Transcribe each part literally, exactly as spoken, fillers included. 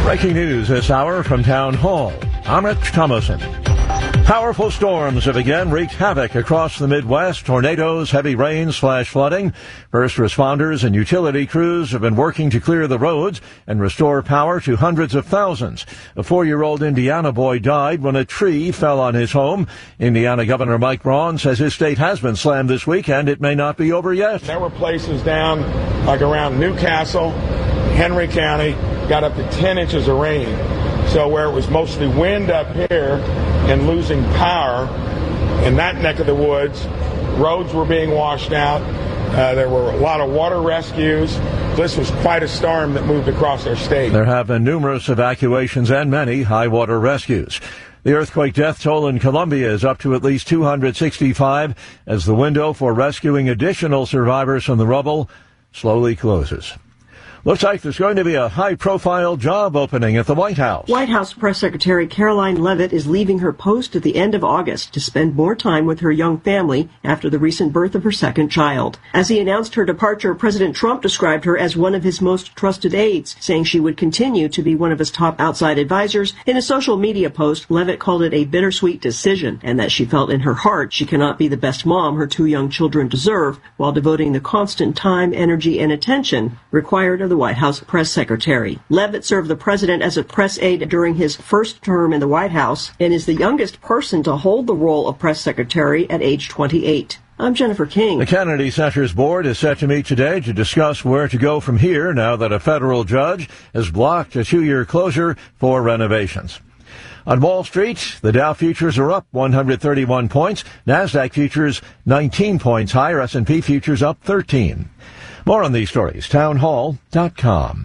Breaking news this hour from Town Hall. I'm Rich Thomason. Powerful storms have again wreaked havoc across the Midwest. Tornadoes, heavy rain slash flooding. First responders and utility crews have been working to clear the roads and restore power to hundreds of thousands. A four-year-old Indiana boy died when a tree fell on his home. Indiana Governor Mike Braun says his state has been slammed this week and it may not be over yet. There were places down like around Newcastle, Henry County, got up to ten inches of rain. So where it was mostly wind up here and losing power in that neck of the woods, roads were being washed out. Uh, there were a lot of water rescues. This was quite a storm that moved across our state. There have been numerous evacuations and many high water rescues. The earthquake death toll in Colombia is up to at least two hundred sixty-five as the window for rescuing additional survivors from the rubble slowly closes. Looks like there's going to be a high-profile job opening at the White House. White House Press Secretary Caroline Leavitt is leaving her post at the end of August to spend more time with her young family after the recent birth of her second child. As he announced her departure, President Trump described her as one of his most trusted aides, saying she would continue to be one of his top outside advisors. In a social media post, Leavitt called it a bittersweet decision and that she felt in her heart she cannot be the best mom her two young children deserve while devoting the constant time, energy, and attention required of the White House press secretary. Leavitt served the president as a press aide during his first term in the White House and is the youngest person to hold the role of press secretary at age twenty-eight. I'm Jennifer King. The Kennedy Center's board is set to meet today to discuss where to go from here now that a federal judge has blocked a two-year closure for renovations. On Wall Street, the Dow futures are up one hundred thirty-one points. NASDAQ futures nineteen points higher. S and P futures up thirteen. More on these stories, town hall dot com.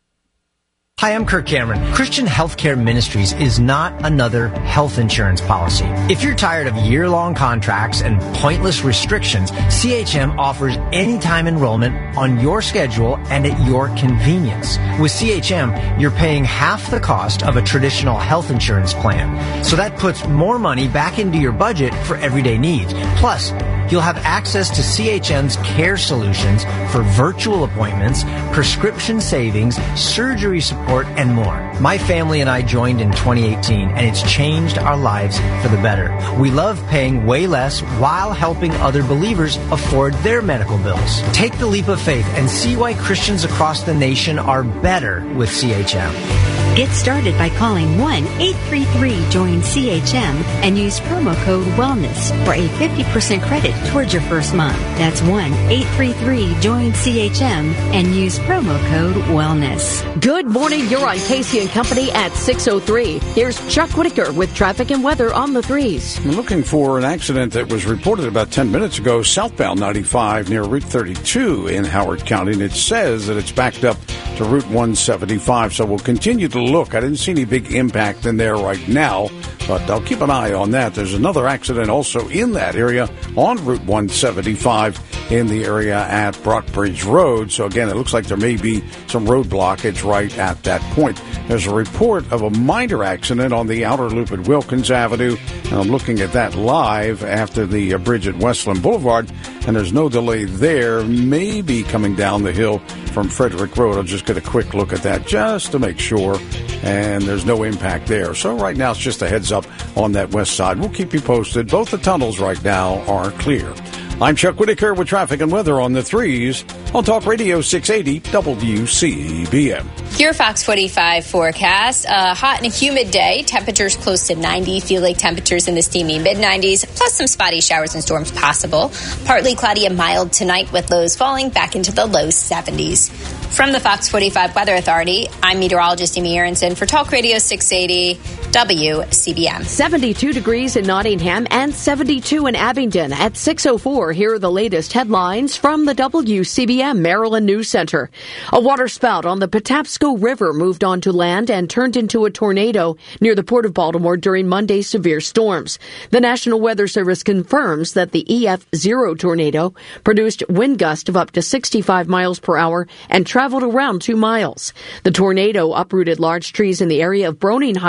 Hi, I'm Kirk Cameron. Christian Healthcare Ministries is not another health insurance policy. If you're tired of year-long contracts and pointless restrictions, C H M offers anytime enrollment on your schedule and at your convenience. With C H M, you're paying half the cost of a traditional health insurance plan. So that puts more money back into your budget for everyday needs. Plus, you'll have access to C H M's care solutions for virtual appointments, prescription savings, surgery support, and more. My family and I joined in twenty eighteen, and it's changed our lives for the better. We love paying way less while helping other believers afford their medical bills. Take the leap of faith and see why Christians across the nation are better with C H M. Get started by calling one eight three three join C H M and use promo code WELLNESS for a fifty percent credit towards your first month. That's one eight three three join C H M and use promo code WELLNESS. Good morning. You're on Casey and Company at six oh three. Here's Chuck Whitaker with traffic and weather on the threes. I'm looking for an accident that was reported about ten minutes ago, southbound ninety-five near Route thirty-two in Howard County, and it says that it's backed up to Route one seventy-five, so we'll continue to look. I didn't see any big impact in there right now, but I'll keep an eye on that. There's another accident also in that area on Route one seventy-five in the area at Brockbridge Road. So again, it looks like there may be some road blockage right at that point. There's a report of a minor accident on the outer loop at Wilkins Avenue, and I'm looking at that live after the uh, bridge at Westland Boulevard, and there's no delay there. Maybe coming down the hill from Frederick Road. I'll just get a quick look at that just to make sure, and there's no impact there. So right now it's just a heads up on that west side. We'll keep you posted. Both the tunnels right now are clear. I'm Chuck Whitaker with traffic and weather on the threes on Talk Radio six eighty W C B M. Your Fox forty-five forecast. A hot and humid day. Temperatures close to ninety. Feel like temperatures in the steamy mid nineties. Plus some spotty showers and storms possible. Partly cloudy and mild tonight with lows falling back into the low seventies. From the Fox forty-five Weather Authority, I'm meteorologist Amy Aronson for Talk Radio six eighty W C B M. seventy-two degrees in Nottingham and seventy-two in Abingdon at six oh four. Here are the latest headlines from the W C B M Maryland News Center. A waterspout on the Patapsco River moved onto land and turned into a tornado near the Port of Baltimore during Monday's severe storms. The National Weather Service confirms that the E F zero tornado produced wind gusts of up to sixty-five miles per hour and traveled around two miles. The tornado uprooted large trees in the area of Broning Highway before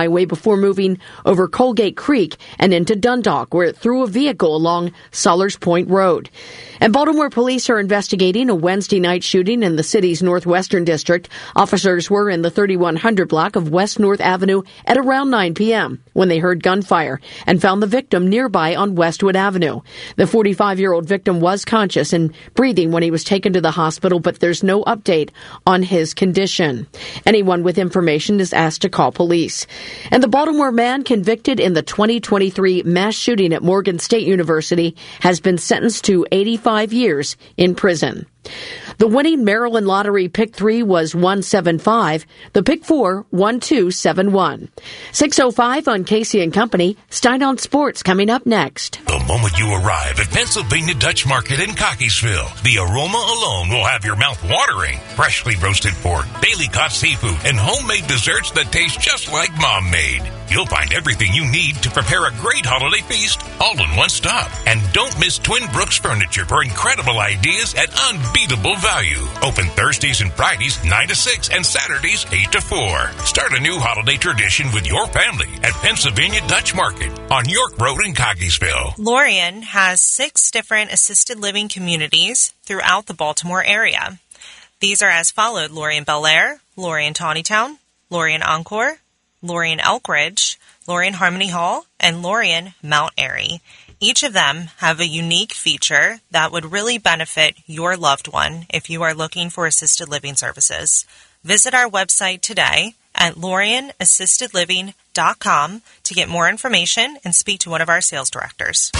before moving over Colgate Creek and into Dundalk, where it threw a vehicle along Sollers Point Road. And Baltimore police are investigating a Wednesday night shooting in the city's northwestern district. Officers were in the thirty-one hundred block of West North Avenue at around nine p.m. when they heard gunfire and found the victim nearby on Westwood Avenue. The forty-five-year-old victim was conscious and breathing when he was taken to the hospital, but there's no update on his condition. Anyone with information is asked to call police. And the Baltimore man convicted in the twenty twenty-three mass shooting at Morgan State University has been sentenced to eighty-five years in prison. The winning Maryland Lottery Pick three was one seven five, the Pick four, one two seven one. six oh five on Casey and Company, Stein on Sports coming up next. The moment you arrive at Pennsylvania Dutch Market in Cockeysville, the aroma alone will have your mouth watering. Freshly roasted pork, daily caught seafood, and homemade desserts that taste just like Mom made. You'll find everything you need to prepare a great holiday feast all in one stop. And don't miss Twin Brooks Furniture for incredible ideas at unbeatable value. Open Thursdays and Fridays nine to six and Saturdays eight to four. Start a new holiday tradition with your family at Pennsylvania Dutch Market on York Road in Cockeysville. Lorien has six different assisted living communities throughout the Baltimore area. These are as followed: Lorien Bel Air, Lorien Tawnytown, Lorien Encore, Lorien Elkridge, Lorien Harmony Hall, and Lorien Mount Airy. Each of them have a unique feature that would really benefit your loved one if you are looking for assisted living services. Visit our website today at lorien assisted living dot com to get more information and speak to one of our sales directors.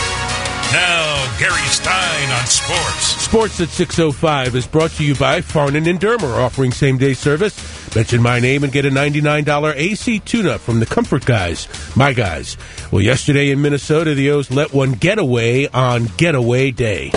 Now, Gary Stein on sports. Sports at six oh five is brought to you by Farnan and Dermer, offering same-day service. Mention my name and get a ninety-nine dollars A C tune-up from the Comfort Guys, my guys. Well, yesterday in Minnesota, the O's let one get away on Getaway Day.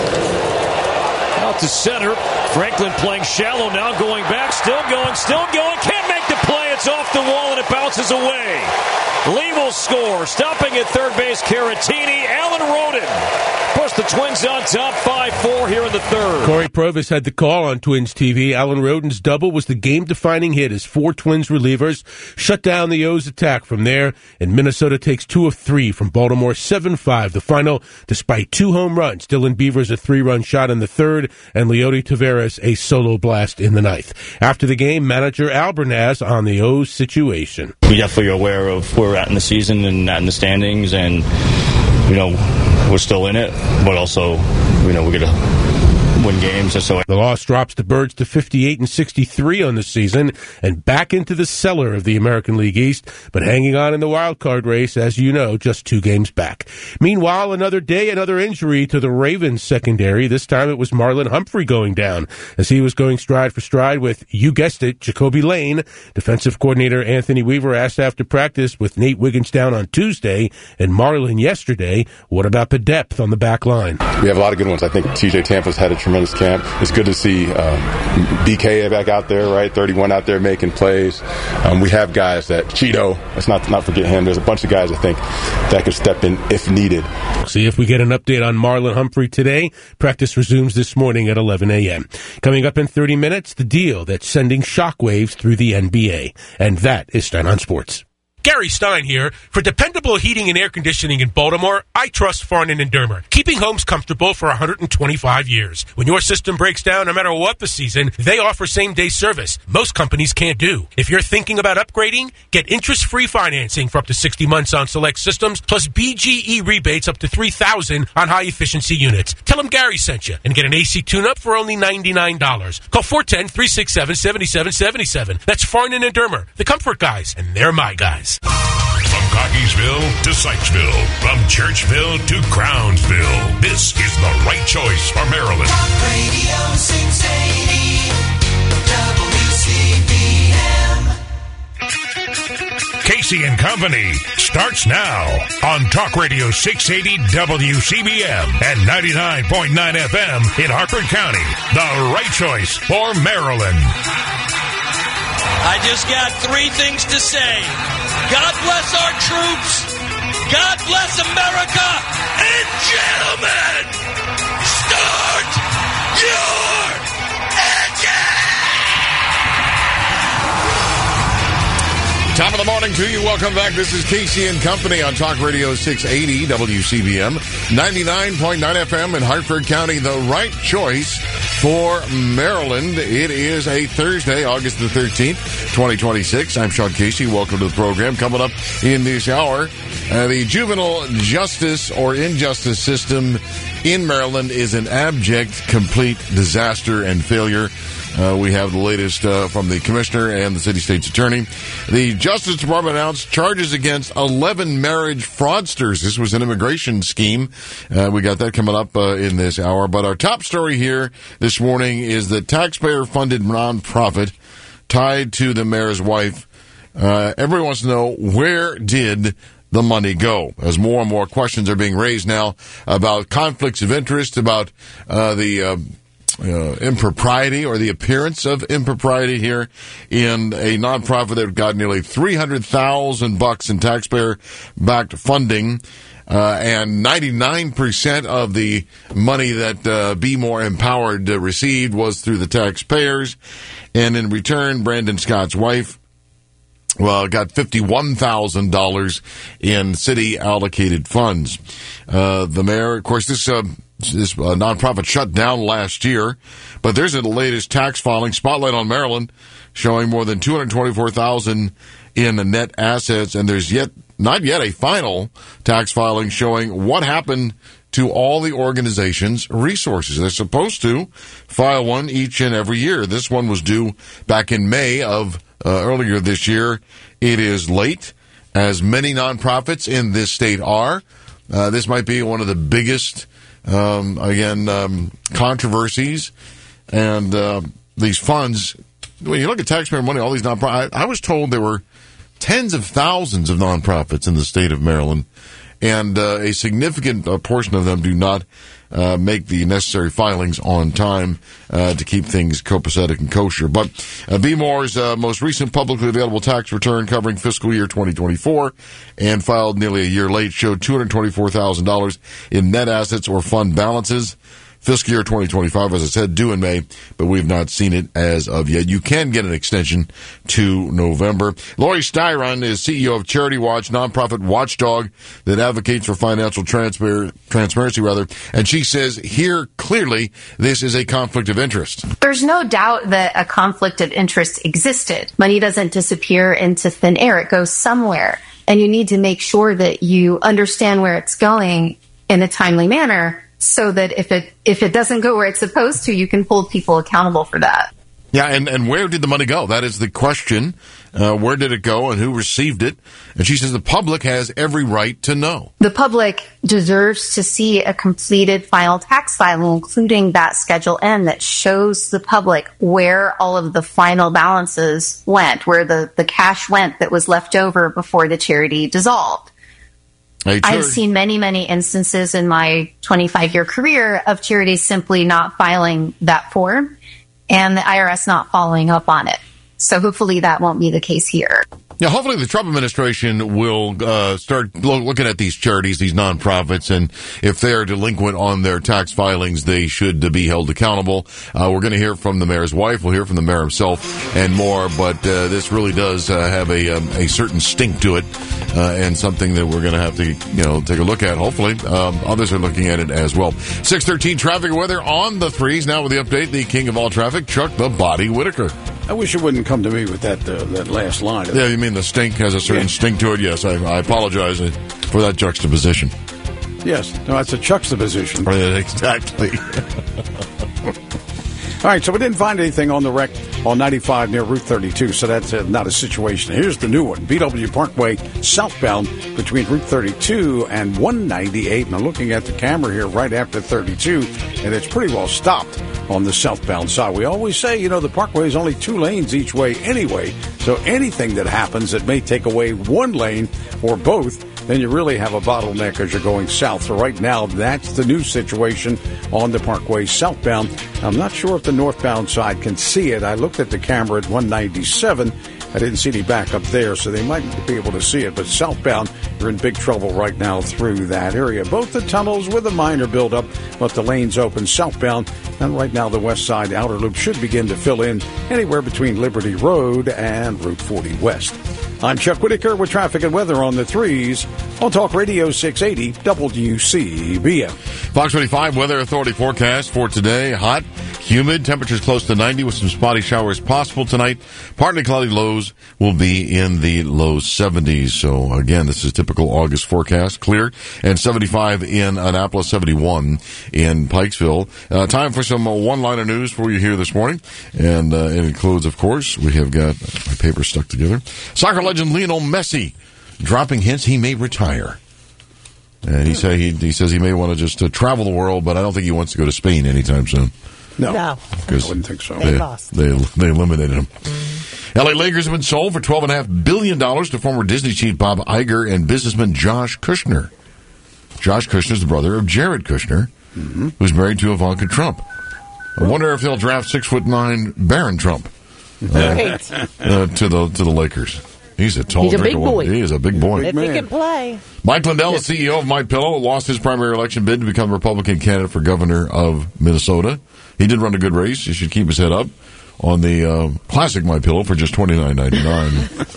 Out to center. Franklin playing shallow now, going back, still going, still going. Can't make the play. It's off the wall and it bounces away. Lee will score. Stopping at third base, Caratini. Alan Roden puts the Twins on top five four here in the third. Corey Provis had the call on Twins T V. Alan Roden's double was the game-defining hit as four Twins relievers shut down the O's attack from there, and Minnesota takes two of three from Baltimore, seven five. The final, despite two home runs. Dylan Beavers a three-run shot in the third, and Leody Taveras a solo blast in the ninth. After the game, manager Al Bernaz on the O's situation. We definitely are aware of where we're at in the season and not in the standings, and, you know, we're still in it, but also, you know, we're going to win games. So the loss drops the Birds to fifty-eight and sixty-three on the season and back into the cellar of the American League East, but hanging on in the wild card race, as you know, just two games back. Meanwhile, another day, another injury to the Ravens secondary. This time it was Marlon Humphrey going down as he was going stride for stride with, you guessed it, Jacoby Lane. Defensive coordinator Anthony Weaver asked after practice with Nate Wiggins down on Tuesday and Marlon yesterday, what about the depth on the back line? We have a lot of good ones. I think T J Tampa's had a tremendous camp. It's good to see uh, B K back out there, right? thirty-one out there making plays. Um, we have guys that Cheeto, let's not not forget him. There's a bunch of guys I think that could step in if needed. See if we get an update on Marlon Humphrey today. Practice resumes this morning at eleven a.m. Coming up in thirty minutes, the deal that's sending shockwaves through the N B A. And that is Stein on Sports. Gary Stein here. For dependable heating and air conditioning in Baltimore, I trust Farnan and Dermer, keeping homes comfortable for one hundred twenty-five years. When your system breaks down, no matter what the season, they offer same-day service. Most companies can't do. If you're thinking about upgrading, get interest-free financing for up to sixty months on select systems, plus B G E rebates up to three thousand dollars on high-efficiency units. Tell them Gary sent you and get an A C tune-up for only ninety-nine dollars. Call four one zero, three six seven, seven seven seven seven. That's Farnan and Dermer, the Comfort Guys, and they're my guys. From Cockeysville to Sykesville, from Churchville to Crownsville, this is the right choice for Maryland. Talk Radio six eighty W C B M. Casey and Company starts now on Talk Radio six eighty W C B M and ninety-nine point nine F M in Harford County. The right choice for Maryland. I just got three things to say. God bless our troops. God bless America. And gentlemen, start your engine! Top of the morning to you. Welcome back. This is Casey and Company on Talk Radio six eighty W C B M, ninety-nine point nine F M in Hartford County. The right choice for Maryland. It is a Thursday, August the thirteenth, twenty twenty-six. I'm Sean Casey. Welcome to the program. Coming up in this hour, uh, the juvenile justice or injustice system in Maryland is an abject, complete disaster and failure. Uh, we have the latest uh, from the commissioner and the city state's attorney. The Justice Department announced charges against eleven marriage fraudsters. This was an immigration scheme. Uh, we got that coming up uh, in this hour. But our top story here this morning is the taxpayer-funded nonprofit tied to the mayor's wife. Uh, everyone wants to know, where did the money go? As more and more questions are being raised now about conflicts of interest, about uh, the... Uh, Uh, impropriety or the appearance of impropriety here in a nonprofit that got nearly three hundred thousand bucks in taxpayer-backed funding, uh, and ninety-nine percent of the money that uh, Be More Empowered uh, received was through the taxpayers, and in return, Brandon Scott's wife, well, got fifty-one thousand dollars in city-allocated funds. Uh, the mayor, of course, this... Uh, This uh, nonprofit shut down last year, but there's the latest tax filing, Spotlight on Maryland, showing more than two hundred twenty-four thousand dollars in the net assets, and there's yet not yet a final tax filing showing what happened to all the organization's resources. They're supposed to file one each and every year. This one was due back in May of uh, earlier this year. It is late, as many nonprofits in this state are. Uh, this might be one of the biggest Um, again, um, controversies and uh, these funds. When you look at taxpayer money, all these nonprofits, I, I was told there were tens of thousands of nonprofits in the state of Maryland, and uh, a significant uh, portion of them do not uh, make the necessary filings on time uh, to keep things copacetic and kosher. But uh, Be More's uh, most recent publicly available tax return covering fiscal year twenty twenty-four and filed nearly a year late showed two hundred twenty-four thousand dollars in net assets or fund balances. Fiscal year twenty twenty-five, as I said, due in May, but we've not seen it as of yet. You can get an extension to November. Lori Styron is C E O of Charity Watch, nonprofit watchdog that advocates for financial transfer, transparency, rather. And she says here clearly this is a conflict of interest. There's no doubt that a conflict of interest existed. Money doesn't disappear into thin air. It goes somewhere. And you need to make sure that you understand where it's going in a timely manner, so that if it if it doesn't go where it's supposed to, you can hold people accountable for that. Yeah, and, and where did the money go? That is the question. Uh, where did it go and who received it? And she says the public has every right to know. The public deserves to see a completed final tax filing, including that Schedule N that shows the public where all of the final balances went, where the, the cash went that was left over before the charity dissolved. I've seen many, many instances in my twenty-five-year career of charities simply not filing that form and the I R S not following up on it. So hopefully that won't be the case here. Yeah, hopefully the Trump administration will uh, start lo- looking at these charities, these nonprofits, and if they are delinquent on their tax filings, they should uh, be held accountable. Uh, we're going to hear from the mayor's wife. We'll hear from the mayor himself and more, but uh, this really does uh, have a um, a certain stink to it, uh, and something that we're going to have to, you know, take a look at, hopefully. Um, others are looking at it as well. six thirteen traffic weather on the threes. Now with the update, the king of all traffic, Chuck the Body Whitaker. I wish you wouldn't come to me with that uh, that last line. Yeah, you mean the stink has a certain yeah. stink to it? Yes, I, I apologize for that juxtaposition. Yes, no, it's a juxtaposition. Right, exactly. All right, so we didn't find anything on the wreck on ninety-five near Route thirty-two, so that's uh, not a situation. Here's the new one, B W Parkway southbound between Route thirty-two and one ninety-eight. And I'm looking at the camera here right after thirty-two, and it's pretty well stopped on the southbound side. We always say, you know, the parkway is only two lanes each way anyway, so anything that happens that may take away one lane or both, then you really have a bottleneck as you're going south. So right now, that's the new situation on the parkway southbound. I'm not sure if the northbound side can see it. I looked at the camera at one ninety-seven. I didn't see any backup there, so they might be able to see it. But southbound, you're in big trouble right now through that area. Both the tunnels with a minor buildup, but the lanes open southbound. And right now, the west side outer loop should begin to fill in anywhere between Liberty Road and Route forty West. I'm Chuck Whitaker with traffic and weather on the threes on Talk Radio six eighty W C B M. Fox twenty-five Weather Authority forecast for today. Hot, humid, temperatures close to ninety with some spotty showers possible tonight. Partly cloudy, lows will be in the low seventies. So again, this is typical August forecast. Clear and seventy-five in Annapolis, seventy-one in Pikesville. Uh, time for some uh, one-liner news for you here this morning. And uh, it includes, of course, we have got my paper stuck together. Soccer legend Lionel Messi dropping hints he may retire. And he say he, he says he may want to just uh, travel the world, but I don't think he wants to go to Spain anytime soon. No, no. I wouldn't think so. They, They lost. They, they eliminated him. Mm-hmm. L A Lakers have been sold for twelve point five billion dollars to former Disney chief Bob Iger and businessman Josh Kushner. Josh Kushner is the brother of Jared Kushner, mm-hmm. who's married to Ivanka Trump. I wonder if they'll draft six foot nine Barron Trump uh, Right. uh, to the to the Lakers. He's a tall He's a drink big of water. boy. He is a big boy. If he can play. Mike Lindell, the C E O of MyPillow, lost his primary election bid to become a Republican candidate for governor of Minnesota. He did run a good race. He should keep his head up on the uh, classic MyPillow for just twenty-nine ninety-nine.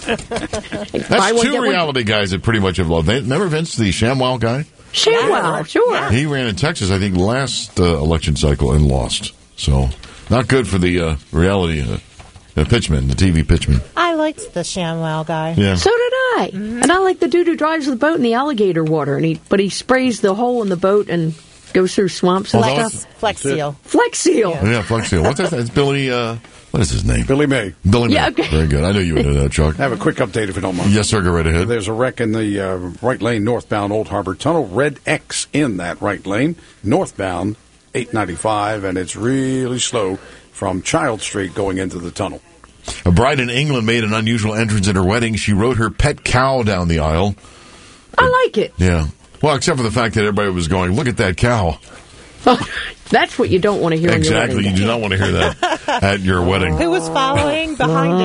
That's two reality guys that pretty much have loved. Remember Vince, the ShamWow guy? ShamWow, sure. He ran in Texas, I think, last uh, election cycle and lost. So, not good for the uh, reality uh, uh, pitchman, the T V pitchman. I liked the ShamWow guy. Yeah. So did I. Mm-hmm. And I like the dude who drives the boat in the alligator water, and he but he sprays the hole in the boat and goes through swamps and Well, stuff. Flex Seal. Flex Seal. Yeah, yeah Flex Seal. What's that? It's Billy, uh, what is his name? Billy May. Billy May. Yeah, okay. Very good. I knew you would know that, Chuck. I have a quick update if you don't mind. Yes, sir. Go right ahead. There's a wreck in the uh, right lane northbound Old Harbor Tunnel. Red X in that right lane northbound eight ninety-five, and it's really slow from Child Street going into the tunnel. A bride in England made an unusual entrance at her wedding. She rode her pet cow down the aisle. I like it. Yeah. Well, except for the fact that everybody was going, look at that cow. That's what you don't want to hear Exactly. on your You wedding do not want to hear that at your wedding. Who was following behind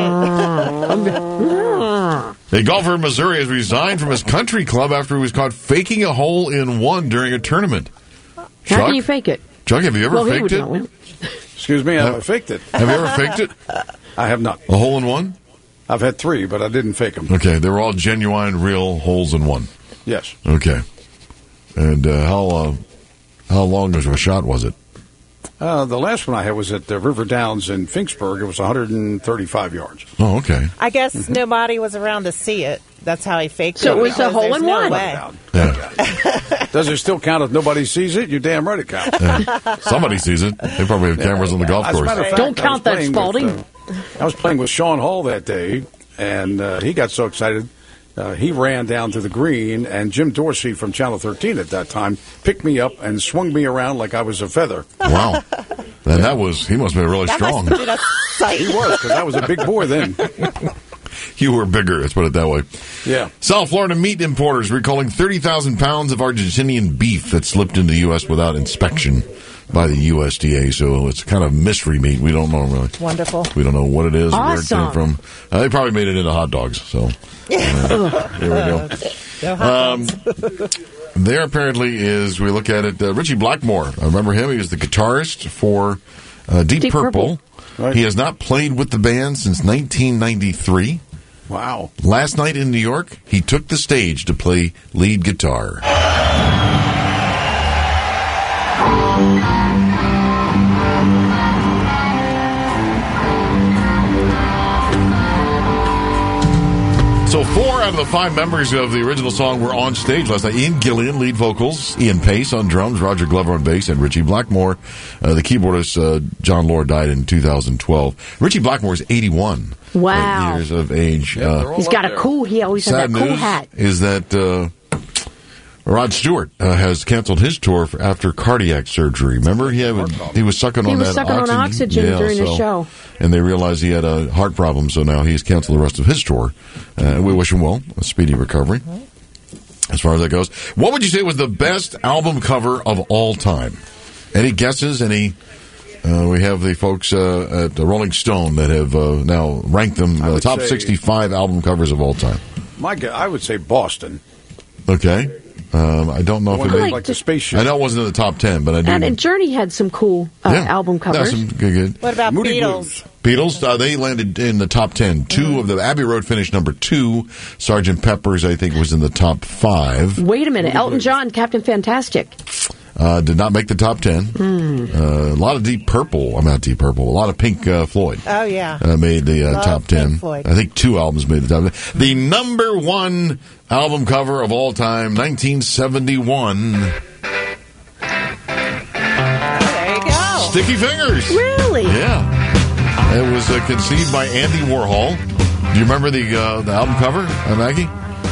it? A golfer in Missouri has resigned from his country club after he was caught faking a hole in one during a tournament. How Chuck? can you fake it? Chuck, have you ever well, he faked would it? know. Excuse me, have I faked it? Have you ever faked it? I have not. A hole in one? I've had three, but I didn't fake them. Okay, they were all genuine, real holes in one. Yes. Okay. And uh, how uh, how long of a shot was it? Uh, the last one I had was at the River Downs in Finksburg. It was one hundred thirty-five yards. Oh, okay. I guess nobody was around to see it. That's how he faked So it. it was a because hole there's in no one. way. Yeah. Does it still count if nobody sees it? You're damn right it counts. Yeah. Somebody sees it. They probably have cameras on the golf As a course. matter of fact, Don't I count was that, playing Spalding. with, uh, I was playing with Sean Hall that day, and uh, he got so excited. Uh, he ran down to the green, and Jim Dorsey from Channel thirteen at that time picked me up and swung me around like I was a feather. Wow. And that was, he must have been really That strong. must have been a sight. He was, because I was a big boy then. You were bigger, let's put it that way. Yeah. South Florida meat importers recalling thirty thousand pounds of Argentinian beef that slipped into the U S without inspection by the U S D A. So it's kind of mystery meat. We don't know really. Wonderful. We don't know what it is, Awesome. where it came from. Uh, they probably made it into hot dogs. So uh, there we go. No hot Um, dogs. there apparently is, we look at it, uh, Richie Blackmore. I remember him. He was the guitarist for uh, Deep, Deep Purple. Purple. Right. He has not played with the band since nineteen ninety-three. Wow. Last night in New York, he took the stage to play lead guitar. So four out of the five members of the original song were on stage last night. Ian Gillian, lead vocals, Ian Pace on drums, Roger Glover on bass, and Richie Blackmore. Uh, the keyboardist, uh, John Lord, died in two thousand twelve. Richie Blackmore is eighty-one Wow. uh, years of age. Uh, He's got a cool, he always has sad that cool news hat. is that uh, Rod Stewart uh, has canceled his tour for, after cardiac surgery. Remember, he had, he was sucking He on was that sucking on oxygen, oxygen Yeah, during the so- show. and they realized he had a heart problem, so now he's canceled the rest of his tour. Uh, we wish him well, a speedy recovery. As far as that goes, what would you say was the best album cover of all time? Any guesses? Any? Uh, we have the folks uh, at Rolling Stone that have uh, now ranked them I the would top say- sixty-five album covers of all time. My, gu- I would say Boston. Okay. Um, I don't know if Well, it I made, like Like the spaceship. I know it wasn't in the top ten, but I do. And, and Journey had some cool uh, Yeah. album covers. That's some good, good. What about Moody Beatles? Beatles, uh, they landed in the top ten. Two Mm-hmm. of them. Abbey Road finished number two. Sergeant Pepper's, I think, was in the top five. Wait a minute. Elton John, Captain Fantastic. Uh, did not make the top ten. Mm. Uh, a lot of Deep Purple. I'm not Deep Purple. A lot of Pink uh, Floyd. Oh, yeah. Uh, made the uh, Love top ten. Pink Floyd. I think two albums made the top ten. The number one album cover of all time, nineteen seventy-one. There you go. Sticky Fingers. Really? Yeah. It was uh, conceived by Andy Warhol. Do you remember the uh, the album cover, uh, Maggie?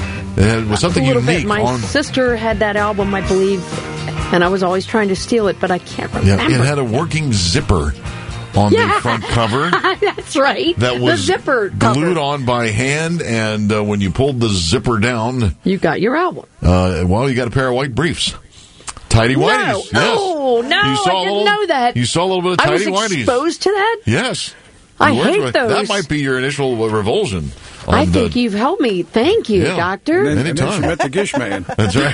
It was something a little unique. bit. My on, sister had that album, I believe, and I was always trying to steal it, but I can't yeah, remember. it had a working zipper on Yeah. the front cover. That's right. That was the zipper glued cover. on by hand, and uh, when you pulled the zipper down, You got your album. uh, well, you got a pair of white briefs. Tidy No, whities. Yes. no, no, You saw I a didn't little- know that. You saw a little bit of I tidy was whities. exposed to that? Yes. I You were- hate That those. might be your initial revulsion. On I think the, you've helped me. Thank you, Yeah. Doctor. And then, and then Anytime. she met the Gish man. That's right.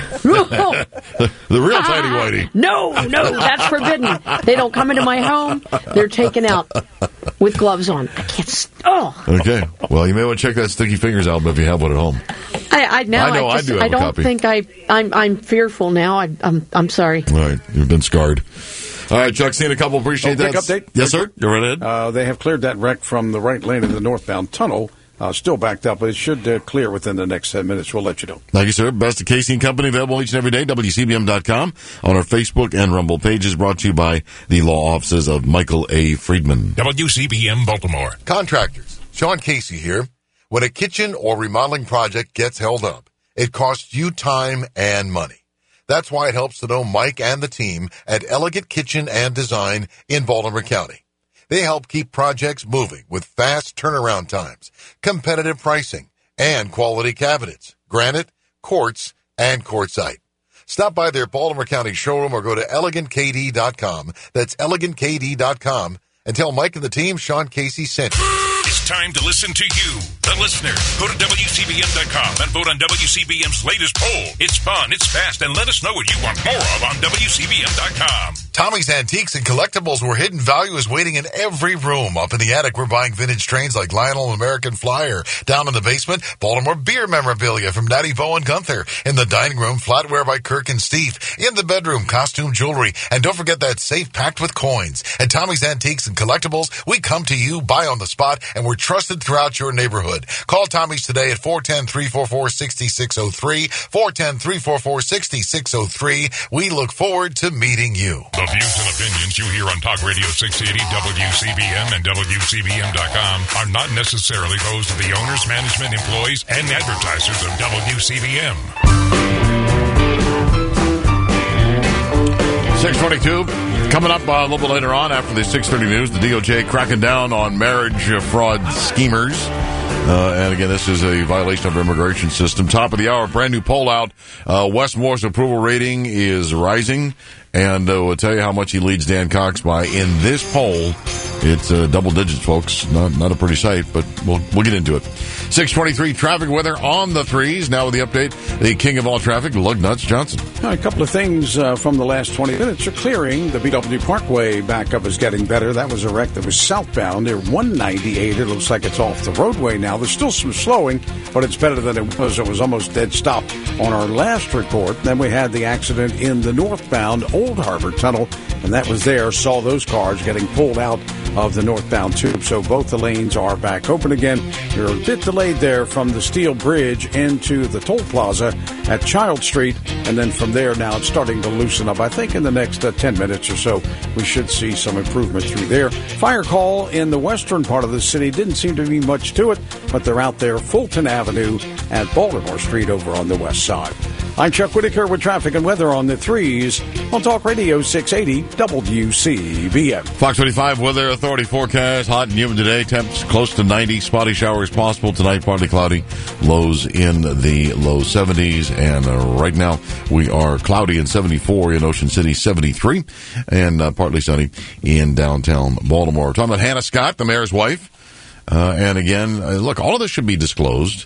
the, the real tidy whitey. No, no, that's forbidden. They don't come into my home. They're taken out with gloves on. I can't. St- oh, Okay. Well, you may want to check that Sticky Fingers album if you have one at home. I, I now I know, I, I just, do have I a don't copy. think I. I'm. I'm fearful now. I, I'm. I'm sorry. All right. You've been scarred. All right, Chuck, seeing a couple. Appreciate Oh, that. quick update? Yes, sir. You're right ahead. Uh, they have cleared that wreck from the right lane of the northbound tunnel. Uh, still backed up, but it should uh, clear within the next ten minutes. We'll let you know. Thank you, sir. Best of Casey and Company, available each and every day, W C B M dot com, on our Facebook and Rumble pages, brought to you by the law offices of Michael A. Friedman. W C B M Baltimore. Contractors, Sean Casey here. When a kitchen or remodeling project gets held up, it costs you time and money. That's why it helps to know Mike and the team at Elegant Kitchen and Design in Baltimore County. They help keep projects moving with fast turnaround times, competitive pricing, and quality cabinets, granite, quartz, and quartzite. Stop by their Baltimore County showroom or go to elegant k d dot com. That's elegant k d dot com. And tell Mike and the team Sean Casey sent you. It's time to listen to you, the listener. Go to W C B M dot com and vote on W C B M's latest poll. It's fun, it's fast, and let us know what you want more of on W C B M dot com. Tommy's Antiques and Collectibles, where hidden value is waiting in every room. Up in the attic, we're buying vintage trains like Lionel and American Flyer. Down in the basement, Baltimore beer memorabilia from Natty Bo and Gunther. In the dining room, flatware by Kirk and Steve. In the bedroom, costume jewelry. And don't forget that safe packed with coins. At Tommy's Antiques and Collectibles, we come to you, buy on the spot, and we're trusted throughout your neighborhood. Call Tommy's today at four one zero, three four four, six six zero three. four one zero, three four four, six six zero three. We look forward to meeting you. The views and opinions you hear on Talk Radio six eighty, W C B M, and W C B M dot com are not necessarily those of the owners, management, employees, and advertisers of W C B M. six twenty-two. Coming up uh, a little bit later on after the six thirty news, the D O J cracking down on marriage uh, fraud schemers. Uh, and again, this is a violation of our immigration system. Top of the hour, brand new poll out. Uh, Wes Moore's approval rating is rising. And uh, we'll tell you how much he leads Dan Cox by in this poll. It's uh, double digits, folks. Not not a pretty sight, but we'll we'll get into it. six twenty-three traffic weather on the threes. Now with the update, the king of all traffic, Lug Nuts Johnson. A couple of things uh, from the last twenty minutes are clearing. The B W Parkway backup is getting better. That was a wreck that was southbound near one ninety-eight. It looks like it's off the roadway now. There's still some slowing, but it's better than it was. It was almost dead stop on our last report. Then we had the accident in the northbound Old Harbor Tunnel, and that was there. Saw those cars getting pulled out of the northbound tube. So both the lanes are back open again. You're a bit delayed there from the Steel Bridge into the toll plaza at Child Street, and then from there now it's starting to loosen up. I think in the next uh, ten minutes or so we should see some improvement through there. Fire call in the western part of the city. Didn't seem to be much to it, but they're out there Fulton Avenue at Baltimore Street over on the west side. I'm Chuck Whitaker with traffic and weather on the threes on Talk Radio six eighty W C B M. Fox twenty-five Weather Authority forecast. Hot and humid today. Temps close to ninety. Spotty showers possible tonight. Partly cloudy. Lows in the low seventies. And uh, right now we are cloudy in seventy-four in Ocean City, seventy-three. And uh, partly sunny in downtown Baltimore. We're talking about Hannah Scott, the mayor's wife. Uh, and again, uh, look, all of this should be disclosed.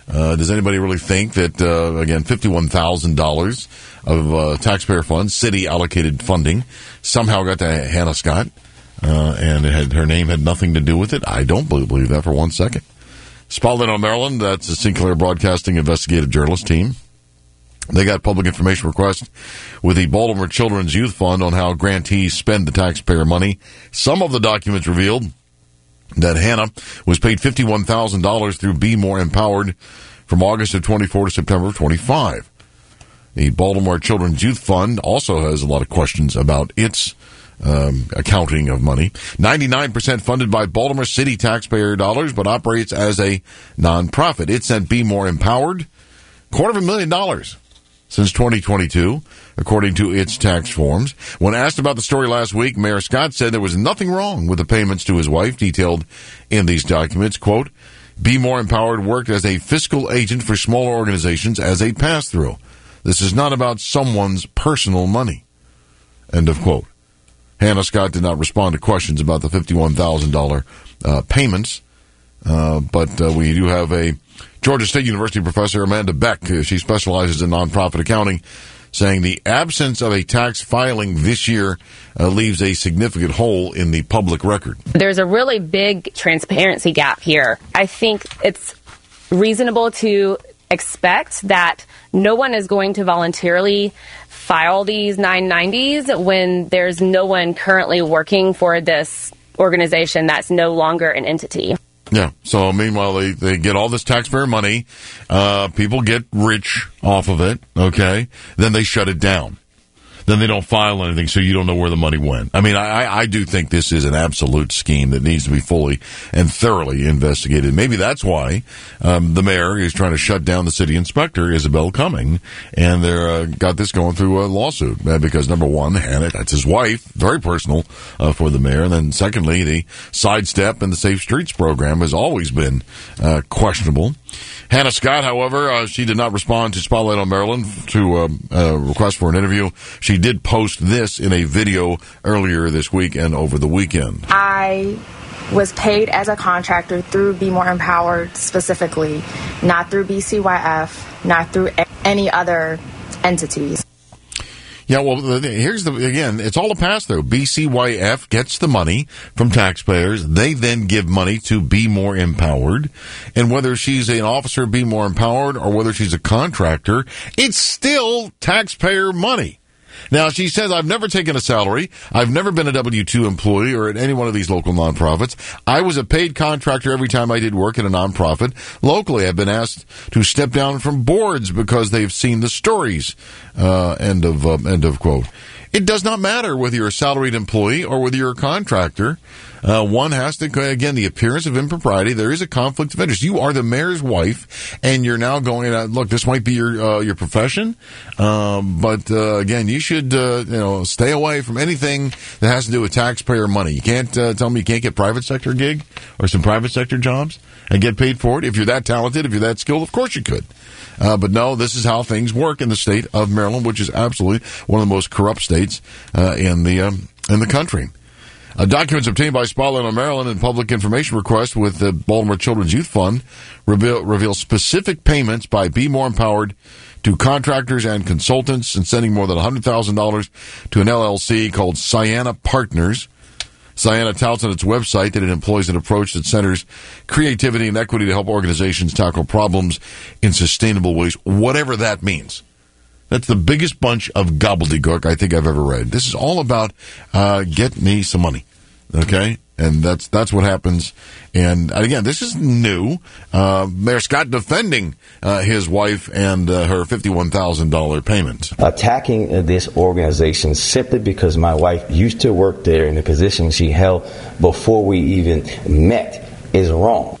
Uh, does anybody really think that, uh, again, fifty-one thousand dollars of uh, taxpayer funds, city-allocated funding, somehow got to Hannah Scott, uh, and it had, her name had nothing to do with it? I don't believe that for one second. Spotlight on Maryland, that's the Sinclair Broadcasting investigative journalist team. They got public information request with the Baltimore Children's Youth Fund on how grantees spend the taxpayer money. Some of the documents revealed that Hannah was paid fifty-one thousand dollars through Be More Empowered from August of twenty-four to September of twenty-five. The Baltimore Children's Youth Fund also has a lot of questions about its um, accounting of money. ninety-nine percent funded by Baltimore City taxpayer dollars, but operates as a nonprofit. It sent Be More Empowered quarter of a million dollars since twenty twenty-two, according to its tax forms. When asked about the story last week, Mayor Scott said there was nothing wrong with the payments to his wife, detailed in these documents. Quote, Be More Empowered worked as a fiscal agent for smaller organizations as a pass-through. This is not about someone's personal money. End of quote. Hannah Scott did not respond to questions about the fifty-one thousand dollars uh, payments, uh, but uh, we do have a Georgia State University professor, Amanda Beck, uh, she specializes in nonprofit accounting, saying the absence of a tax filing this year uh, leaves a significant hole in the public record. There's a really big transparency gap here. I think it's reasonable to expect that no one is going to voluntarily file these nine nineties when there's no one currently working for this organization that's no longer an entity. Yeah. So meanwhile, they, they get all this taxpayer money. Uh, people get rich off of it. Okay. Then they shut it down. Then they don't file anything, so you don't know where the money went. I mean, I, I do think this is an absolute scheme that needs to be fully and thoroughly investigated. Maybe that's why um, the mayor is trying to shut down the city inspector, Isabel Cumming, and they're uh, got this going through a lawsuit uh, because, number one, Hannah, that's his wife, very personal uh, for the mayor. And then, secondly, the Sidestep and the Safe Streets program has always been uh, questionable. Hannah Scott, however, uh, she did not respond to Spotlight on Maryland to uh, a request for an interview. She did post this in a video earlier this week and over the weekend. I was paid as a contractor through Be More Empowered specifically, not through B C Y F, not through any other entities. Yeah, well, here's the, again, it's all a pass-through. B C Y F gets the money from taxpayers. They then give money to Be More Empowered. And whether she's an officer of Be More Empowered or whether she's a contractor, it's still taxpayer money. Now, she says, I've never taken a salary. I've never been a W two employee or at any one of these local nonprofits. I was a paid contractor every time I did work at a nonprofit. Locally, I've been asked to step down from boards because they've seen the stories. Uh, end of, uh, end of quote. It does not matter whether you're a salaried employee or whether you're a contractor. Uh, one has to, again, the appearance of impropriety. There is a conflict of interest. You are the mayor's wife, and you're now going, uh, look, this might be your uh, your profession, um, but uh, again, you should uh, you know stay away from anything that has to do with taxpayer money. You can't uh, tell me you can't get private sector gig or some private sector jobs and get paid for it. If you're that talented, if you're that skilled, of course you could. Uh, but no, this is how things work in the state of Maryland, which is absolutely one of the most corrupt states uh, in the um, in the country. Uh, documents obtained by Spotlight on Maryland and public information request with the Baltimore Children's Youth Fund reveal, reveal specific payments by Be More Empowered to contractors and consultants and sending more than one hundred thousand dollars to an L L C called Sienna Partners. Sienna touts on its website that it employs an approach that centers creativity and equity to help organizations tackle problems in sustainable ways, whatever that means. That's the biggest bunch of gobbledygook I think I've ever read. This is all about uh, get me some money, okay? And that's that's what happens. And again, this is new. Uh, Mayor Scott defending uh, his wife and uh, her fifty-one thousand dollars payment. Attacking this organization simply because my wife used to work there in the position she held before we even met is wrong.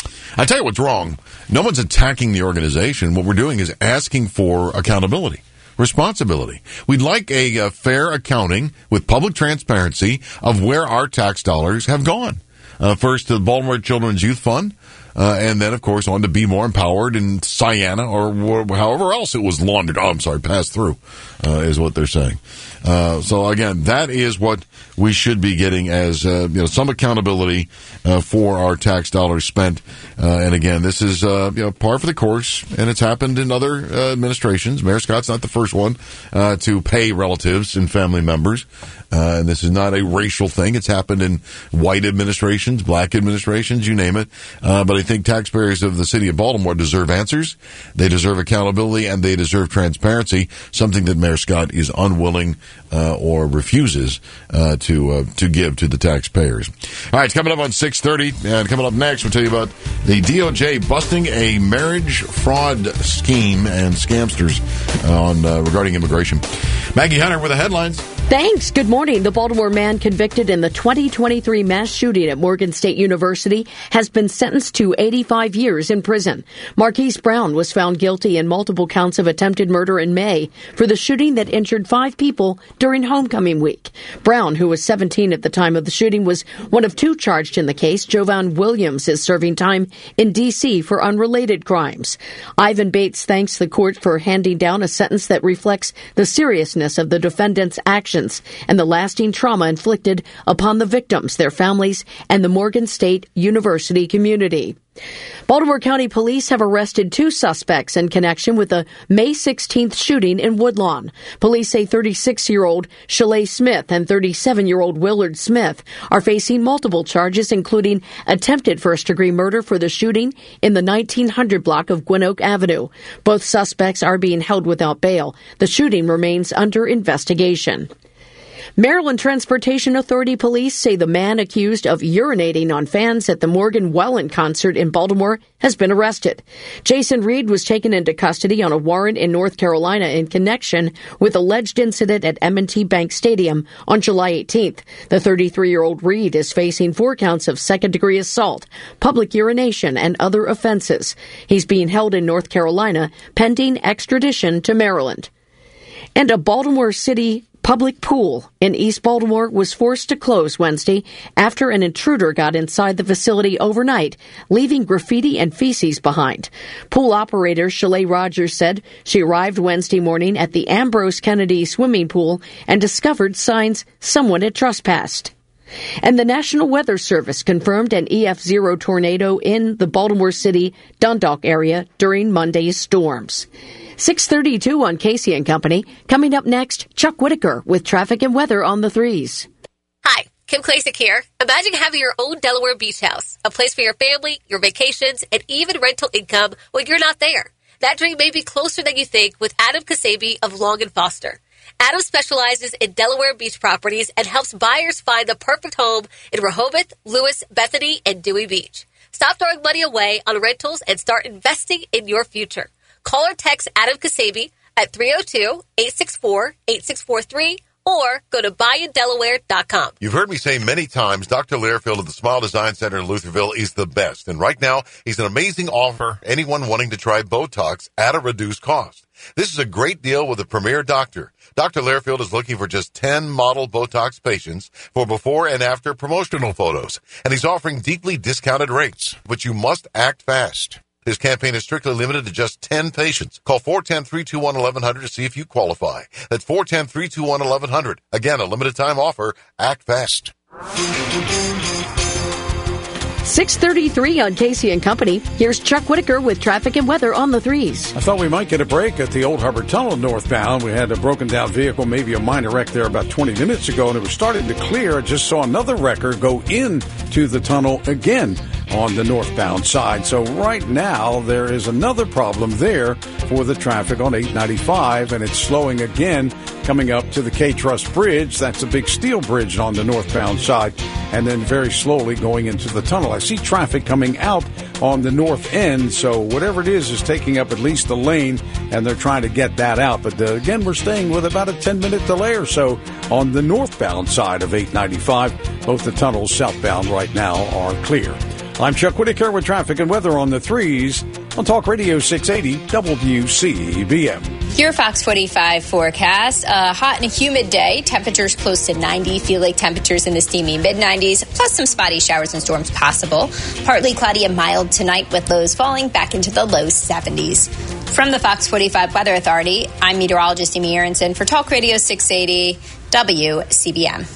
I tell you what's wrong. No one's attacking the organization. What we're doing is asking for accountability, responsibility. We'd like a, a fair accounting with public transparency of where our tax dollars have gone. Uh, first, to the Baltimore Children's Youth Fund, uh, and then, of course, on to Be More Empowered in Siena or wh- however else it was laundered. Oh, I'm sorry, passed through, uh, is what they're saying. Uh, so, again, that is what we should be getting as uh, you know, some accountability uh, for our tax dollars spent. Uh, and, again, this is uh, you know, par for the course, and it's happened in other uh, administrations. Mayor Scott's not the first one uh, to pay relatives and family members. Uh, and this is not a racial thing. It's happened in white administrations, black administrations, you name it. Uh, but I think taxpayers of the city of Baltimore deserve answers. They deserve accountability, and they deserve transparency, something that Mayor Scott is unwilling uh, or refuses uh, to uh, to give to the taxpayers. All right, coming up on six thirty, and coming up next, we'll tell you about the D O J busting a marriage fraud scheme and scamsters on uh, regarding immigration. Maggie Hunter with the headlines. Thanks. Good morning. The Baltimore man convicted in the twenty twenty-three mass shooting at Morgan State University has been sentenced to eighty-five years in prison. Marquise Brown was found guilty in multiple counts of attempted murder in May for the shooting that injured five people during homecoming week. Brown, who was seventeen at the time of the shooting, was one of two charged in the case. Jovan Williams is serving time in D C for unrelated crimes. Ivan Bates thanks the court for handing down a sentence that reflects the seriousness of the defendant's actions and the lasting trauma inflicted upon the victims, their families, and the Morgan State University community. Baltimore County Police have arrested two suspects in connection with the May sixteenth shooting in Woodlawn. Police say thirty-six-year-old Shalay Smith and thirty-seven-year-old Willard Smith are facing multiple charges, including attempted first-degree murder for the shooting in the nineteen hundred block of Gwynn Oak Avenue. Both suspects are being held without bail. The shooting remains under investigation. Maryland Transportation Authority police say the man accused of urinating on fans at the Morgan Wallen concert in Baltimore has been arrested. Jason Reed was taken into custody on a warrant in North Carolina in connection with alleged incident at M and T Bank Stadium on July eighteenth. The thirty-three-year-old Reed is facing four counts of second-degree assault, public urination, and other offenses. He's being held in North Carolina pending extradition to Maryland. And a Baltimore City public pool in East Baltimore was forced to close Wednesday after an intruder got inside the facility overnight, leaving graffiti and feces behind. Pool operator Shalay Rogers said she arrived Wednesday morning at the Ambrose Kennedy swimming pool and discovered signs someone had trespassed. And the National Weather Service confirmed an E F zero tornado in the Baltimore City, Dundalk area during Monday's storms. six thirty-two on Casey and Company. Coming up next, Chuck Whitaker with traffic and weather on the threes. Hi, Kim Klasick here. Imagine having your own Delaware beach house, a place for your family, your vacations, and even rental income when you're not there. That dream may be closer than you think with Adam Kasabi of Long and Foster. Adam specializes in Delaware beach properties and helps buyers find the perfect home in Rehoboth, Lewis, Bethany, and Dewey Beach. Stop throwing money away on rentals and start investing in your future. Call or text Adam Kasabi at three oh two, eight six four, eight six four three or go to buy in delaware dot com. You've heard me say many times, Doctor Learfield of the Smile Design Center in Lutherville is the best. And right now, he's an amazing offer for anyone wanting to try Botox at a reduced cost. This is a great deal with a premier doctor. Doctor Learfield is looking for just ten model Botox patients for before and after promotional photos. And he's offering deeply discounted rates, but you must act fast. This campaign is strictly limited to just ten patients. Call four one zero, three two one, one one zero zero to see if you qualify. That's four one zero, three two one, one one zero zero. Again, a limited time offer. Act fast. six thirty-three on Casey and Company. Here's Chuck Whitaker with traffic and weather on the threes. I thought we might get a break at the Old Harbor Tunnel northbound. We had a broken down vehicle, maybe a minor wreck there about twenty minutes ago, and it was starting to clear. I just saw another wrecker go into the tunnel again on the northbound side. So right now there is another problem there for the traffic on eight ninety-five, and it's slowing again coming up to the K-Trust Bridge. That's a big steel bridge on the northbound side, and then very slowly going into the tunnel. I see traffic coming out on the north end, so whatever it is is taking up at least the lane, and they're trying to get that out. But uh, again, we're staying with about a ten-minute delay or so on the northbound side of eight ninety-five. Both the tunnels southbound right now are clear. I'm Chuck Whitaker with traffic and weather on the threes on Talk Radio six eighty W C B M. Your Fox forty-five forecast. A hot and humid day. Temperatures close to ninety. Feel like temperatures in the steamy mid nineties. Plus some spotty showers and storms possible. Partly cloudy and mild tonight with lows falling back into the low seventies. From the Fox forty-five Weather Authority, I'm meteorologist Amy Aronson for Talk Radio six eighty W C B M.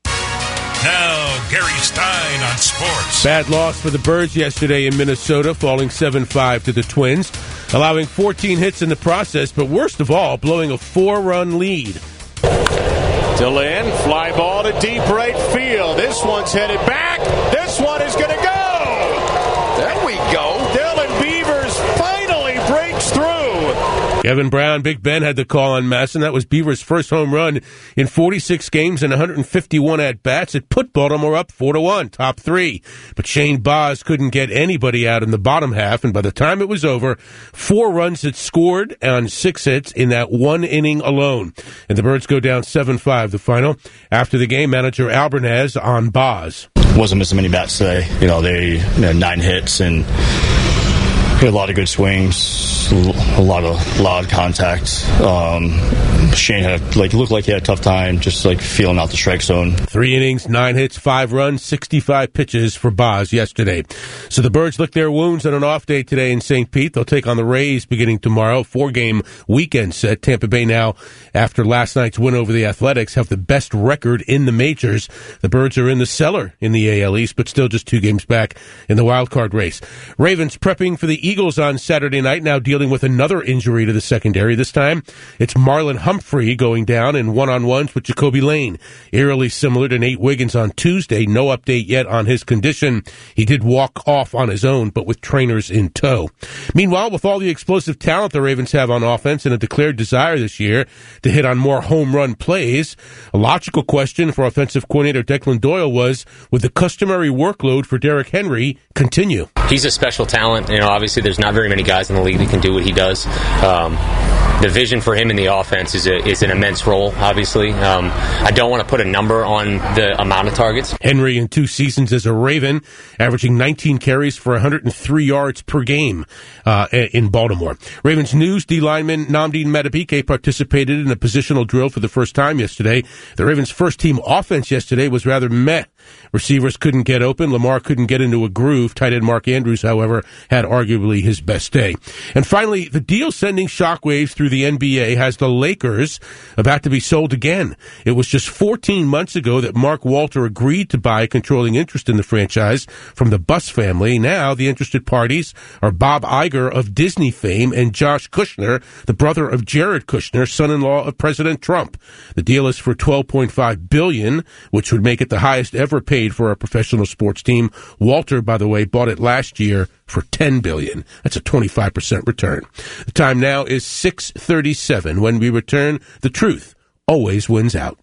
Now, Gary Stein on sports. Bad loss for the Birds yesterday in Minnesota, falling seven five to the Twins, allowing fourteen hits in the process, but worst of all, blowing a four-run lead. Deland, fly ball to deep right field. This one's headed back. This one is going to go. There we go. Dylan Beavers finally breaks through. Kevin Brown, Big Ben had the call on Masson. That was Beavers' first home run in forty-six games and one hundred fifty-one at-bats. It put Baltimore up four to one, top three. But Shane Baz couldn't get anybody out in the bottom half, and by the time it was over, four runs had scored on six hits in that one inning alone. And the Birds go down seven five, the final. After the game, manager Albernaz on Baz. Wasn't missing many bats today. You know, they you know, nine hits and a lot of good swings, a lot of loud contact. Um, Shane had like looked like he had a tough time, just like feeling out the strike zone. Three innings, nine hits, five runs, sixty-five pitches for Baz yesterday. So the Birds lick their wounds on an off day today in Saint Pete. They'll take on the Rays beginning tomorrow. Four-game weekend set. Tampa Bay now, after last night's win over the Athletics, have the best record in the majors. The Birds are in the cellar in the A L East, but still just two games back in the wild card race. Ravens prepping for the Eagles on Saturday night, now dealing with another injury to the secondary. This time, it's Marlon Humphrey going down in one-on-ones with Jacoby Lane. Eerily similar to Nate Wiggins on Tuesday. No update yet on his condition. He did walk off on his own, but with trainers in tow. Meanwhile, with all the explosive talent the Ravens have on offense and a declared desire this year to hit on more home run plays, a logical question for offensive coordinator Declan Doyle was, would the customary workload for Derrick Henry continue? He's a special talent. You know, obviously there's not very many guys in the league that can do what he does. Um, the vision for him in the offense is a, is an immense role, obviously. Um, I don't want to put a number on the amount of targets. Henry in two seasons as a Raven, averaging nineteen carries for one hundred three yards per game uh, in Baltimore. Ravens news D lineman Nnamdi Madubuike participated in a positional drill for the first time yesterday. The Ravens' first team offense yesterday was rather meh. Receivers couldn't get open. Lamar couldn't get into a groove. Tight end Mark Andrews, however, had arguably his best day. And finally, the deal sending shockwaves through the N B A has the Lakers about to be sold again. It was just fourteen months ago that Mark Walter agreed to buy a controlling interest in the franchise from the Buss family. Now the interested parties are Bob Iger of Disney fame and Josh Kushner, the brother of Jared Kushner, son-in-law of President Trump. The deal is for twelve point five billion dollars, which would make it the highest ever paid for a professional sports team. Walter, by the way, bought it last year for ten billion dollars. That's a twenty-five percent return. The time now is six thirty-seven. When we return, the truth always wins out.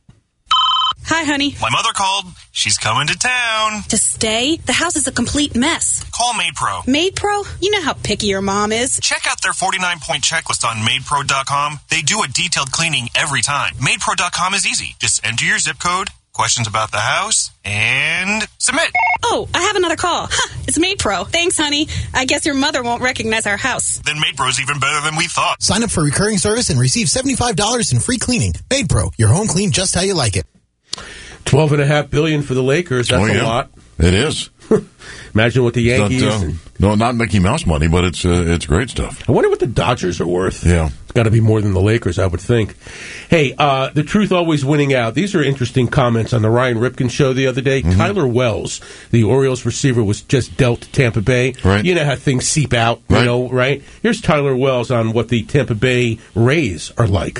Hi, honey. My mother called. She's coming to town. To stay? The house is a complete mess. Call MaidPro. MaidPro? You know how picky your mom is. Check out their forty-nine point checklist on Maid Pro dot com. They do a detailed cleaning every time. Maid Pro dot com is easy. Just enter your zip code, questions about the house, and submit. Oh, I have another call. Huh, it's MaidPro. Thanks, honey. I guess your mother won't recognize our house. Then MaidPro's even better than we thought. Sign up for recurring service and receive seventy-five dollars in free cleaning. MaidPro, your home clean just how you like it. Twelve and a half billion for the Lakers. That's oh, yeah. a lot. It is. Imagine what the Yankees. Not, uh, and, no, not Mickey Mouse money, but it's uh, it's great stuff. I wonder what the Dodgers are worth. Yeah, it's got to be more than the Lakers, I would think. Hey, uh, the truth always winning out. These are interesting comments on the Ryan Ripken show the other day. Mm-hmm. Tyler Wells, the Orioles receiver, was just dealt to Tampa Bay. Right. You know how things seep out. You right. know, right? Here's Tyler Wells on what the Tampa Bay Rays are like.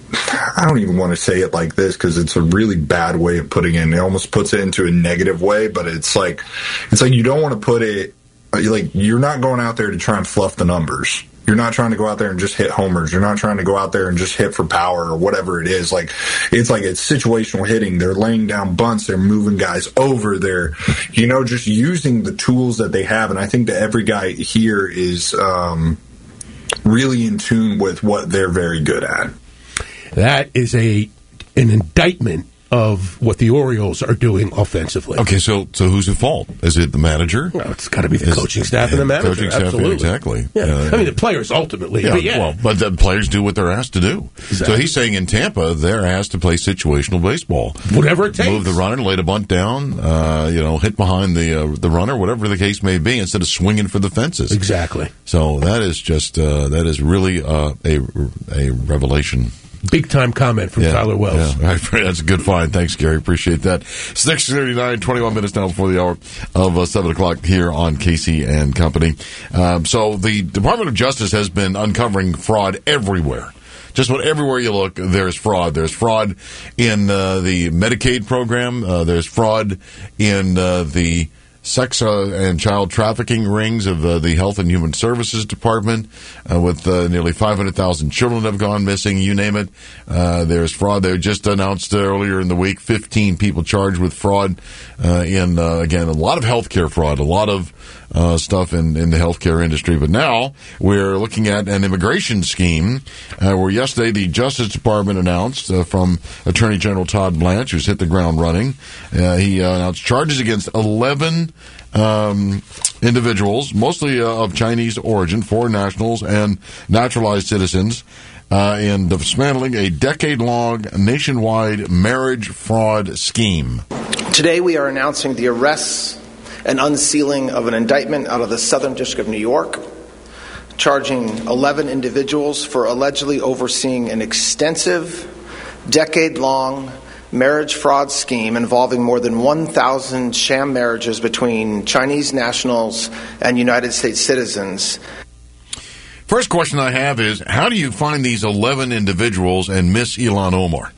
I don't even want to say it like this because it's a really bad way of putting it. It almost puts it into a negative way, but it's like it's like you don't want to put it like you're not going out there to try and fluff the numbers. You're not trying to go out there and just hit homers. You're not trying to go out there and just hit for power or whatever it is. Like it's like it's situational hitting. They're laying down bunts. They're moving guys over. They're, you know, just using the tools that they have. And I think that every guy here is um, really in tune with what they're very good at. That is a an indictment of what the Orioles are doing offensively. Okay, so so who's at fault? Is it the manager? Well, it's got to be the Is- coaching staff and the manager. Coaching staff, Absolutely. exactly. Yeah. Uh, I mean, the players ultimately. Yeah, but yeah. well, but the players do what they're asked to do. Exactly. So he's saying in Tampa, they're asked to play situational baseball. Whatever it takes. Move the runner, lay the bunt down, uh, you know, hit behind the uh, the runner, whatever the case may be, instead of swinging for the fences. Exactly. So that is just, uh, that is really uh, a, a revelation. Big time comment from Yeah, Tyler Wells. Yeah, that's a good find. Thanks, Gary. Appreciate that. six thirty-nine, twenty-one minutes now before the hour of uh, seven o'clock here on Casey and Company. Um, so the Department of Justice has been uncovering fraud everywhere. Just about everywhere you look, there's fraud. There's fraud in uh, the Medicaid program. Uh, there's fraud in uh, the sex uh, and child trafficking rings of uh, the Health and Human Services Department, uh, with uh, nearly five hundred thousand children have gone missing. You name it. Uh, there's fraud. They just announced uh, earlier in the week fifteen people charged with fraud uh, in, uh, again, a lot of healthcare fraud, a lot of uh, stuff in, in the healthcare industry. But now we're looking at an immigration scheme uh, where yesterday the Justice Department announced uh, from Attorney General Todd Blanche, who's hit the ground running, uh, he uh, announced charges against eleven Um, individuals, mostly uh, of Chinese origin, foreign nationals and naturalized citizens, uh, in dismantling a decade-long nationwide marriage fraud scheme. Today we are announcing the arrests and unsealing of an indictment out of the Southern District of New York, charging eleven individuals for allegedly overseeing an extensive, decade-long marriage fraud scheme involving more than one thousand sham marriages between Chinese nationals and United States citizens. First question I have is, how do you find these eleven individuals and Miss Ilhan Omar,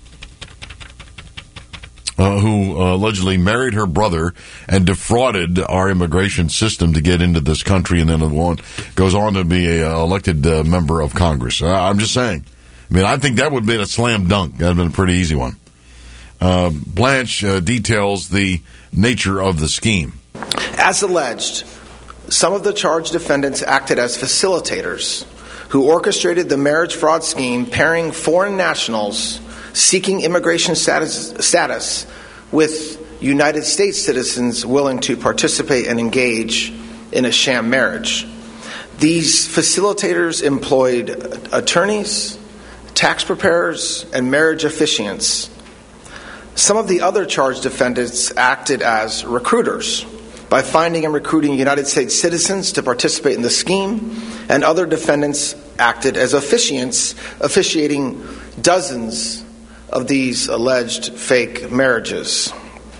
uh, who uh, allegedly married her brother and defrauded our immigration system to get into this country, and then goes on to be a uh, elected uh, member of Congress? Uh, I'm just saying. I mean, I think that would have been a slam dunk. That would have been a pretty easy one. Uh, Blanche uh, details the nature of the scheme. As alleged, some of the charged defendants acted as facilitators who orchestrated the marriage fraud scheme, pairing foreign nationals seeking immigration status, status with United States citizens willing to participate and engage in a sham marriage. These facilitators employed attorneys, tax preparers, and marriage officiants. Some of the other charged defendants acted as recruiters by finding and recruiting United States citizens to participate in the scheme, and other defendants acted as officiants, officiating dozens of these alleged fake marriages.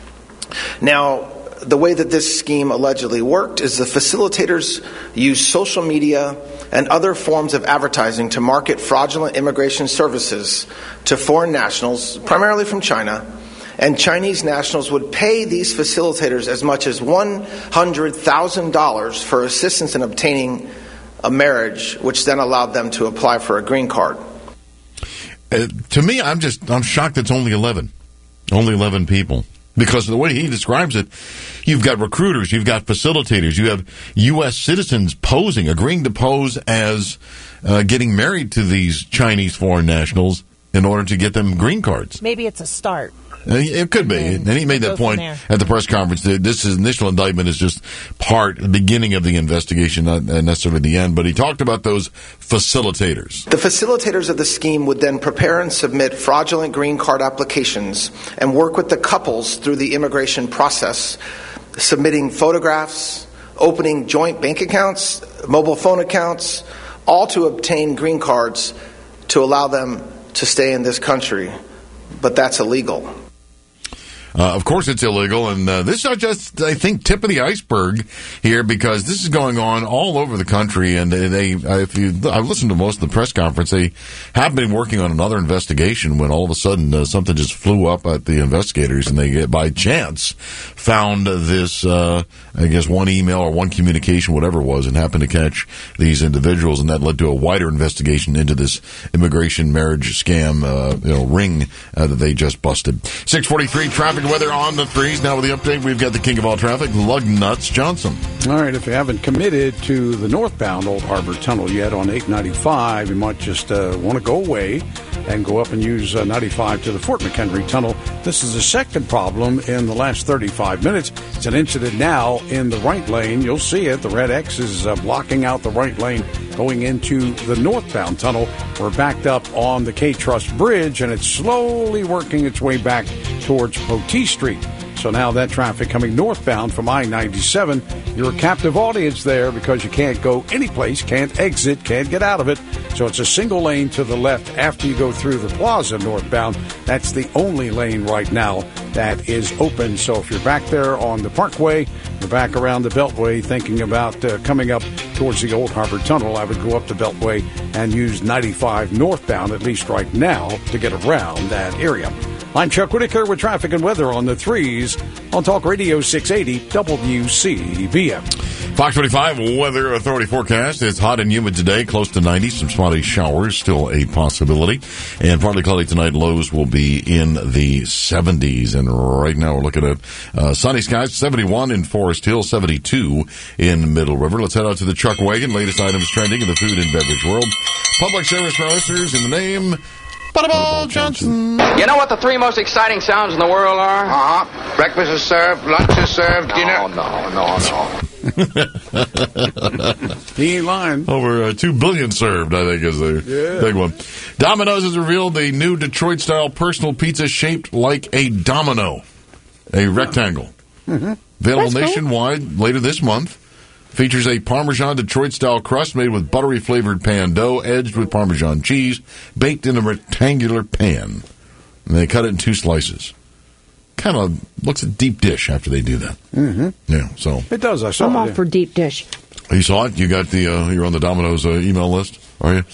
Now, the way that this scheme allegedly worked is the facilitators used social media and other forms of advertising to market fraudulent immigration services to foreign nationals, primarily from China, and Chinese nationals would pay these facilitators as much as one hundred thousand dollars for assistance in obtaining a marriage, which then allowed them to apply for a green card. Uh, to me, I'm just I'm shocked it's only eleven. Only eleven people. Because of the way he describes it, you've got recruiters, you've got facilitators, you have U S citizens posing, agreeing to pose as uh, getting married to these Chinese foreign nationals in order to get them green cards. Maybe it's a start. Uh, It could be. And he made that point at the press conference. that This is, initial indictment is just part, the beginning of the investigation, not necessarily the end. But he talked about those facilitators. The facilitators of the scheme would then prepare and submit fraudulent green card applications and work with the couples through the immigration process, submitting photographs, opening joint bank accounts, mobile phone accounts, all to obtain green cards to allow them to stay in this country. But that's illegal. Uh, of course it's illegal, and uh, this is just, I think, tip of the iceberg here, because this is going on all over the country, and they, they uh, if you, I've listened to most of the press conference, they have been working on another investigation when all of a sudden uh, something just flew up at the investigators, and they, by chance, found this, uh, I guess, one email or one communication, whatever it was, and happened to catch these individuals, and that led to a wider investigation into this immigration marriage scam, uh, you know, ring uh, that they just busted. six forty-three, traffic weather on the threes. Now with the update, we've got the king of all traffic, Lug Nuts Johnson. All right, if you haven't committed to the northbound Old Harbor Tunnel yet on eight ninety-five, you might just uh, want to go away and go up and use uh, ninety-five to the Fort McHenry Tunnel. This is the second problem in the last thirty-five minutes. It's an incident now in the right lane. You'll see it. The red X is uh, blocking out the right lane going into the northbound tunnel. We're backed up on the K-Trust Bridge, and it's slowly working its way back towards Potee Street. So now that traffic coming northbound from I ninety-seven, you're a captive audience there because you can't go anyplace, can't exit, can't get out of it. So it's a single lane to the left after you go through the plaza northbound. That's the only lane right now that is open. So if you're back there on the Parkway, you're back around the Beltway thinking about uh, coming up towards the Old Harbor Tunnel, I would go up the Beltway and use ninety-five northbound, at least right now, to get around that area. I'm Chuck Whitaker with traffic and weather on the threes on Talk Radio six eighty W C B M. Fox twenty-five Weather Authority forecast. It's hot and humid today, close to ninety. Some spotty showers, still a possibility. And partly cloudy tonight. Lows will be in the seventies. And right now we're looking at uh, sunny skies, seventy-one in Forest Hill, seventy-two in Middle River. Let's head out to the Truck Wagon. Latest items trending in the food and beverage world. Public service for our listeners in the name... Butterball Johnson. You know what the three most exciting sounds in the world are? Uh-huh. Breakfast is served, lunch is served, no, dinner... No, no, no. He ain't lying. Over uh, two billion served, I think, is the yeah. big one. Domino's has revealed the new Detroit-style personal pizza shaped like a domino, a rectangle. Mm-hmm. Available That's nationwide cool. later this month. Features a Parmesan Detroit-style crust made with buttery-flavored pan dough, edged with Parmesan cheese, baked in a rectangular pan. And they cut it in two slices. Kind of looks a deep dish after they do that. Mm-hmm. Yeah, so. It does, I saw I'm it. all yeah. for deep dish. You saw it? You got the, uh, you're on the Domino's uh, email list, are you?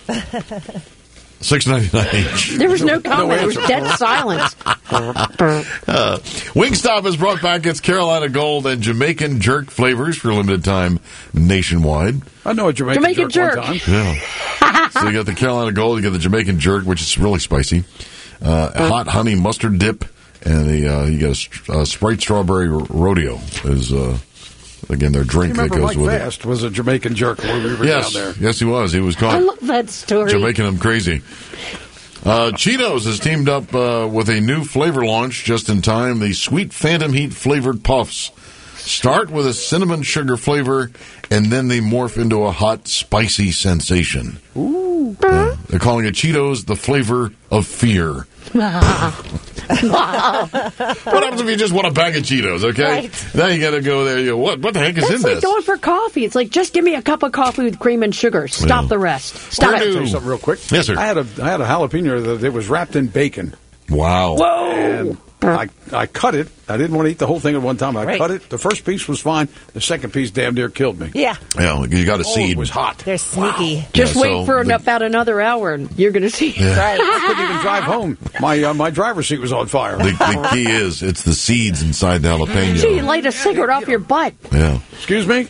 six ninety-nine each. There was no comment. It was dead silence. uh, Wingstop has brought back its Carolina Gold and Jamaican Jerk flavors for a limited time nationwide. I know a Jamaican, Jamaican jerk, jerk. one time. Yeah. So you got the Carolina Gold, you got the Jamaican Jerk, which is really spicy. Uh, hot honey mustard dip, and the, uh, you got a, a Sprite Strawberry Rodeo is, uh, again, their drink that goes Mike with Fast it. was a Jamaican jerk when we were Yes, down there. yes, he was. He was caught. I love that story. Jamaican him crazy. Uh, Cheetos has teamed up uh, with a new flavor launch just in time. The Sweet Phantom Heat flavored puffs start with a cinnamon sugar flavor, and then they morph into a hot, spicy sensation. Ooh. Uh, they're calling it Cheetos the flavor of fear. What happens if you just want a bag of Cheetos, okay? Right. Now you got to go there. You go, what, what the heck is That's in like this? going for coffee. It's like, just give me a cup of coffee with cream and sugar. Stop Yeah. the rest. Stop I'll it. tell you something real quick. Yes, sir. I had a I had a jalapeno that it was wrapped in bacon. Wow. Whoa. And I, I cut it. I didn't want to eat the whole thing at one time. I Right. cut it. The first piece was fine. The second piece damn near killed me. Yeah. Yeah, you got a Oh, seed. it was hot. They're sneaky. Just Yeah, wait so for an, the- about another hour, and you're going to see. Yeah. Right. I couldn't even drive home. My uh, my driver's seat was on fire. The, the key is it's the seeds inside the jalapeno. So you light a cigarette off your butt. Yeah. Excuse me?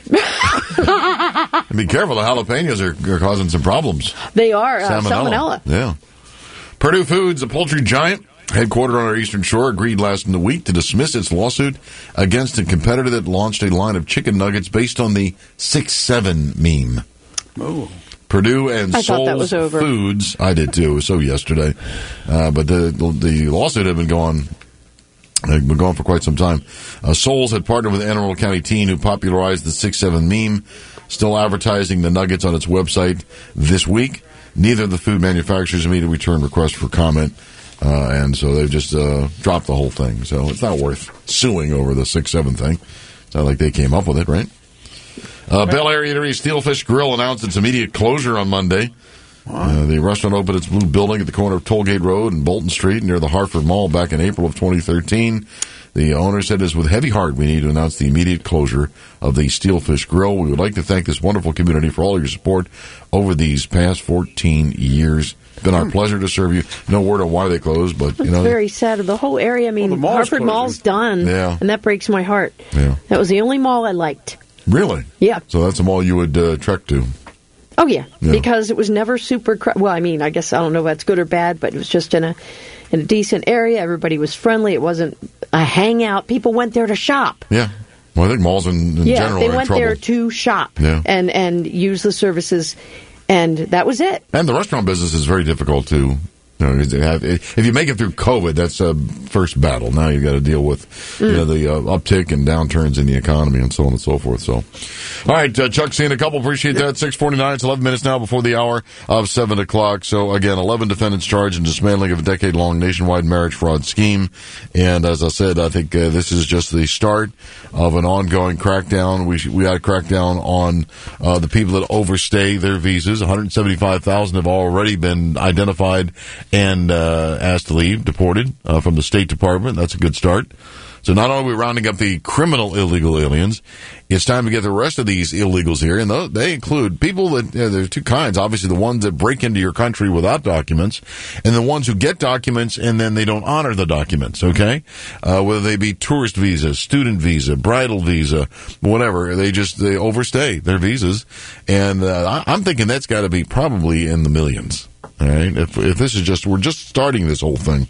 And be careful, the jalapenos are, are causing some problems. They are uh, Salmonella. salmonella. Yeah. Purdue Foods, a poultry giant, headquartered on our eastern shore, agreed last in the week to dismiss its lawsuit against a competitor that launched a line of chicken nuggets based on the six seven meme. Oh. Purdue and I thought that was Souls over. Foods, I did too, it was so yesterday. Uh, but the, the the lawsuit had been going had been going for quite some time. Uh, Souls had partnered with an Anne Arundel County teen who popularized the six seven meme, still advertising the nuggets on its website this week. Neither of the food manufacturers made a return request for comment. Uh, and so they've just uh, dropped the whole thing. So it's not worth suing over the six seven thing. It's not like they came up with it, right? Uh, Bel Air Eatery Steelfish Grill announced its immediate closure on Monday. Uh, the restaurant opened its blue building at the corner of Tollgate Road and Bolton Street near the Hartford Mall back in April of twenty thirteen. The owner said, "It's with heavy heart we need to announce the immediate closure of the Steelfish Grill. We would like to thank this wonderful community for all your support over these past fourteen years. It's been our pleasure to serve you." No word on why they closed, but, you It's know. very sad. The whole area, I mean, Well, the mall's Hartford closing. Mall's done. Yeah. And that breaks my heart. Yeah. That was the only mall I liked. Really? Yeah. So that's a mall you would uh, trek to. Oh, yeah. Yeah. Because it was never super... Cr- well, I mean, I guess I don't know if that's good or bad, but it was just in a in a decent area. Everybody was friendly. It wasn't a hangout. People went there to shop. Yeah. Well, I think malls in, in yeah, general they are in went trouble. there to shop Yeah. and, and use the services, and that was it. And the restaurant business is very difficult to You know, if you make it through COVID, that's a first battle. Now you've got to deal with mm. you know, the uh, uptick and downturns in the economy and so on and so forth. So, all right, uh, Chuck, seeing a couple. Appreciate that. six forty-nine. It's eleven minutes now before the hour of seven o'clock. So, again, eleven defendants charged in dismantling of a decade-long nationwide marriage fraud scheme. And as I said, I think uh, this is just the start of an ongoing crackdown. We we got to crack down on uh, the people that overstay their visas. one hundred seventy-five thousand have already been identified and uh, asked to leave, deported uh, from the State Department. That's a good start. So not only are we rounding up the criminal illegal aliens, it's time to get the rest of these illegals here. And they include people that, you know, there's two kinds. Obviously, the ones that break into your country without documents, and the ones who get documents and then they don't honor the documents, okay? Uh, whether they be tourist visa, student visa, bridal visa, whatever. They just, they overstay their visas. And uh, I'm thinking that's got to be probably in the millions. All right, if, if this is just, we're just starting this whole thing.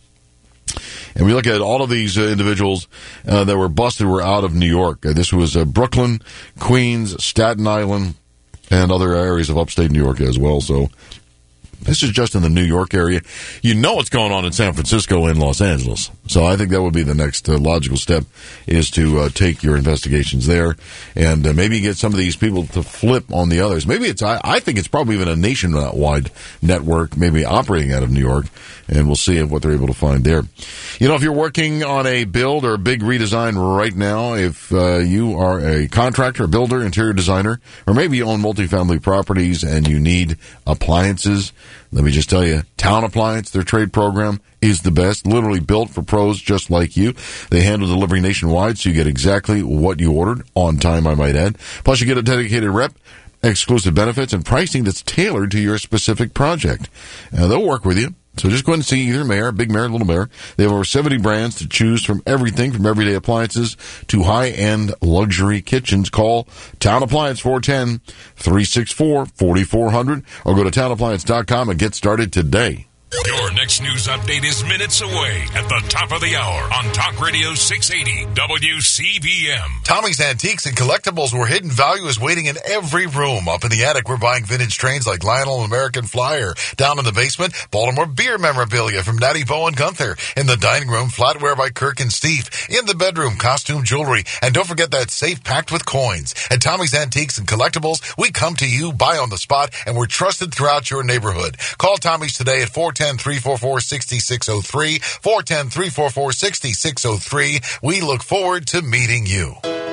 And we look at all of these uh, individuals uh, that were busted were out of New York. Uh, this was uh, Brooklyn, Queens, Staten Island, and other areas of upstate New York as well. So this is just in the New York area. You know what's going on in San Francisco and Los Angeles. So I think that would be the next uh, logical step, is to uh, take your investigations there and uh, maybe get some of these people to flip on the others. Maybe it's, I, I think it's probably even a nationwide network, maybe operating out of New York, and we'll see what they're able to find there. You know, if you're working on a build or a big redesign right now, if uh, you are a contractor, a builder, interior designer, or maybe you own multifamily properties and you need appliances, let me just tell you, Town Appliance, their trade program, is the best. Literally built for pros just like you. They handle delivery nationwide, so you get exactly what you ordered, on time, I might add. Plus, you get a dedicated rep, exclusive benefits, and pricing that's tailored to your specific project. Uh, they'll work with you. So just go ahead and see either Mayor, Big Mayor, Little Mayor. They have over seventy brands to choose from, everything from everyday appliances to high-end luxury kitchens. Call Town Appliance, four one zero, three six four, four four zero zero, or go to town appliance dot com and get started today. Your next news update is minutes away at the top of the hour on Talk Radio six eighty W C B M. Tommy's Antiques and Collectibles, where hidden value is waiting in every room. Up in the attic, we're buying vintage trains like Lionel and American Flyer. Down in the basement, Baltimore beer memorabilia from Natty Bo and Gunther. In the dining room, flatware by Kirk and Steve. In the bedroom, costume jewelry. And don't forget that safe packed with coins. At Tommy's Antiques and Collectibles, we come to you, buy on the spot, and we're trusted throughout your neighborhood. Call Tommy's today at four one zero, three four four, six six zero three, four one zero, three four four, six six zero three. We look forward to meeting you.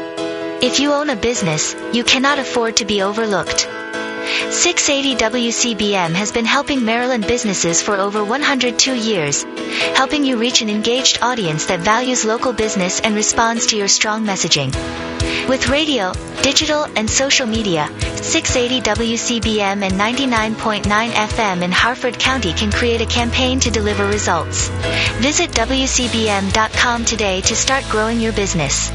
If you own a business, you cannot afford to be overlooked. six eighty W C B M has been helping Maryland businesses for over one hundred two years, helping you reach an engaged audience that values local business and responds to your strong messaging. With radio, digital, and social media, six eighty W C B M and ninety-nine point nine F M in Harford County can create a campaign to deliver results. Visit W C B M dot com today to start growing your business.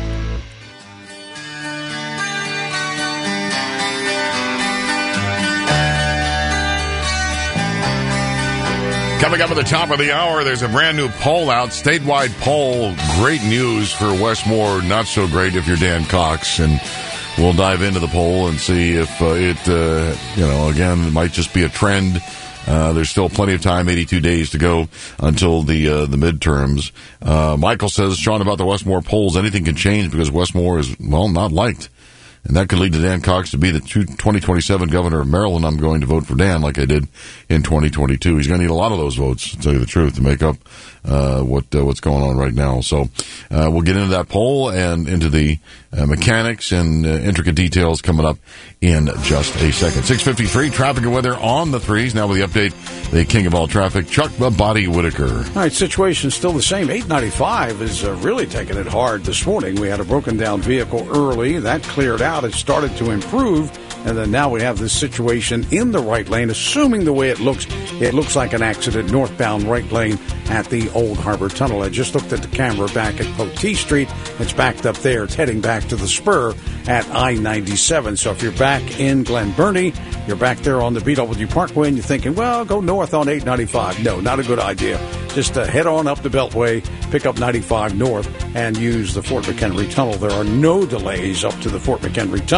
Coming up at the top of the hour, there's a brand new poll out, statewide poll. Great news for Westmore, not so great if you're Dan Cox. And we'll dive into the poll and see if uh, it, uh, you know, again, it might just be a trend. Uh, there's still plenty of time, eighty-two days to go until the uh, the midterms. Uh, Michael says, Sean, about the Westmore polls, anything can change because Westmore is, well, not liked. And that could lead to Dan Cox to be the twenty twenty-seven governor of Maryland. I'm going to vote for Dan like I did in twenty twenty-two. He's going to need a lot of those votes, to tell you the truth, to make up uh, what uh, what's going on right now. So uh, we'll get into that poll and into the uh, mechanics and uh, intricate details coming up in just a second. six fifty-three, traffic and weather on the threes. Now with the update, the king of all traffic, Chuck the Body Whitaker. All right, situation still the same. eight ninety-five is uh, really taking it hard this morning. We had a broken down vehicle early. That cleared out. It started to improve. And then now we have this situation in the right lane. Assuming the way it looks, it looks like an accident northbound right lane at the Old Harbor Tunnel. I just looked at the camera back at Potee Street. It's backed up there. It's heading back to the spur at I ninety-seven. So if you're back in Glen Burnie, you're back there on the B W Parkway, and you're thinking, well, go north on eight ninety-five. No, not a good idea. Just uh, head on up the Beltway, pick up ninety-five north, and use the Fort McHenry Tunnel. There are no delays up to the Fort McHenry Tunnel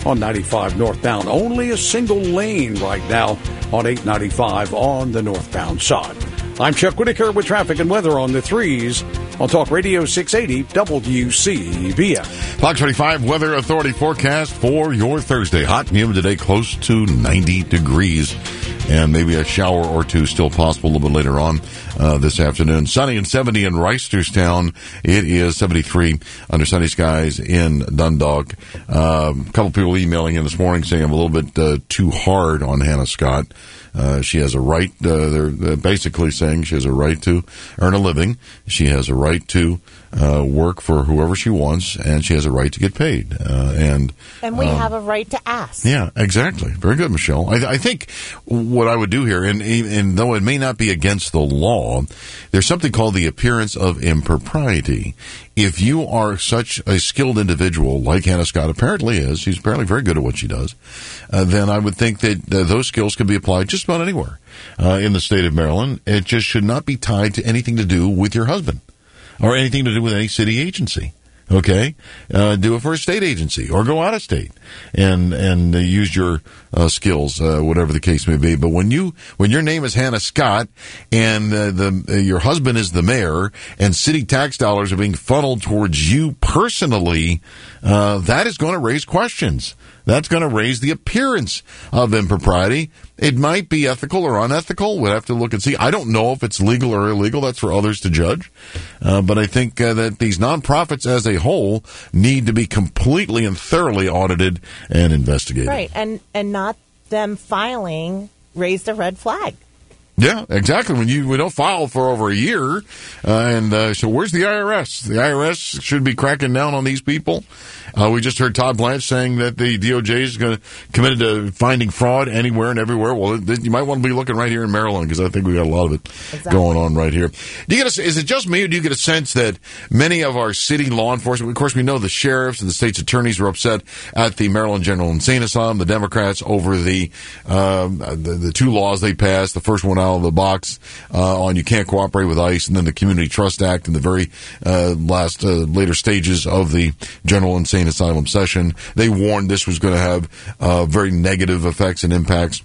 on ninety-five northbound. Only a single lane right now on eight ninety-five on the northbound side. I'm Chuck Whitaker with traffic and weather on the threes on Talk Radio six eighty W C B M. Fox twenty-five Weather Authority forecast for your Thursday. Hot and humid today, close to ninety degrees. And maybe a shower or two still possible a little bit later on uh, this afternoon. Sunny and seventy in Reisterstown. It is seventy-three under sunny skies in Dundalk. Uh, a couple people emailing in this morning saying I'm a little bit uh, too hard on Hannah Scott. Uh, she has a right, uh, they're basically saying she has a right to earn a living. She has a right to uh, work for whoever she wants, and she has a right to get paid. Uh, and and we um, have a right to ask. Yeah, exactly. Very good, Michelle. I, I think what I would do here, and, and though it may not be against the law, there's something called the appearance of impropriety. If you are such a skilled individual like Hannah Scott apparently is, she's apparently very good at what she does, uh, then I would think that uh, those skills can be applied just about anywhere uh, in the state of Maryland. It just should not be tied to anything to do with your husband or anything to do with any city agency. Okay, uh, do it for a state agency or go out of state and and uh, use your uh, skills, uh, whatever the case may be. But when you when your name is Hannah Scott and uh, the uh, your husband is the mayor and city tax dollars are being funneled towards you personally, uh, that is going to raise questions. That's going to raise the appearance of impropriety. It might be ethical or unethical. We'll have to look and see. I don't know if it's legal or illegal. That's for others to judge. Uh, but I think uh, that these nonprofits as a whole need to be completely and thoroughly audited and investigated. Right, and and not them filing raised a red flag. Yeah, exactly. When you we don't file for over a year, uh, and uh, so where's the I R S? The I R S should be cracking down on these people. Uh, we just heard Todd Blanche saying that the D O J is going to committed to finding fraud anywhere and everywhere. Well, you might want to be looking right here in Maryland because I think we got a lot of it exactly. going on right here. Do you get a, is it just me, or do you get a sense that many of our city law enforcement, of course, we know the sheriffs and the state's attorneys were upset at the Maryland General Insane Asylum, the Democrats, over the um, the, the two laws they passed. The first one out of the box uh, on you can't cooperate with ICE, and then the Community Trust Act in the very uh, last uh, later stages of the General Insane Asylum session. They warned this was going to have uh, very negative effects and impacts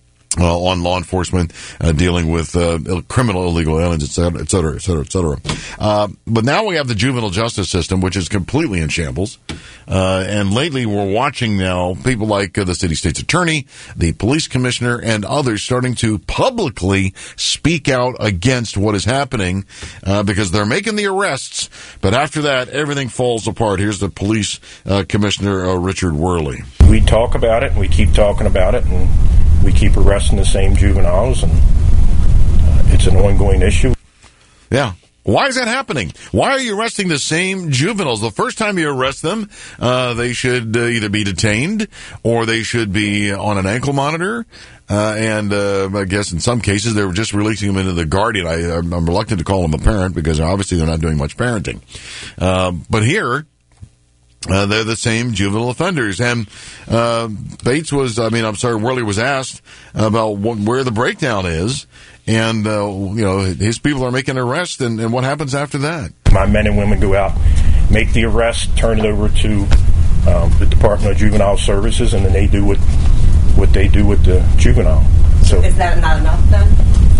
Uh, on law enforcement uh, dealing with uh, criminal illegal aliens, et cetera, et cetera, et cetera, et cetera. Uh, but now we have the juvenile justice system, which is completely in shambles. Uh, and lately we're watching now people like uh, the city state's attorney, the police commissioner, and others starting to publicly speak out against what is happening uh, because they're making the arrests. But after that, everything falls apart. Here's the police uh, commissioner, uh, Richard Worley. We talk about it, and we keep talking about it, and we keep arresting the same juveniles, and uh, it's an ongoing issue. Yeah. Why is that happening? Why are you arresting the same juveniles? The first time you arrest them, uh, they should uh, either be detained or they should be on an ankle monitor. Uh, and uh, I guess in some cases they were just releasing them into the guardian. I, I'm reluctant to call them a parent because obviously they're not doing much parenting. Uh, but here, Uh, they're the same juvenile offenders. And uh, Bates was, I mean, I'm sorry, Worley was asked about what, where the breakdown is. And, uh, you know, his people are making arrests, and, and what happens after that? My men and women go out, make the arrest, turn it over to um, the Department of Juvenile Services, and then they do what, what they do with the juvenile. So, is that not enough then?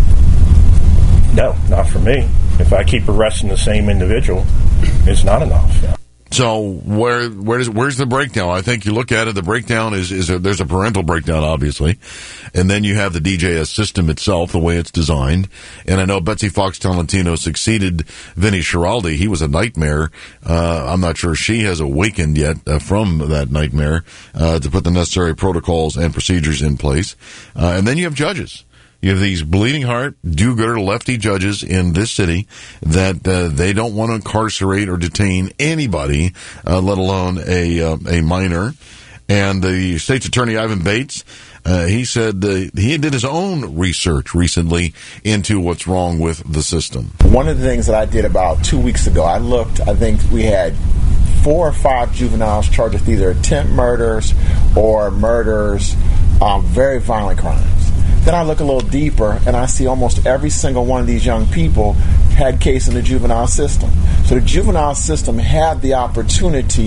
No, not for me. If I keep arresting the same individual, it's not enough. So where where does where's the breakdown? I think you look at it, the breakdown is is a, there's a parental breakdown, obviously, and then you have the D J S system itself, the way it's designed. And I know Betsy Fox Tolentino succeeded Vinny Schiraldi. He was a nightmare. Uh, I'm not sure she has awakened yet uh, from that nightmare uh, to put the necessary protocols and procedures in place. Uh, and then you have judges. You have these bleeding heart, do-gooder, lefty judges in this city that uh, they don't want to incarcerate or detain anybody, uh, let alone a uh, a minor. And the state's attorney, Ivan Bates, uh, he said uh, he did his own research recently into what's wrong with the system. One of the things that I did about two weeks ago, I looked, I think we had four or five juveniles charged with either attempt murders or murders, um, very violent crimes. Then I look a little deeper, and I see almost every single one of these young people had case in the juvenile system. So the juvenile system had the opportunity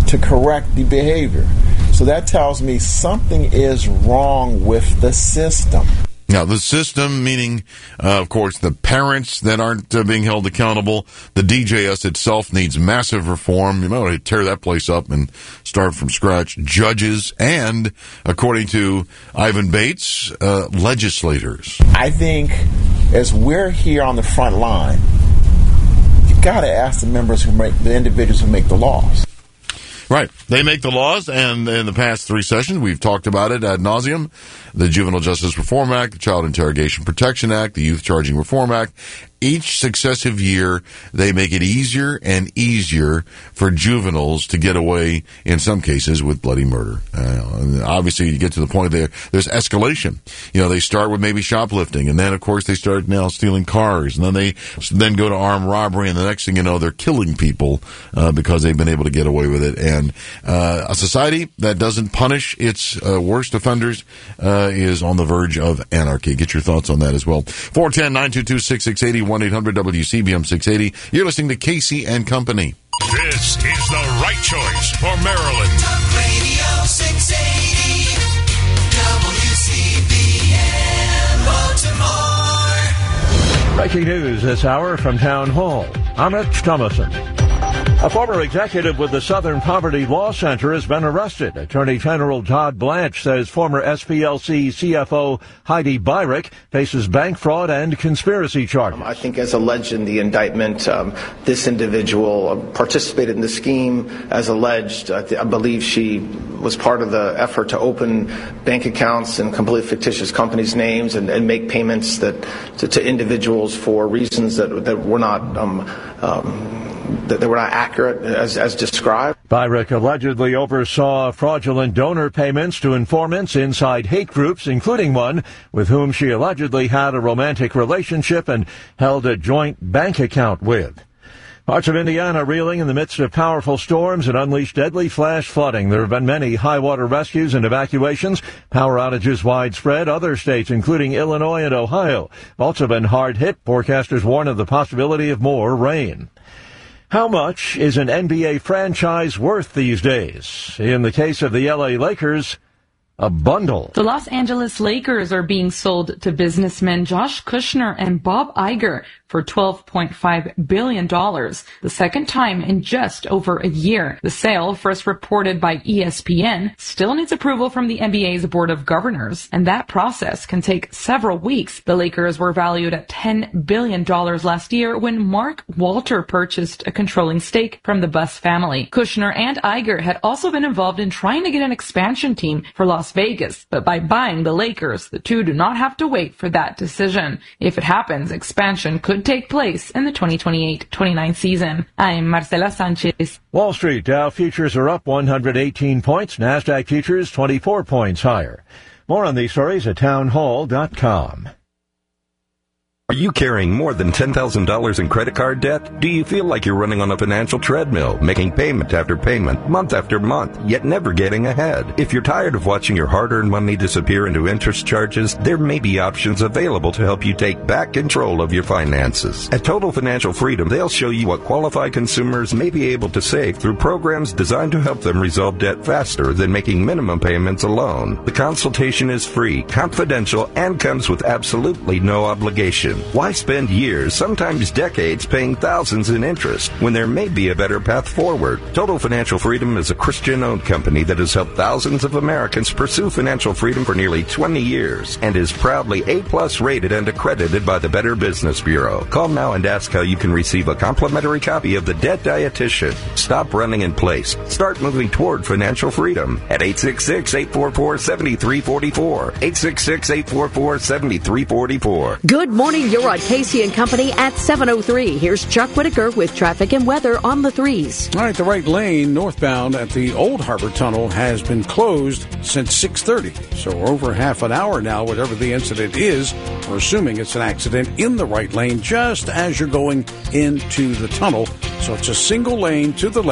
to correct the behavior. So that tells me something is wrong with the system. Now, the system, meaning, uh, of course, the parents that aren't uh, being held accountable. The D J S itself needs massive reform. You might want to tear that place up and start from scratch. Judges and, according to Ivan Bates, uh, legislators. I think as we're here on the front line, you've got to ask the members who make, the individuals who make the laws. Right. They make the laws, and in the past three sessions, we've talked about it ad nauseum. The Juvenile Justice Reform Act, the Child Interrogation Protection Act, the Youth Charging Reform Act. Each successive year, they make it easier and easier for juveniles to get away, in some cases, with bloody murder. Uh, and obviously, you get to the point there, there's escalation. You know, they start with maybe shoplifting, and then, of course, they start now stealing cars, and then they then go to armed robbery, and the next thing you know, they're killing people uh, because they've been able to get away with it. And uh, a society that doesn't punish its uh, worst offenders uh, is on the verge of anarchy. Get your thoughts on that as well. four one zero, nine two two, six six eight zero, one eight hundred W C B M six eighty. You're listening to Casey and Company. This is the right choice for Maryland. Talk Radio six eighty W C B M Baltimore. Breaking news this hour from Town Hall. I'm Rich Thomason. A former executive with the Southern Poverty Law Center has been arrested. Attorney General Todd Blanche says former S P L C C F O Heidi Beirich faces bank fraud and conspiracy charges. Um, I think as alleged in the indictment, um, this individual uh, participated in the scheme as alleged. I, th- I believe she was part of the effort to open bank accounts in completely fictitious companies' names and, and make payments that to, to individuals for reasons that, that were not um, um, that they were not accurate as, as described. Beirich allegedly oversaw fraudulent donor payments to informants inside hate groups, including one with whom she allegedly had a romantic relationship and held a joint bank account with. Parts of Indiana reeling in the midst of powerful storms and unleashed deadly flash flooding. There have been many high water rescues and evacuations, power outages widespread. Other states, including Illinois and Ohio, have also been hard hit. Forecasters warn of the possibility of more rain. How much is an N B A franchise worth these days? In the case of the L A Lakers, a bundle. The Los Angeles Lakers are being sold to businessmen Josh Kushner and Bob Iger for twelve point five billion dollars, the second time in just over a year. The sale, first reported by E S P N, still needs approval from the N B A's Board of Governors, and that process can take several weeks. The Lakers were valued at ten billion dollars last year when Mark Walter purchased a controlling stake from the Buss family. Kushner and Iger had also been involved in trying to get an expansion team for Las Vegas, but by buying the Lakers, the two do not have to wait for that decision. If it happens, expansion could take place in the twenty twenty-eight twenty-nine season. I'm Marcela Sanchez. Wall Street Dow futures are up one hundred eighteen points. NASDAQ futures twenty-four points higher. More on these stories at townhall dot com. Are you carrying more than ten thousand dollars in credit card debt? Do you feel like you're running on a financial treadmill, making payment after payment, month after month, yet never getting ahead? If you're tired of watching your hard-earned money disappear into interest charges, there may be options available to help you take back control of your finances. At Total Financial Freedom, they'll show you what qualified consumers may be able to save through programs designed to help them resolve debt faster than making minimum payments alone. The consultation is free, confidential, and comes with absolutely no obligation. Why spend years, sometimes decades, paying thousands in interest when there may be a better path forward? Total Financial Freedom is a Christian-owned company that has helped thousands of Americans pursue financial freedom for nearly twenty years and is proudly A-plus rated and accredited by the Better Business Bureau. Call now and ask how you can receive a complimentary copy of The Debt Dietitian. Stop running in place. Start moving toward financial freedom at eight six six, eight four four, seven three four four. eight six six, eight four four, seven three four four. Good morning. You're on Casey and Company at seven oh three. Here's Chuck Whitaker with traffic and weather on the threes. All right, the right lane northbound at the Old Harbor Tunnel has been closed since six thirty. So we're over half an hour now, whatever the incident is. We're assuming it's an accident in the right lane just as you're going into the tunnel. So it's a single lane to the left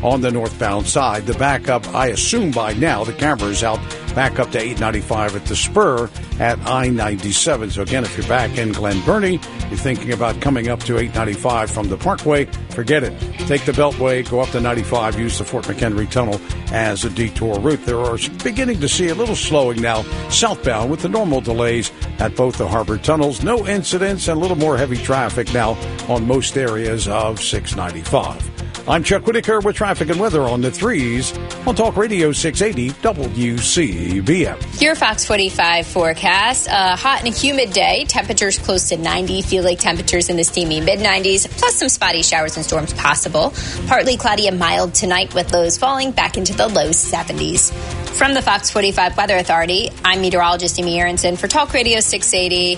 on the northbound side. The backup, I assume by now, the camera's out, back up to eight ninety-five at the spur at I ninety-seven. So again, if you're back in Glen Burnie, you're thinking about coming up to eight ninety-five from the Parkway, forget it. Take the Beltway, go up to ninety-five, use the Fort McHenry Tunnel as a detour route. There are beginning to see a little slowing now southbound with the normal delays at both the harbor tunnels. No incidents and a little more heavy traffic now on most areas of six ninety-five. I'm Chuck Whitaker with traffic and weather on the threes on Talk Radio six eighty W C B M. Your Fox forty-five forecast. A hot and humid day. Temperatures close to ninety. Feel like temperatures in the steamy mid nineties. Plus some spotty showers and storms possible. Partly cloudy and mild tonight with lows falling back into the low seventies. From the Fox forty-five Weather Authority, I'm meteorologist Amy Aronson for Talk Radio six eighty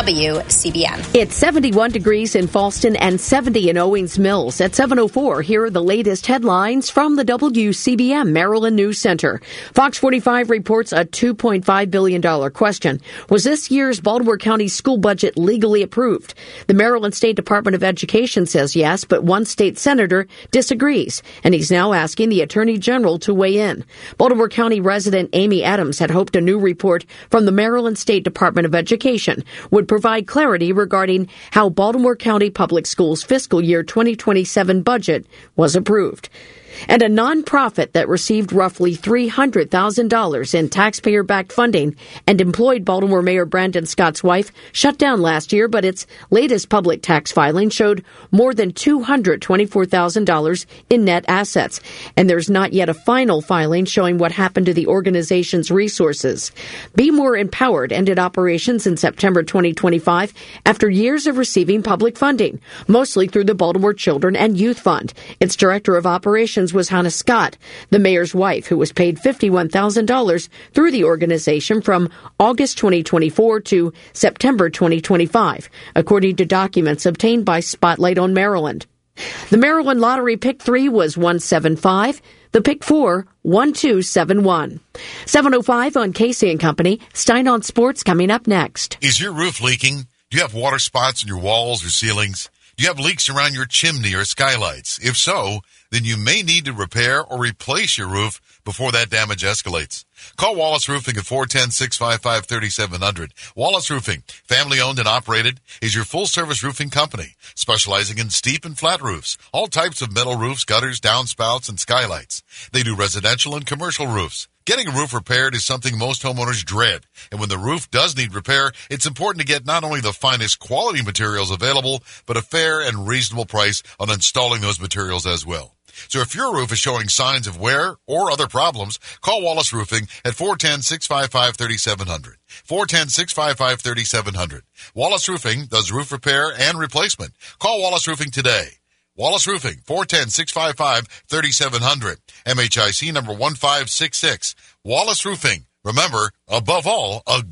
W C B M. It's seventy-one degrees in Falston and seventy in Owings Mills. At seven oh four, here are the latest headlines from the W C B M Maryland News Center. Fox forty-five reports a two point five billion dollars question. Was this year's Baltimore County school budget legally approved? The Maryland State Department of Education says yes, but one state senator disagrees, and he's now asking the Attorney General to weigh in. Baltimore County resident Amy Adams had hoped a new report from the Maryland State Department of Education would provide clarity regarding how Baltimore County Public Schools' fiscal year twenty twenty-seven budget was approved. And a nonprofit that received roughly three hundred thousand dollars in taxpayer-backed funding and employed Baltimore Mayor Brandon Scott's wife shut down last year, but its latest public tax filing showed more than two hundred twenty-four thousand dollars in net assets. And there's not yet a final filing showing what happened to the organization's resources. Be More Empowered ended operations in September twenty twenty-five after years of receiving public funding, mostly through the Baltimore Children and Youth Fund. Its director of operations was Hannah Scott, the mayor's wife, who was paid fifty-one thousand dollars through the organization from August twenty twenty-four to September twenty twenty-five, according to documents obtained by Spotlight on Maryland. The Maryland Lottery Pick three was one seven five, the Pick four, one two seven one. seven oh five on Casey and Company. Stein on Sports coming up next. Is your roof leaking? Do you have water spots in your walls or ceilings? Do you have leaks around your chimney or skylights? If so, then you may need to repair or replace your roof before that damage escalates. Call Wallace Roofing at four one zero, six five five, three seven zero zero. Wallace Roofing, family owned and operated, is your full-service roofing company, specializing in steep and flat roofs, all types of metal roofs, gutters, downspouts, and skylights. They do residential and commercial roofs. Getting a roof repaired is something most homeowners dread, and when the roof does need repair, it's important to get not only the finest quality materials available, but a fair and reasonable price on installing those materials as well. So if your roof is showing signs of wear or other problems, call Wallace Roofing at four one zero, six five five, three seven zero zero. four one zero, six five five, three seven zero zero. Wallace Roofing does roof repair and replacement. Call Wallace Roofing today. Wallace Roofing, four one zero, six five five, three seven zero zero. M H I C number one five six six. Wallace Roofing. Remember, above all, a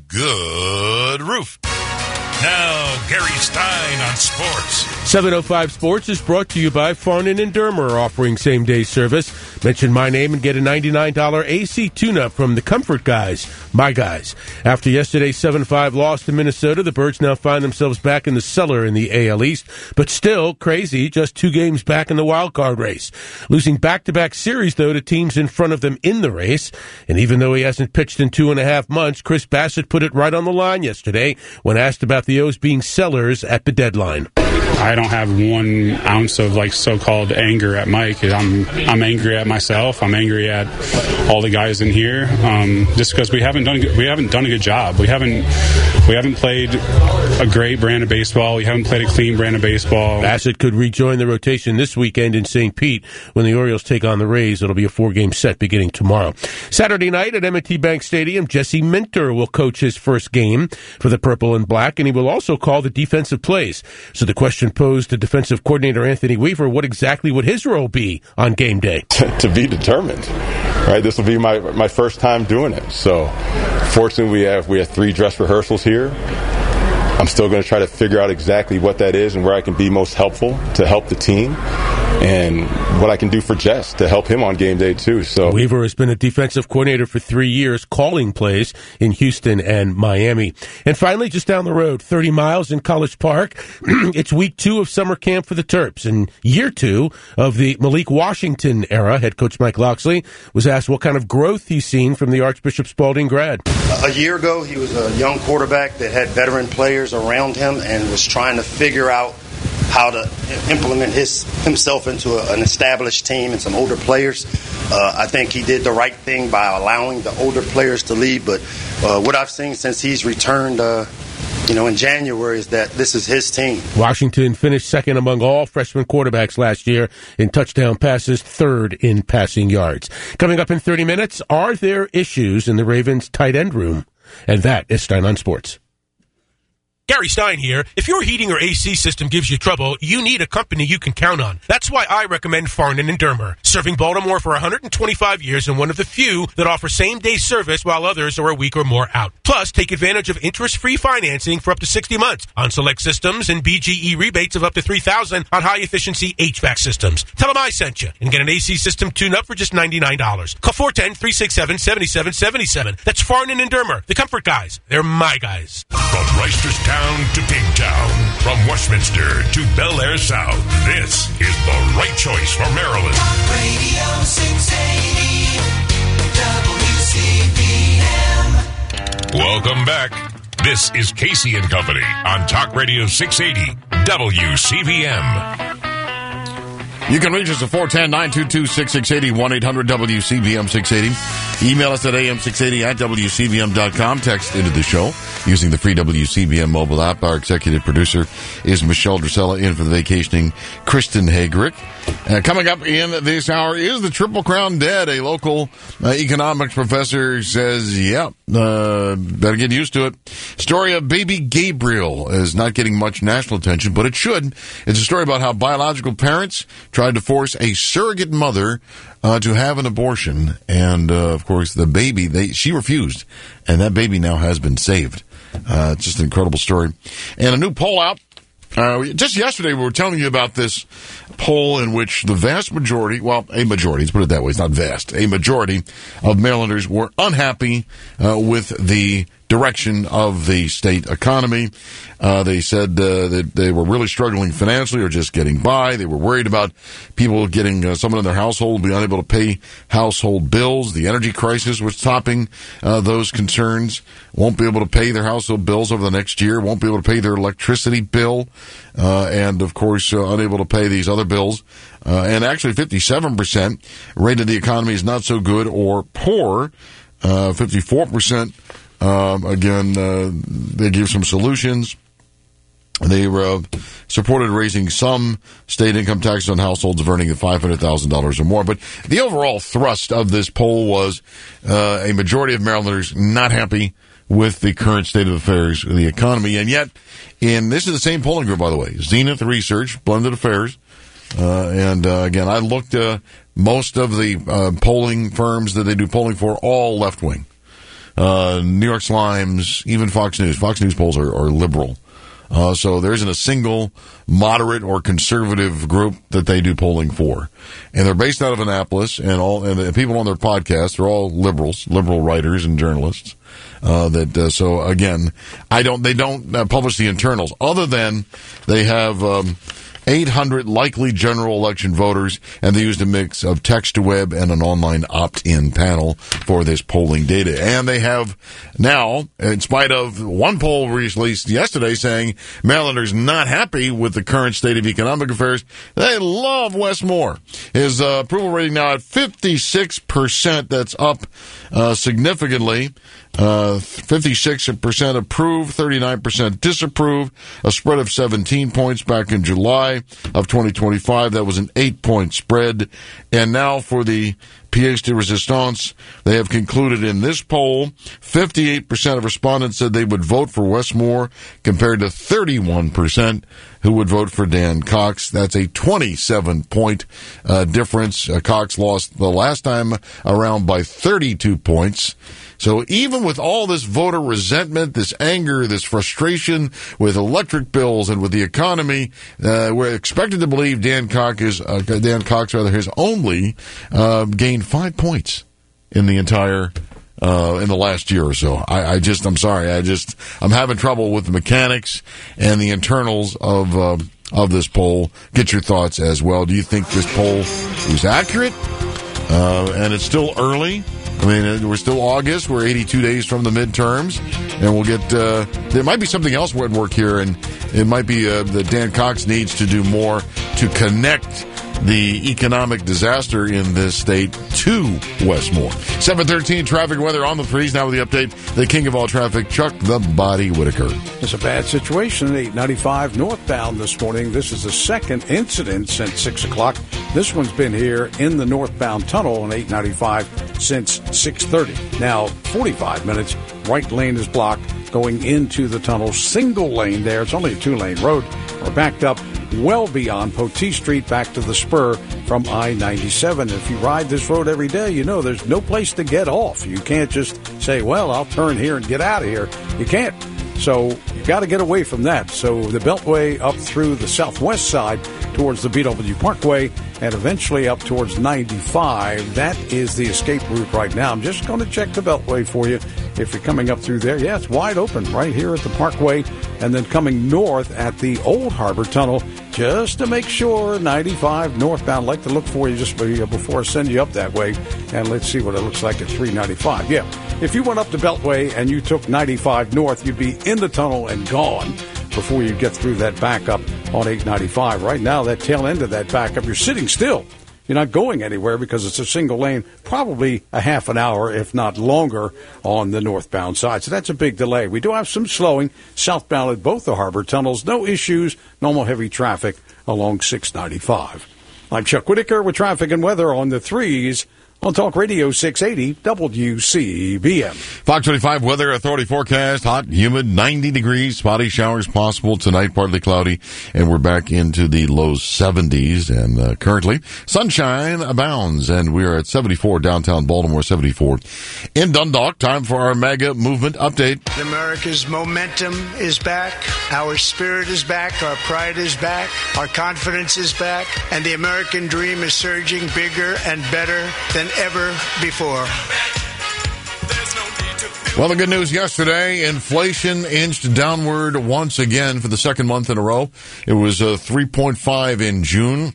good roof. Now, Gary Stein on sports. seven oh five Sports is brought to you by Farnan and Dermer, offering same-day service. Mention my name and get a ninety-nine dollars A C tune-up from the Comfort Guys, my guys. After yesterday's seven five loss to Minnesota, the Birds now find themselves back in the cellar in the A L East, but still crazy, just two games back in the wild card race. Losing back-to-back series, though, to teams in front of them in the race. And even though he hasn't pitched in two and a half months, Chris Bassett put it right on the line yesterday when asked about the O's being sellers at the deadline. I don't have one ounce of like so-called anger at Mike. I'm I'm angry at myself. I'm angry at all the guys in here, um, just because we haven't done we haven't done a good job. We haven't we haven't played a great brand of baseball. We haven't played a clean brand of baseball. Bassett could rejoin the rotation this weekend in Saint Pete when the Orioles take on the Rays. It'll be a four-game set beginning tomorrow. Saturday night at M and T Bank Stadium, Jesse Minter will coach his first game for the Purple and Black, and he will also call the defensive plays. So the question posed to defensive coordinator Anthony Weaver, what exactly would his role be on game day? To be determined, right? This will be my my first time doing it. So fortunately, we have we have three dress rehearsals here. I'm still going to try to figure out exactly what that is and where I can be most helpful to help the team. and what I can do for Jess to help him on game day too. So Weaver has been a defensive coordinator for three years, calling plays in Houston and Miami. And finally, just down the road, thirty miles in College Park, it's week two of summer camp for the Terps and year two of the Malik Washington era. Head coach Mike Loxley was asked what kind of growth he's seen from the Archbishop Spalding grad. A year ago, he was a young quarterback that had veteran players around him and was trying to figure out how to implement his himself into a, an established team and some older players. Uh, I think he did the right thing by allowing the older players to lead, but uh, what I've seen since he's returned uh, you know, in January is that this is his team. Washington finished second among all freshman quarterbacks last year in touchdown passes, third in passing yards. Coming up in thirty minutes, are there issues in the Ravens' tight end room? And that is Stein on Sports. Gary Stein here. If your heating or A C system gives you trouble, you need a company you can count on. That's why I recommend Farnan and Dermer, serving Baltimore for one hundred twenty-five years and one of the few that offer same-day service while others are a week or more out. Plus, take advantage of interest-free financing for up to sixty months on select systems and B G E rebates of up to three thousand dollars on high-efficiency H V A C systems. Tell them I sent you and get an A C system tune-up for just ninety-nine dollars. Call four one zero, three six seven, seven seven seven seven. That's Farnan and Dermer, the comfort guys. They're my guys. From Reisterstown to Pigtown, from Westminster to Bel Air South, this is the right choice for Maryland. Radio six eighty W C B M. Welcome back. This is Casey and Company on Talk Radio six eighty W C B M. You can reach us at four one zero, nine two two, six six eight zero, one eight hundred W C B M six eighty. Email us at A M six eighty at W C B M dot com. Text into the show using the free W C B M mobile app. Our executive producer is Michelle Drusella, in for the vacationing Kristen Hagrick. Uh, coming up in this hour, is the Triple Crown dead? A local uh, economics professor says, yeah, uh, better get used to it. Story of baby Gabriel is not getting much national attention, but it should. It's a story about how biological parents tried to force a surrogate mother uh, to have an abortion. And, uh, of course, the baby, they she refused. And that baby now has been saved. Uh, it's just an incredible story. And a new poll out. Uh, just yesterday, we were telling you about this poll in which the vast majority, well, a majority, let's put it that way, it's not vast, a majority of Marylanders were unhappy uh, with the direction of the state economy. Uh, they said uh, that they were really struggling financially or just getting by. They were worried about people getting uh, someone in their household be unable to pay household bills. The energy crisis was topping uh, those concerns. Won't be able to pay their household bills over the next year. Won't be able to pay their electricity bill. Uh, and, of course, uh, unable to pay these other bills. Uh, and actually fifty-seven percent rated the economy as not so good or poor. Uh, fifty-four percent Um, again, uh, they gave some solutions. They uh, supported raising some state income taxes on households of earning five hundred thousand dollars or more. But the overall thrust of this poll was uh, a majority of Marylanders not happy with the current state of affairs of the economy. And yet, in this is the same polling group, by the way, Zenith Research, Blended Affairs. Uh, and uh, again, I looked, uh, most of the uh, polling firms that they do polling for, all left-wing. Uh, New York Slimes, even Fox News. Fox News polls are, are liberal. Uh, so there isn't a single moderate or conservative group that they do polling for. And they're based out of Annapolis, and all, and the people on their podcast, they're all liberals, liberal writers and journalists. Uh, that, uh, so again, I don't, they don't uh, publish the internals, other than they have, um, eight hundred likely general election voters, and they used a mix of text to web and an online opt-in panel for this polling data. And they have now, in spite of one poll released yesterday saying Marylanders not happy with the current state of economic affairs, they love Wes Moore. His uh, approval rating now at fifty-six percent. That's up uh, significantly. Uh, fifty-six percent approve, thirty-nine percent disapprove, a spread of seventeen points back in July of twenty twenty-five. That was an eight-point spread. And now for the pièce de résistance, they have concluded in this poll, fifty-eight percent of respondents said they would vote for Wes Moore, compared to thirty-one percent who would vote for Dan Cox. That's a twenty-seven point uh, difference. Uh, Cox lost the last time around by thirty-two points. So even with all this voter resentment, this anger, this frustration with electric bills and with the economy, uh, we're expected to believe Dan Cox is uh, Dan Cox rather has only uh, gained five points in the entire uh, in the last year or so. I, I just I'm sorry, I just I'm having trouble with the mechanics and the internals of uh, of this poll. Get your thoughts as well. Do you think this poll was accurate? Uh, and it's still early. I mean, we're still August. We're eighty-two days from the midterms, and we'll get. Uh, there might be something else at work here, and it might be uh, that Dan Cox needs to do more to connect the economic disaster in this state to Westmore. seven thirteen traffic weather on the threes. Now with the update, the king of all traffic, Chuck the Body Whitaker. It's a bad situation. eight ninety-five northbound this morning. This is the second incident since six o'clock. This one's been here in the northbound tunnel on eight ninety-five since six thirty. Now, forty-five minutes. Right lane is blocked going into the tunnel. Single lane there. It's only a two-lane road. We're backed up well beyond Poteet Street back to the spur from I ninety-seven. If you ride this road every day, you know there's no place to get off. You can't just say, well, I'll turn here and get out of here. You can't. So you got to get away from that. So the Beltway up through the southwest side towards the B W Parkway and eventually up towards ninety-five. That is the escape route right now. I'm just going to check the Beltway for you. If you're coming up through there, yeah, it's wide open right here at the Parkway, and then coming north at the Old Harbor Tunnel, just to make sure, ninety-five northbound. I'd like to look for you just before I send you up that way, and let's see what it looks like at three ninety-five. Yeah, if you went up the Beltway and you took ninety-five north, you'd be in the tunnel and gone before you get through that backup on eight ninety-five. Right now, that tail end of that backup, you're sitting still. You're not going anywhere because it's a single lane, probably a half an hour, if not longer, on the northbound side. So that's a big delay. We do have some slowing southbound at both the harbor tunnels. No issues, normal heavy traffic along six ninety-five. I'm Chuck Whitaker with traffic and weather on the threes on Talk Radio six eighty W C B M. Fox twenty-five Weather Authority forecast. Hot, humid, ninety degrees. Spotty showers possible tonight, partly cloudy. And we're back into the low seventies. And uh, currently, sunshine abounds. And we are at seventy-four downtown Baltimore, seventy-four in Dundalk. Time for our mega movement update. America's momentum is back. Our spirit is back. Our pride is back. Our confidence is back. And the American dream is surging bigger and better than ever before. Well, the good news yesterday, inflation inched downward once again for the second month in a row. It was uh, three point five in June.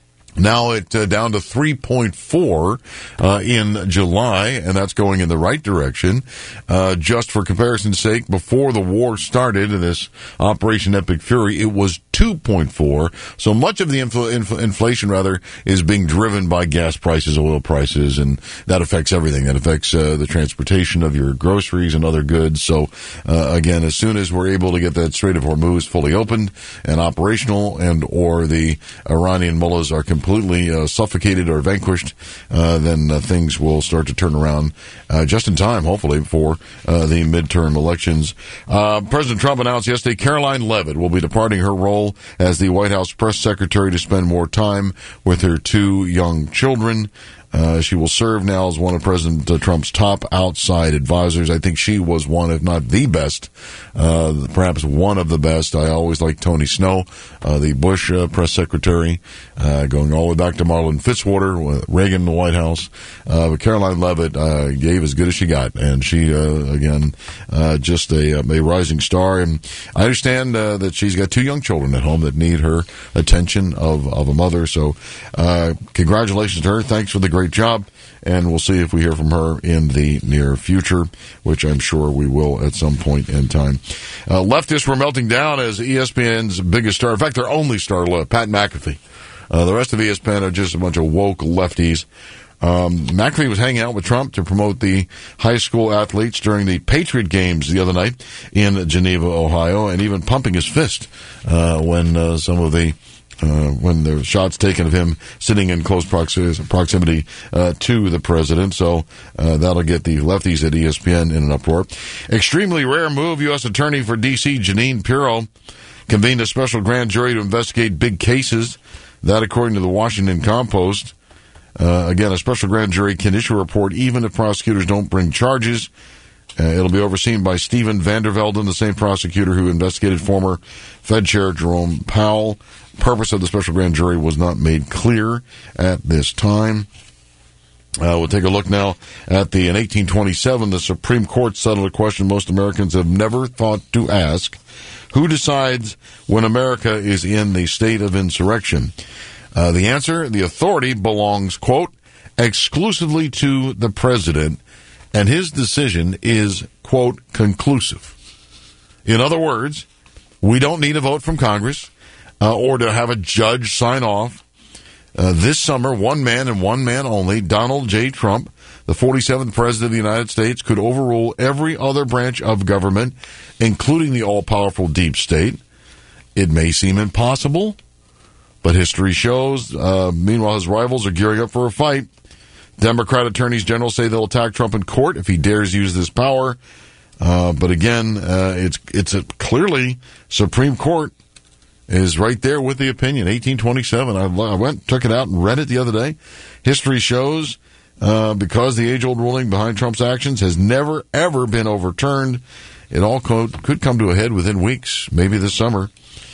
Now it uh, down to three point four uh, in July, and that's going in the right direction. Uh, just for comparison's sake, before the war started, this Operation Epic Fury, it was two point four. So much of the infl- infl- inflation, rather, is being driven by gas prices, oil prices, and that affects everything. That affects uh, the transportation of your groceries and other goods. So, uh, again, as soon as we're able to get that Strait of Hormuz fully opened and operational, and or the Iranian mullahs are completely completely uh, suffocated or vanquished, uh, then uh, things will start to turn around uh, just in time, hopefully, for uh, the midterm elections. Uh, President Trump announced yesterday Caroline Leavitt will be departing her role as the White House press secretary to spend more time with her two young children. Uh, she will serve now as one of President Trump's top outside advisors. I think she was one, if not the best, uh, perhaps one of the best. I always liked Tony Snow, uh, the Bush uh, press secretary, uh, going all the way back to Marlin Fitzwater, with Reagan in the White House. Uh, but Caroline Leavitt uh, gave as good as she got, and she, uh, again, uh, just a, a rising star. And I understand uh, that she's got two young children at home that need her attention of, of a mother. So uh, congratulations to her. Thanks for the great job, and we'll see if we hear from her in the near future, which I'm sure we will at some point in time. Uh, leftists were melting down as E S P N's biggest star, in fact, their only star, Pat McAfee. Uh, the rest of E S P N are just a bunch of woke lefties. Um, McAfee was hanging out with Trump to promote the high school athletes during the Patriot games the other night in Geneva, Ohio, and even pumping his fist uh, when uh, some of the Uh, when there were shots taken of him sitting in close proximity uh, to the president. So uh, that'll get the lefties at E S P N in an uproar. Extremely rare move. U S Attorney for D C Jeanine Pirro convened a special grand jury to investigate big cases. That, according to the Washington Compost. Uh, again, a special grand jury can issue a report even if prosecutors don't bring charges. Uh, it'll be overseen by Steven van der Velden, the same prosecutor who investigated former Fed Chair Jerome Powell. Purpose of the special grand jury was not made clear at this time. Uh, we'll take a look now at the, in eighteen twenty-seven, the Supreme Court settled a question most Americans have never thought to ask. Who decides when America is in the state of insurrection? Uh, the answer, the authority belongs, quote, exclusively to the president, and his decision is, quote, conclusive. In other words, we don't need a vote from Congress uh, or to have a judge sign off. Uh, this summer, one man and one man only, Donald J. Trump, the forty-seventh president of the United States, could overrule every other branch of government, including the all-powerful deep state. It may seem impossible, but history shows. Uh, meanwhile, his rivals are gearing up for a fight. Democrat attorneys general say they'll attack Trump in court if he dares use this power. Uh, but again, uh, it's it's a, clearly Supreme Court is right there with the opinion. eighteen twenty-seven. I, I went, took it out and read it the other day. History shows uh, because the age-old ruling behind Trump's actions has never, ever been overturned, it all could, could come to a head within weeks, maybe this summer.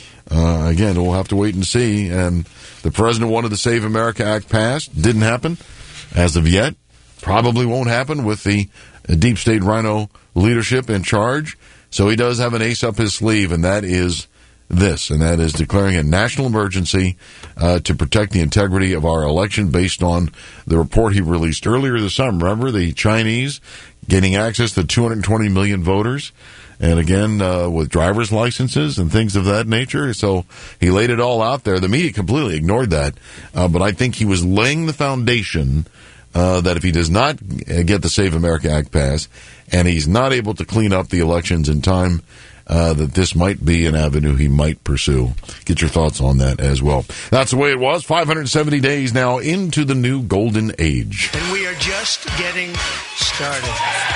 Uh, again, we'll have to wait and see. And the president wanted the Save America Act passed. Didn't happen as of yet. Probably won't happen with the deep state rhino leadership in charge. So he does have an ace up his sleeve, and that is this, and that is declaring a national emergency uh, to protect the integrity of our election based on the report he released earlier this summer. Remember, the Chinese gaining access to two hundred twenty million voters, and again, uh, with driver's licenses and things of that nature. So he laid it all out there. The media completely ignored that, uh, but I think he was laying the foundation uh, that if he does not get the Save America Act passed, and he's not able to clean up the elections in time, Uh, that this might be an avenue he might pursue. Get your thoughts on that as well. That's the way it was. five hundred seventy days now into the new golden age. And we are just getting started.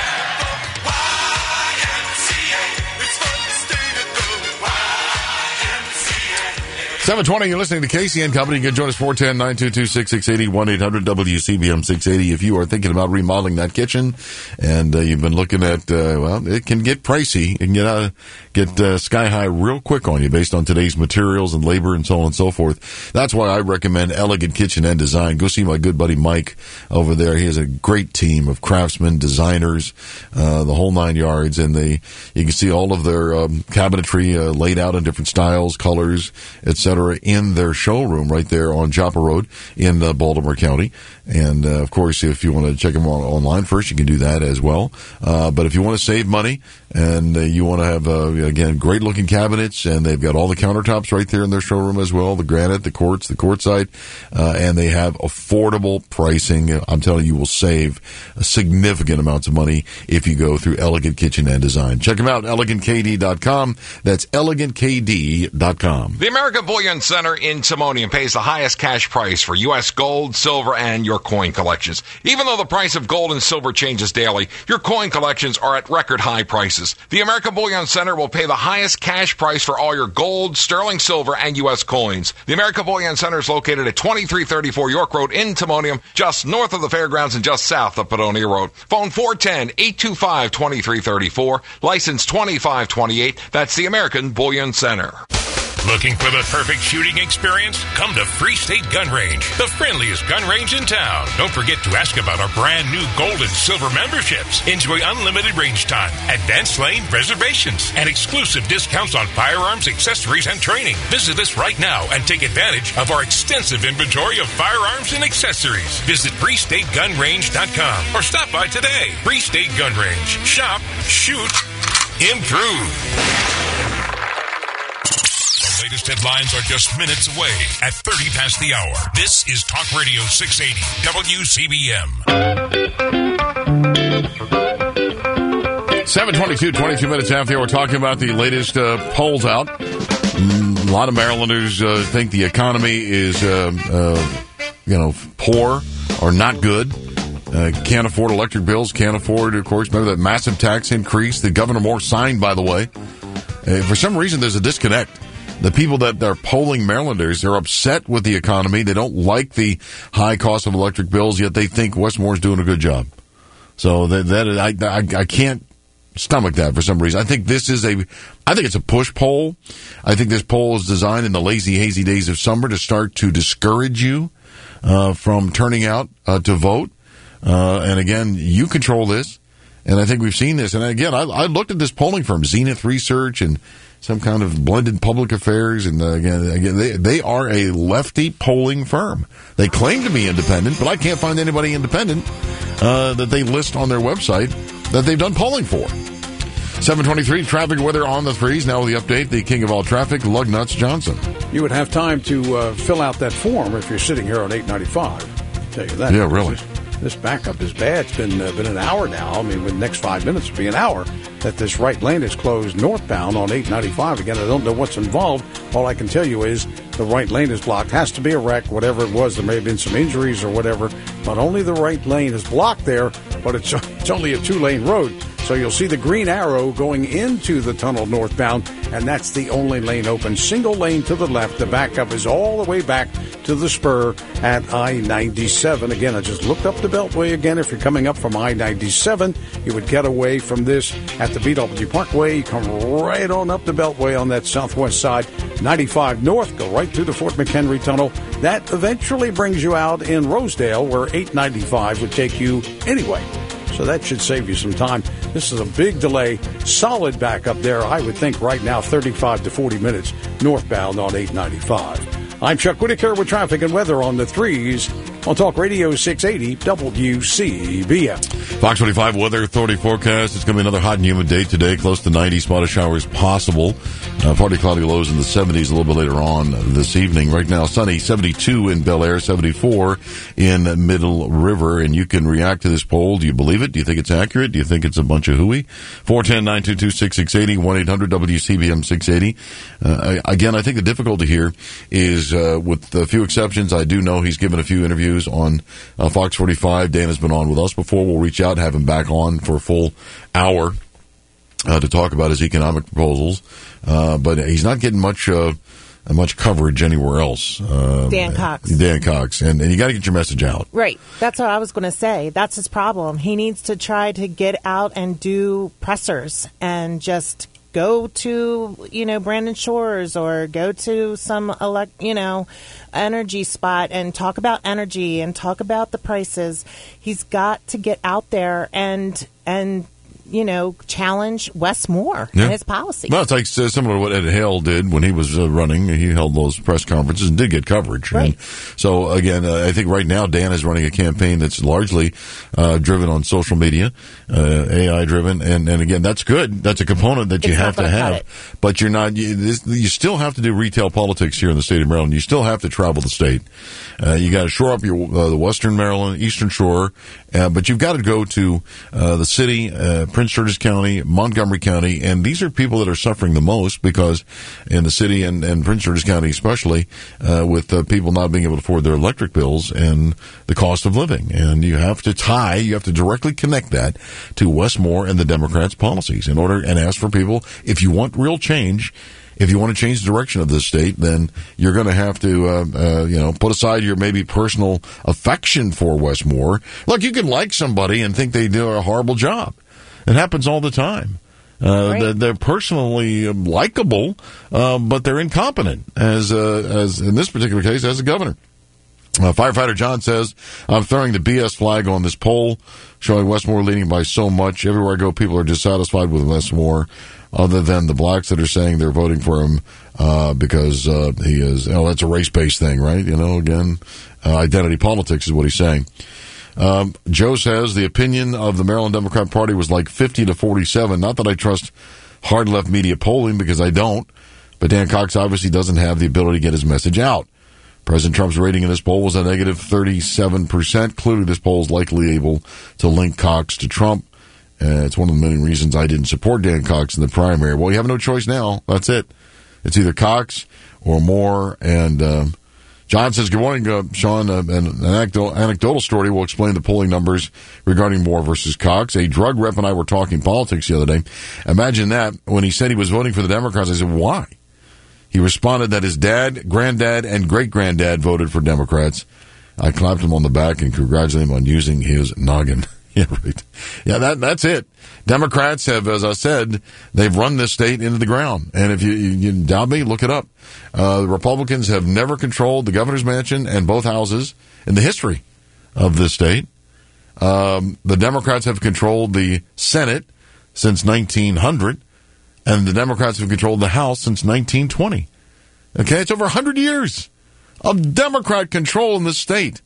seven twenty, you're listening to Casey and Company. You can join us four one zero, nine two two, six six eight zero, one eight hundred W C B M six eighty if you are thinking about remodeling that kitchen and uh, you've been looking at, uh, well, it can get pricey. It can get, uh, get uh, sky high real quick on you based on today's materials and labor and so on and so forth. That's why I recommend Elegant Kitchen and Design. Go see my good buddy Mike over there. He has a great team of craftsmen, designers, uh, the whole nine yards, and they, you can see all of their um, cabinetry uh, laid out in different styles, colors, et cetera, in their showroom right there on Joppa Road in uh, Baltimore County. And, uh, of course, if you want to check them on, online first, you can do that as well. Uh, but if you want to save money and uh, you want to have, uh, again, great-looking cabinets, and they've got all the countertops right there in their showroom as well, the granite, the quartz, the quartzite, uh, and they have affordable pricing. I'm telling you, you will save significant amounts of money if you go through Elegant Kitchen and Design. Check them out, elegant k d dot com. That's elegant k d dot com. The American Bullion Center in Timonium pays the highest cash price for U S gold, silver, and your coin collections. Even though the price of gold and silver changes daily, your coin collections are at record high prices. The American Bullion Center will pay the highest cash price for all your gold, sterling silver, and U S coins. The American Bullion Center is located at twenty-three thirty-four York Road in Timonium, just north of the fairgrounds and just south of Padonia Road. Phone four one zero, eight two five, two three three four, license twenty-five twenty-eight. That's the American Bullion Center. Looking for the perfect shooting experience? Come to Free State Gun Range, the friendliest gun range in town. Don't forget to ask about our brand new gold and silver memberships. Enjoy unlimited range time, advanced lane reservations, and exclusive discounts on firearms, accessories, and training. Visit us right now and take advantage of our extensive inventory of firearms and accessories. Visit free state gun range dot com or stop by today. Free State Gun Range. Shop, shoot, improve. The latest headlines are just minutes away at thirty past the hour. This is Talk Radio six eighty W C B M. seven twenty-two, twenty-two minutes after we're talking about the latest uh, polls out. Mm, a lot of Marylanders uh, think the economy is, uh, uh, you know, poor or not good. Uh, can't afford electric bills, can't afford, of course, remember that massive tax increase that Governor Moore signed, by the way. Uh, for some reason, there's a disconnect. The people that are polling Marylanders are upset with the economy. They don't like the high cost of electric bills, yet they think Wes Moore's doing a good job. So that, that I, I, I can't stomach that for some reason. I think this is a, I think it's a push poll. I think this poll is designed in the lazy, hazy days of summer to start to discourage you uh, from turning out uh, to vote. Uh, and again, you control this. And I think we've seen this. And again, I, I looked at this polling firm, Zenith Research and some kind of blended public affairs. And uh, again, again they, they are a lefty polling firm. They claim to be independent, but I can't find anybody independent uh, that they list on their website that they've done polling for. seven twenty-three, traffic weather on the threes. Now with the update, the king of all traffic, Lugnuts Johnson. You would have time to uh, fill out that form if you're sitting here on eight ninety-five. I'll tell you that. Yeah, really. This, this backup is bad. It's been uh, been an hour now. I mean, within the next five minutes will be an hour that this right lane is closed northbound on eight ninety-five. Again, I don't know what's involved. All I can tell you is the right lane is blocked. Has to be a wreck, whatever it was. There may have been some injuries or whatever, but only the right lane is blocked there, but it's, it's only a two-lane road. So you'll see the green arrow going into the tunnel northbound, and that's the only lane open. Single lane to the left. The backup is all the way back to the spur at I ninety-seven. Again, I just looked up the Beltway again. If you're coming up from I ninety-seven, you would get away from this at the B W Parkway. You come right on up the Beltway on that southwest side. ninety-five north, go right through the Fort McHenry Tunnel. That eventually brings you out in Rosedale, where eight ninety-five would take you anyway. So that should save you some time. This is a big delay. Solid backup there, I would think right now, thirty-five to forty minutes northbound on eight ninety-five. I'm Chuck Whitaker with traffic and weather on the threes on Talk Radio six eighty W C B M. Fox twenty-five Weather Authority forecast. It's going to be another hot and humid day today. Close to ninety spotted showers possible. Uh, partly cloudy lows in the seventies a little bit later on this evening. Right now, sunny, seventy-two in Bel Air, seventy-four in Middle River. And you can react to this poll. Do you believe it? Do you think it's accurate? Do you think it's a bunch of hooey? four one zero, nine two two, six six eight zero, one eight hundred W C B M six eighty. Uh, again, I think the difficulty here is, uh, with a few exceptions, I do know he's given a few interviews on uh, Fox forty-five. Dan has been on with us before. We'll reach out, have him back on for a full hour uh, to talk about his economic proposals. Uh, but he's not getting much uh, much coverage anywhere else. Uh, Dan Cox. Dan Cox. And, and you got to get your message out. Right. That's what I was going to say. That's his problem. He needs to try to get out and do pressers and just go to, you know, Brandon Shores or go to some, elect, you know, energy spot and talk about energy and talk about the prices. He's got to get out there and and you know, challenge Wes Moore yeah. and his policy. Well, it's like uh, similar to what Ed Hale did when he was uh, running. He held those press conferences and did get coverage. Right. And so, again, uh, I think right now Dan is running a campaign that's largely uh, driven on social media, uh, A I driven. And, and again, that's good. That's a component that you it's have to have. But you're not, you, this, you still have to do retail politics here in the state of Maryland. You still have to travel the state. Uh, you got to shore up your uh, the Western Maryland, Eastern Shore, uh, but you've got to go to uh, the city, uh, Prince George's County, Montgomery County, and these are people that are suffering the most because in the city and, and Prince George's County especially, uh, with uh, people not being able to afford their electric bills and the cost of living. And you have to tie, you have to directly connect that to Wes Moore and the Democrats' policies in order and ask for people, if you want real change, if you want to change the direction of this state, then you're going to have to, uh, uh, you know, put aside your maybe personal affection for Wes Moore. Look, you can like somebody and think they do a horrible job. It happens all the time. Uh, right. they're, they're personally likable, uh, but they're incompetent, as uh, as in this particular case, as a governor. Uh, Firefighter John says, I'm throwing the B S flag on this poll, showing Wes Moore leading by so much. Everywhere I go, people are dissatisfied with Wes Moore, other than the blacks that are saying they're voting for him uh, because uh, he is, oh, that's a race-based thing, right? You know, again, uh, identity politics is what he's saying. Um, Joe says the opinion of the Maryland Democrat Party was like fifty to forty-seven. Not that I trust hard left media polling, because I don't, but Dan Cox obviously doesn't have the ability to get his message out. President Trump's rating in this poll was a negative thirty-seven percent. Clearly, this poll is likely able to link Cox to Trump. Uh, it's one of the many reasons I didn't support Dan Cox in the primary. Well, you have no choice now. That's it. It's either Cox or Moore. And um, John says, good morning, uh, Sean. Uh, an anecdotal, anecdotal story will explain the polling numbers regarding Moore versus Cox. A drug rep and I were talking politics the other day. Imagine that. When he said he was voting for the Democrats, I said, why? He responded that his dad, granddad, and great-granddad voted for Democrats. I clapped him on the back and congratulated him on using his noggin. Yeah, right. Yeah, that that's it. Democrats have, as I said, they've run this state into the ground. And if you, you, you doubt me, look it up. Uh, the Republicans have never controlled the governor's mansion and both houses in the history of this state. Um, the Democrats have controlled the Senate since nineteen hundred, and the Democrats have controlled the House since nineteen twenty. Okay, it's over one hundred years of Democrat control in this state.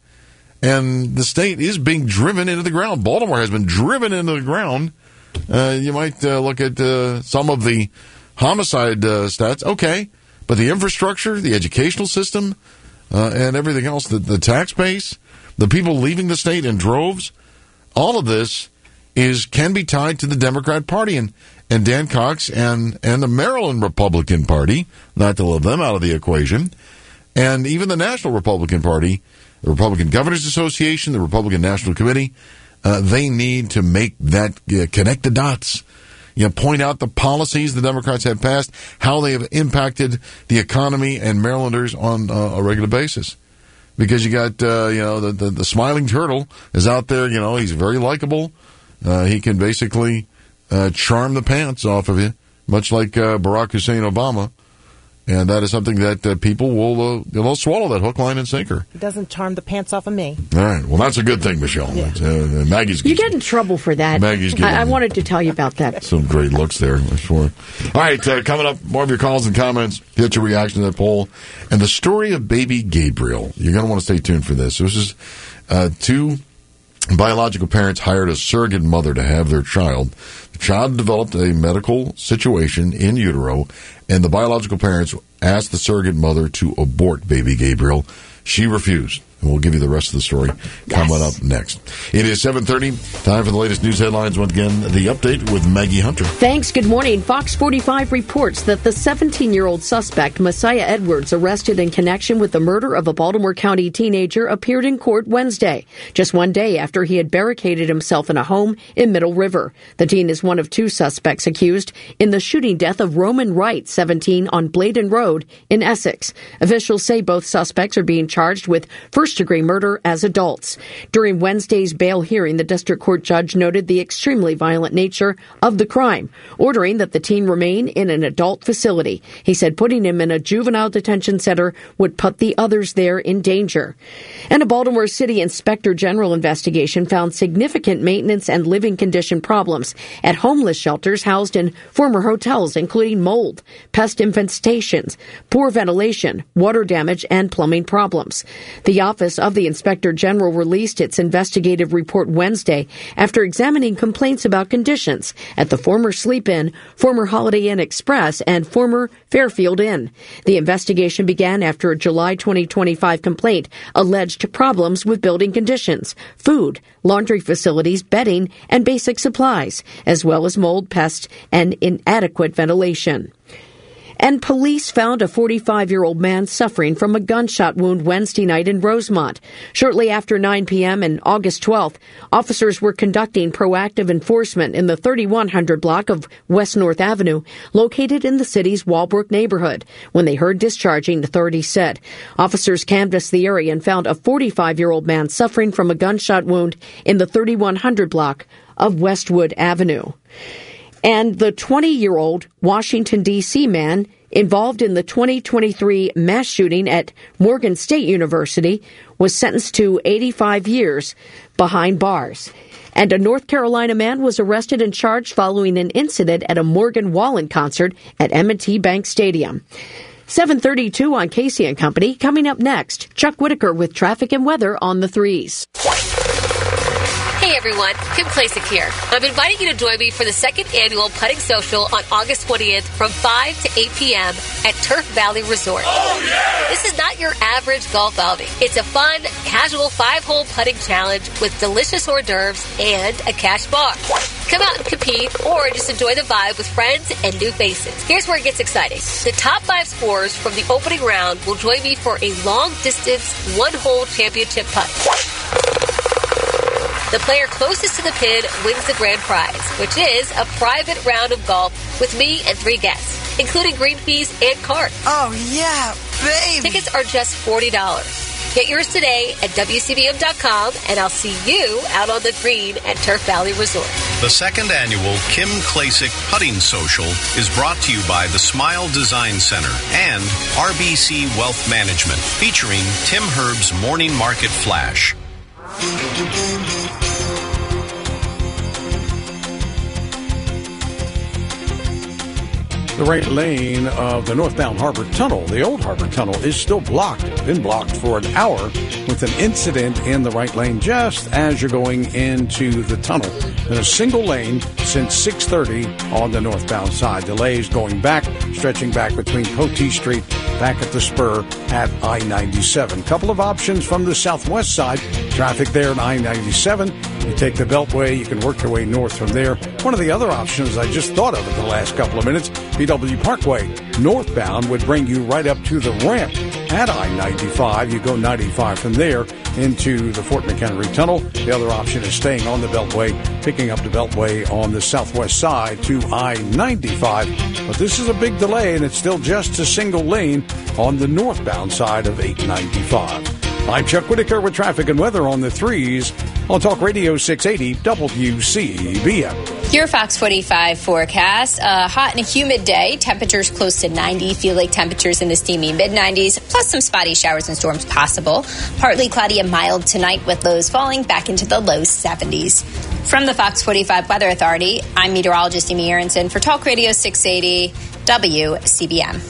And the state is being driven into the ground. Baltimore has been driven into the ground. Uh, you might uh, look at uh, some of the homicide uh, stats. Okay, but the infrastructure, the educational system, uh, and everything else, the, the tax base, the people leaving the state in droves, all of this is can be tied to the Democrat Party. And, and Dan Cox and, and the Maryland Republican Party, not to leave them out of the equation, and even the National Republican Party, the Republican Governors Association, the Republican National Committee, uh, they need to make that, uh, connect the dots. You know, point out the policies the Democrats have passed, how they have impacted the economy and Marylanders on uh, a regular basis. Because you got, uh, you know, the, the, the smiling turtle is out there, you know, he's very likable. Uh, he can basically uh, charm the pants off of you, much like uh, Barack Hussein Obama. And that is something that uh, people will uh, they'll swallow that hook, line, and sinker. It doesn't charm the pants off of me. All right. Well, that's a good thing, Michelle. Yeah. Uh, Maggie's You get in trouble for that. Maggie's getting I, I wanted to tell you about that. Some great looks there, I'm sure. All right. Uh, coming up, more of your calls and comments. Get your reaction to that poll. And the story of baby Gabriel. You're going to want to stay tuned for this. This is uh, two biological parents hired a surrogate mother to have their child. The child developed a medical situation in utero, and the biological parents asked the surrogate mother to abort baby Gabriel. She refused. And we'll give you the rest of the story coming yes. up next. It is seven thirty. Time for the latest news headlines. Once again, the update with Maggie Hunter. Thanks. Good morning. Fox forty-five reports that the seventeen-year-old suspect, Messiah Edwards, arrested in connection with the murder of a Baltimore County teenager, appeared in court Wednesday, just one day after he had barricaded himself in a home in Middle River. The teen is one of two suspects accused in the shooting death of Roman Wright, seventeen, on Bladen Road in Essex. Officials say both suspects are being charged with first first-degree murder as adults. During Wednesday's bail hearing, the district court judge noted the extremely violent nature of the crime, ordering that the teen remain in an adult facility. He said putting him in a juvenile detention center would put the others there in danger. And a Baltimore City Inspector General investigation found significant maintenance and living condition problems at homeless shelters housed in former hotels, including mold, pest infestations, poor ventilation, water damage, and plumbing problems. The Office of the Inspector General released its investigative report Wednesday after examining complaints about conditions at the former Sleep Inn, former Holiday Inn Express, and former Fairfield Inn. The investigation began after a July twenty twenty-five complaint alleged problems with building conditions, food, laundry facilities, bedding, and basic supplies, as well as mold, pest, and inadequate ventilation. And police found a forty-five-year-old man suffering from a gunshot wound Wednesday night in Rosemont. Shortly after nine p.m. on August twelfth, officers were conducting proactive enforcement in the thirty-one hundred block of West North Avenue, located in the city's Walbrook neighborhood, when they heard discharging, authorities said. Officers canvassed the area and found a forty-five-year-old man suffering from a gunshot wound in the thirty-one hundred block of Westwood Avenue. And the twenty-year-old Washington, D C man involved in the twenty twenty-three mass shooting at Morgan State University was sentenced to eighty-five years behind bars. And a North Carolina man was arrested and charged following an incident at a Morgan Wallen concert at M and T Bank Stadium. seven thirty-two on Casey and Company. Coming up next, Chuck Whitaker with traffic and weather on the threes. Hey everyone, Kim Klasick here. I'm inviting you to join me for the second annual Putting Social on August twentieth from five to eight p.m. at Turf Valley Resort. Oh, yeah! This is not your average golf outing. It's a fun, casual five-hole putting challenge with delicious hors d'oeuvres and a cash bar. Come out and compete or just enjoy the vibe with friends and new faces. Here's where it gets exciting. The top five scorers from the opening round will join me for a long-distance, one-hole championship putt. The player closest to the pin wins the grand prize, which is a private round of golf with me and three guests, including green fees and card. Oh, yeah, baby! Tickets are just forty dollars. Get yours today at W C B M dot com, and I'll see you out on the green at Turf Valley Resort. The second annual Kim Klasick Putting Social is brought to you by the Smile Design Center and R B C Wealth Management, featuring Tim Herb's Morning Market Flash. The right lane of the northbound Harbor Tunnel, the old Harbor Tunnel, is still blocked. Been blocked for an hour with an incident in the right lane just as you're going into the tunnel. In a single lane since six thirty on the northbound side. Delays going back, stretching back between Cote Street, back at the spur at I ninety-seven. Couple of options from the southwest side. Traffic there at I ninety-seven. You take the Beltway, you can work your way north from there. One of the other options I just thought of in the last couple of minutes, B W Parkway northbound would bring you right up to the ramp at I ninety-five. You go ninety-five from there into the Fort McHenry Tunnel. The other option is staying on the Beltway, picking up the Beltway on the southwest side to I ninety-five. But this is a big delay, and it's still just a single lane on the northbound side of eight ninety-five. I'm Chuck Whitaker with traffic and weather on the threes on Talk Radio six eighty W C B M. Your Fox forty-five forecast. A hot and humid day. Temperatures close to ninety. Feel like temperatures in the steamy mid nineties. Plus some spotty showers and storms possible. Partly cloudy and mild tonight with lows falling back into the low seventies. From the Fox forty-five Weather Authority, I'm meteorologist Amy Aronson for Talk Radio six eighty W C B M.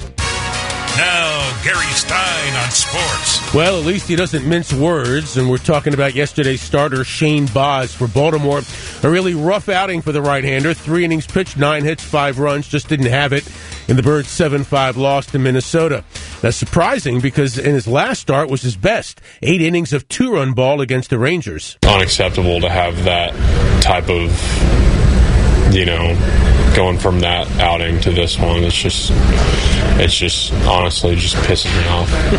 Now, Gary Stein on sports. Well, at least he doesn't mince words, and we're talking about yesterday's starter, Shane Baz, for Baltimore. A really rough outing for the right-hander. Three innings pitched, nine hits, five runs, just didn't have it in the Birds' seven five loss to Minnesota. That's surprising because in his last start was his best. Eight innings of two-run ball against the Rangers. Unacceptable to have that type of, you know, going from that outing to this one. It's just, it's just honestly just pisses me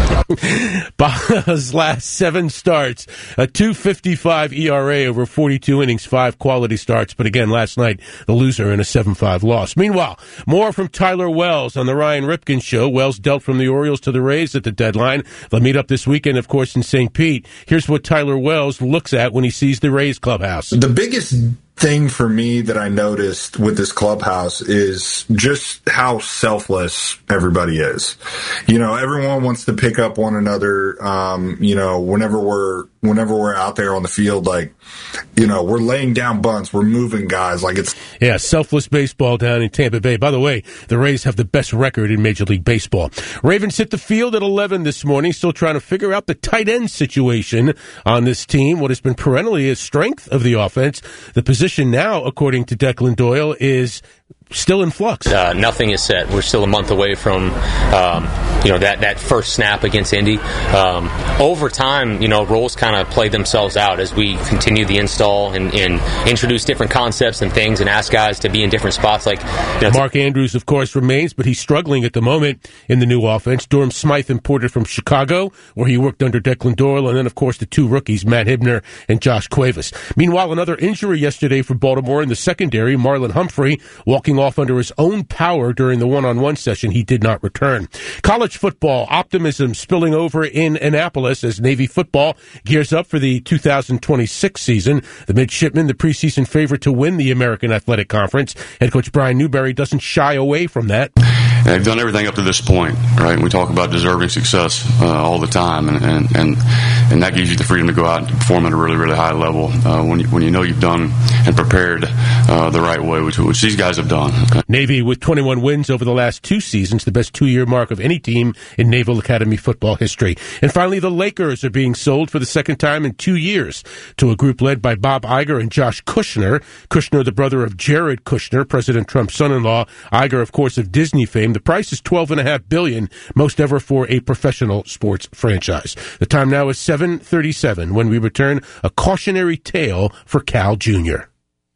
off. Baja's last seven starts, a two fifty-five E R A over forty-two innings, five quality starts. But again, last night, the loser in a seven five loss. Meanwhile, more from Tyler Wells on the Ryan Ripken Show. Wells dealt from the Orioles to the Rays at the deadline. They'll meet up this weekend, of course, in Saint Pete. Here's what Tyler Wells looks at when he sees the Rays clubhouse. The biggest thing for me that I noticed with this clubhouse is just how selfless everybody is. You know, everyone wants to pick up one another. Um, you know, whenever we're whenever we're out there on the field, like, you know, we're laying down bunts, we're moving guys, like it's yeah, selfless baseball down in Tampa Bay. By the way, the Rays have the best record in Major League Baseball. Ravens hit the field at eleven this morning, still trying to figure out the tight end situation on this team. What has been perennially a strength of the offense, the position now, according to Declan Doyle, is still in flux. Uh, nothing is set. We're still a month away from, um, you know, that, that first snap against Indy. Um, over time, you know, roles kind of play themselves out as we continue the install and, and introduce different concepts and things and ask guys to be in different spots. Like, you know, Mark Andrews, of course, remains, but he's struggling at the moment in the new offense. Durham Smythe imported from Chicago, where he worked under Declan Doyle, and then, of course, the two rookies, Matt Hibner and Josh Cuevas. Meanwhile, another injury yesterday for Baltimore in the secondary. Marlon Humphrey walking off under his own power during the one-on-one session. He did not return. College football optimism spilling over in Annapolis as Navy football gears up for the two thousand twenty-six season. The midshipmen, the preseason favorite to win the American Athletic Conference. Head coach Brian Newberry doesn't shy away from that. They've done everything up to this point, right? We talk about deserving success uh, all the time, and, and and and that gives you the freedom to go out and perform at a really, really high level uh, when you, when you know you've done and prepared uh, the right way, which, which these guys have done. Okay? Navy with twenty-one wins over the last two seasons, the best two-year mark of any team in Naval Academy football history. And finally, the Lakers are being sold for the second time in two years to a group led by Bob Iger and Josh Kushner. Kushner, the brother of Jared Kushner, President Trump's son-in-law. Iger, of course, of Disney fame. The price is twelve point five billion dollars, most ever for a professional sports franchise. The time now is seven thirty-seven. When we return, a cautionary tale for Cal Junior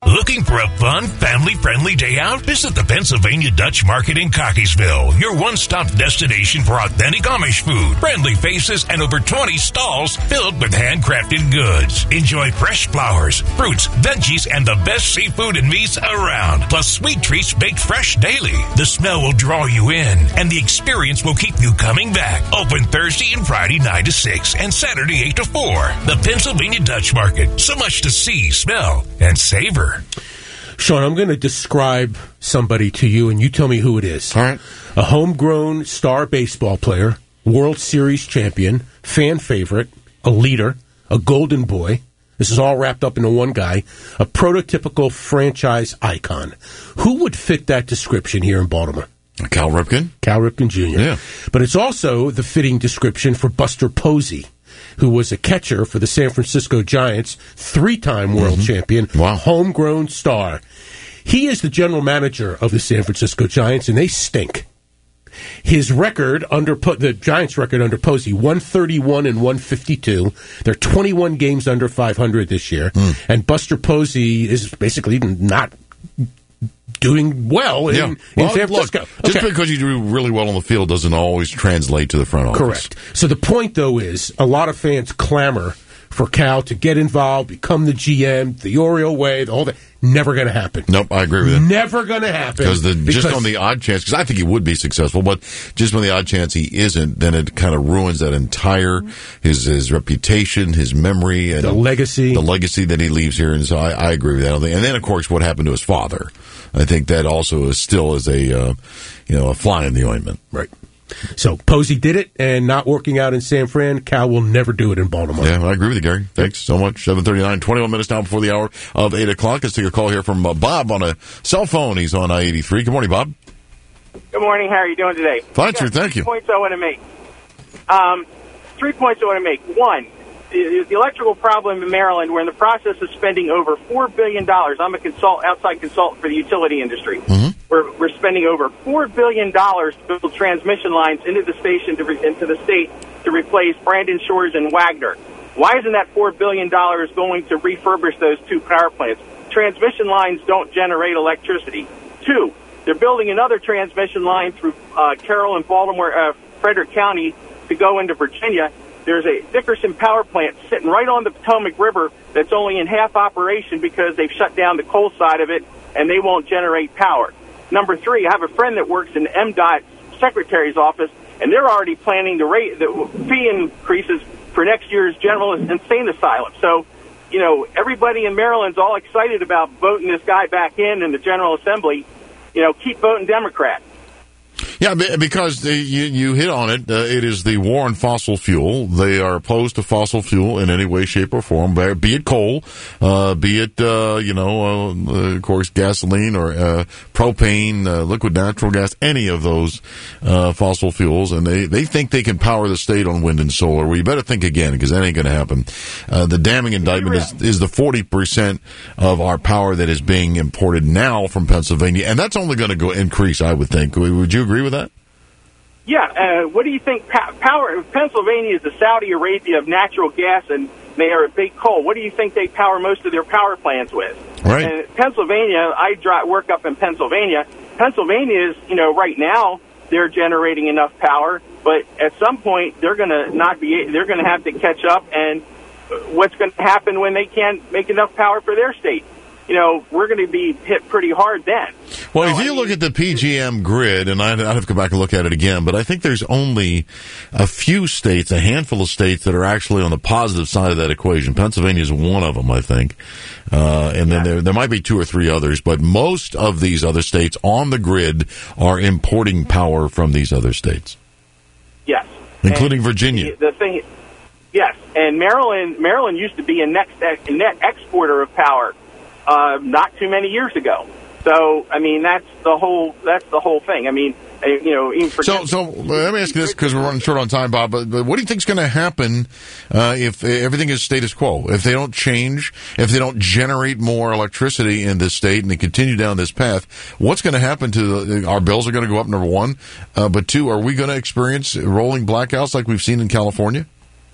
Looking for a fun, family-friendly day out? Visit the Pennsylvania Dutch Market in Cockeysville, your one-stop destination for authentic Amish food, friendly faces, and over twenty stalls filled with handcrafted goods. Enjoy fresh flowers, fruits, veggies, and the best seafood and meats around, plus sweet treats baked fresh daily. The smell will draw you in, and the experience will keep you coming back. Open Thursday and Friday nine to six, and Saturday eight to four. The Pennsylvania Dutch Market. So much to see, smell, and savor. Sean, I'm going to describe somebody to you, and you tell me who it is. All right. A homegrown star baseball player, World Series champion, fan favorite, a leader, a golden boy. This is all wrapped up into one guy. A prototypical franchise icon. Who would fit that description here in Baltimore? Cal Ripken? Cal Ripken Junior Yeah. But it's also the fitting description for Buster Posey, who was a catcher for the San Francisco Giants, three-time world mm-hmm. champion, wow. homegrown star. He is the general manager of the San Francisco Giants, and they stink. His record under the Giants' record under Posey, one thirty-one and one fifty-two. They're twenty-one games under five hundred this year, mm. and Buster Posey is basically not doing well in, yeah. in well, San Francisco. Look, just okay. because you do really well on the field doesn't always translate to the front office. Correct. So the point, though, is a lot of fans clamor for Cal to get involved, become the G M, the Oriole way, the whole thing. Never going to happen. Nope, I agree with that. Never going to happen. Because the, just on the odd chance, because I think he would be successful, but just on the odd chance he isn't, then it kind of ruins that entire, his his reputation, his memory, and the legacy. The legacy that he leaves here. And so I, I agree with that. And then, of course, what happened to his father. I think that also is still is a, uh, you know, a fly in the ointment. Right. So Posey did it, and not working out in San Fran, Cal will never do it in Baltimore. Yeah, I agree with you, Gary. Thanks so much. seven thirty-nine, twenty-one minutes now before the hour of eight o'clock. Let's take a call here from uh, Bob on a cell phone. He's on I eighty-three. Good morning, Bob. Good morning. How are you doing today? Fine, sir. Thank you. Three points I want to make. Um, three points I want to make. One, the, the electrical problem in Maryland, we're in the process of spending over four billion dollars. I'm a consult, outside consultant for the utility industry. Mm-hmm. We're, we're spending over four billion dollars to build transmission lines into the station, to re, into the state, to replace Brandon Shores and Wagner. Why isn't that four billion dollars going to refurbish those two power plants? Transmission lines don't generate electricity. Two, they're building another transmission line through uh, Carroll and Baltimore, uh, Frederick County to go into Virginia. There's a Dickerson power plant sitting right on the Potomac River that's only in half operation because they've shut down the coal side of it and they won't generate power. Number three, I have a friend that works in M DOT secretary's office, and they're already planning to rate the fee increases for next year's general insane asylum. So, you know, everybody in Maryland's all excited about voting this guy back in in the General Assembly. You know, keep voting Democrat. Yeah, because the, you, you hit on it. Uh, it is the war on fossil fuel. They are opposed to fossil fuel in any way, shape, or form, be it coal, uh, be it, uh, you know, uh, of course, gasoline or uh, propane, uh, liquid natural gas, any of those uh, fossil fuels. And they, they think they can power the state on wind and solar. Well, you better think again, because that ain't going to happen. Uh, the damning indictment is, is the forty percent of our power that is being imported now from Pennsylvania. And that's only going to go increase, I would think. Would you agree with that? Yeah. Uh, what do you think? Power Pennsylvania is the Saudi Arabia of natural gas, and they are a big coal. What do you think they power most of their power plants with? Right. And Pennsylvania, I drive, work up in Pennsylvania. Pennsylvania is, you know, right now they're generating enough power, but at some point they're going to not be. They're going to have to catch up. And what's going to happen when they can't make enough power for their state? You know, we're going to be hit pretty hard then. Well, so, if you I mean, look at the P G M grid, and I'd, I'd have to go back and look at it again, but I think there's only a few states, a handful of states that are actually on the positive side of that equation. Pennsylvania is one of them, I think. Uh, and then yeah. there, there might be two or three others, but most of these other states on the grid are importing power from these other states. Yes. Including and Virginia. The, the thing, yes, and Maryland, Maryland used to be a net, a net exporter of power. Uh, not too many years ago. So, I mean, that's the whole, that's the whole thing. I mean, you know, even for... So, so let me ask you this, because we're running short on time, Bob, but, but what do you think is going to happen uh, if everything is status quo? If they don't change, if they don't generate more electricity in this state and they continue down this path, what's going to happen to the, our bills are going to go up, number one, uh, but two, are we going to experience rolling blackouts like we've seen in California?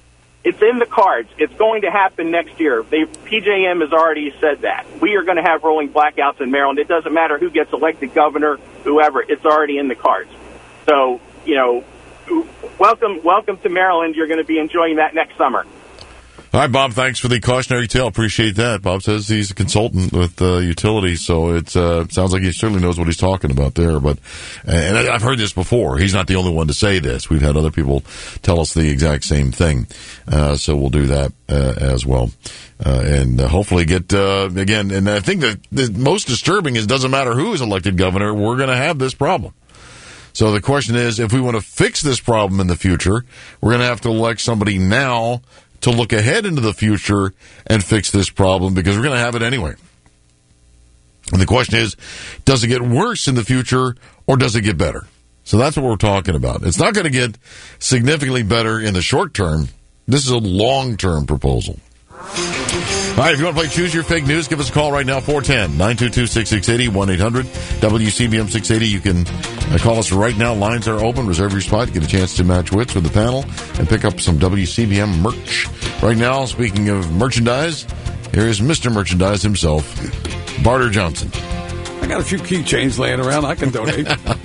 It's in the cards. It's going to happen next year. They, P J M has already said that. We are going to have rolling blackouts in Maryland. It doesn't matter who gets elected governor, whoever. It's already in the cards. So, you know, welcome welcome to Maryland. You're going to be enjoying that next summer. All right, Bob, thanks for the cautionary tale. Appreciate that. Bob says he's a consultant with uh, utilities, so it uh, sounds like he certainly knows what he's talking about there. But and I've heard this before. He's not the only one to say this. We've had other people tell us the exact same thing. Uh, so we'll do that uh, as well. Uh, and uh, hopefully get, uh, again, and I think that the most disturbing is it doesn't matter who is elected governor, we're going to have this problem. So the question is, if we want to fix this problem in the future, we're going to have to elect somebody now to look ahead into the future and fix this problem, because we're going to have it anyway. And the question is, does it get worse in the future or does it get better? So that's what we're talking about. It's not going to get significantly better in the short term. This is a long-term proposal. All right, if you want to play Choose Your Fake News, give us a call right now, four one zero, nine two two, six six eight zero, one eight hundred W C B M six eighty. You can uh, call us right now. Lines are open. Reserve your spot. Get a chance to match wits with the panel and pick up some W C B M merch. Right now, speaking of merchandise, here is Mister Merchandise himself, Barter Johnson. I got a few keychains laying around. I can donate.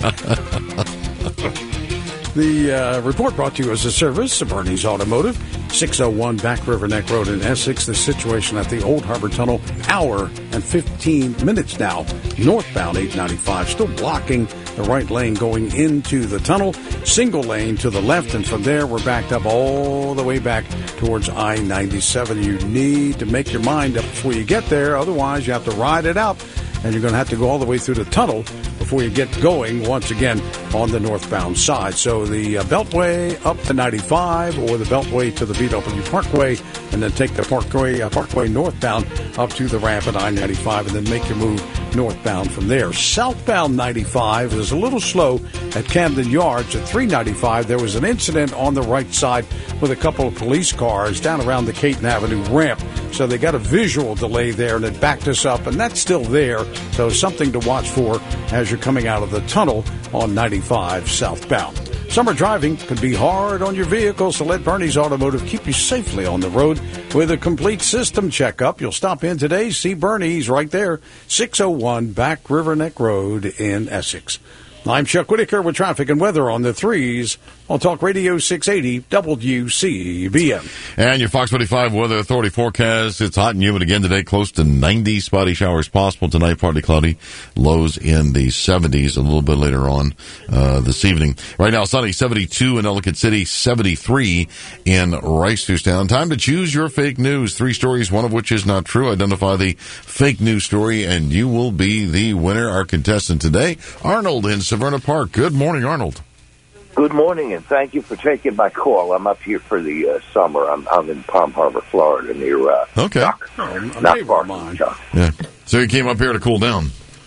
The uh, report brought to you as a service of Bernie's Automotive, six oh one Back River Neck Road in Essex. The situation at the Old Harbor Tunnel, hour and fifteen minutes now. Northbound eight ninety-five, still blocking the right lane going into the tunnel. Single lane to the left, and from there we're backed up all the way back towards I ninety-seven. You need to make your mind up before you get there. Otherwise, you have to ride it out, and you're going to have to go all the way through the tunnel before you get going once again on the northbound side. So the uh, Beltway up to ninety-five, or the Beltway to the B W Parkway, and then take the Parkway uh, Parkway northbound up to the ramp at I ninety-five, and then make your move northbound from there. Southbound ninety-five is a little slow at Camden Yards. At three ninety-five, there was an incident on the right side with a couple of police cars down around the Caton Avenue ramp. So they got a visual delay there, and it backed us up, and that's still there. So something to watch for as you're coming out of the tunnel on ninety-five southbound. Summer driving can be hard on your vehicle, so let Bernie's Automotive keep you safely on the road with a complete system checkup. You'll stop in today, see Bernie's right there, six oh one Back River Neck Road in Essex. I'm Chuck Whitaker with traffic and weather on the threes on Talk Radio six eighty W C B M. And your Fox twenty-five Weather Authority forecast. It's hot and humid again today, close to ninety. Spotty showers possible tonight, partly cloudy. Lows in the seventies a little bit later on uh, this evening. Right now, sunny, seventy-two in Ellicott City, seventy-three in Reisterstown. Time to choose your fake news. Three stories, one of which is not true. Identify the fake news story, and you will be the winner. Our contestant today, Arnold in Severna Park. Good morning, Arnold. Good morning, and thank you for taking my call. I'm up here for the uh, summer. I'm, I'm in Palm Harbor, Florida, near uh, okay. Dock. Oh, Not far from Dock. Yeah. So you came up here to cool down.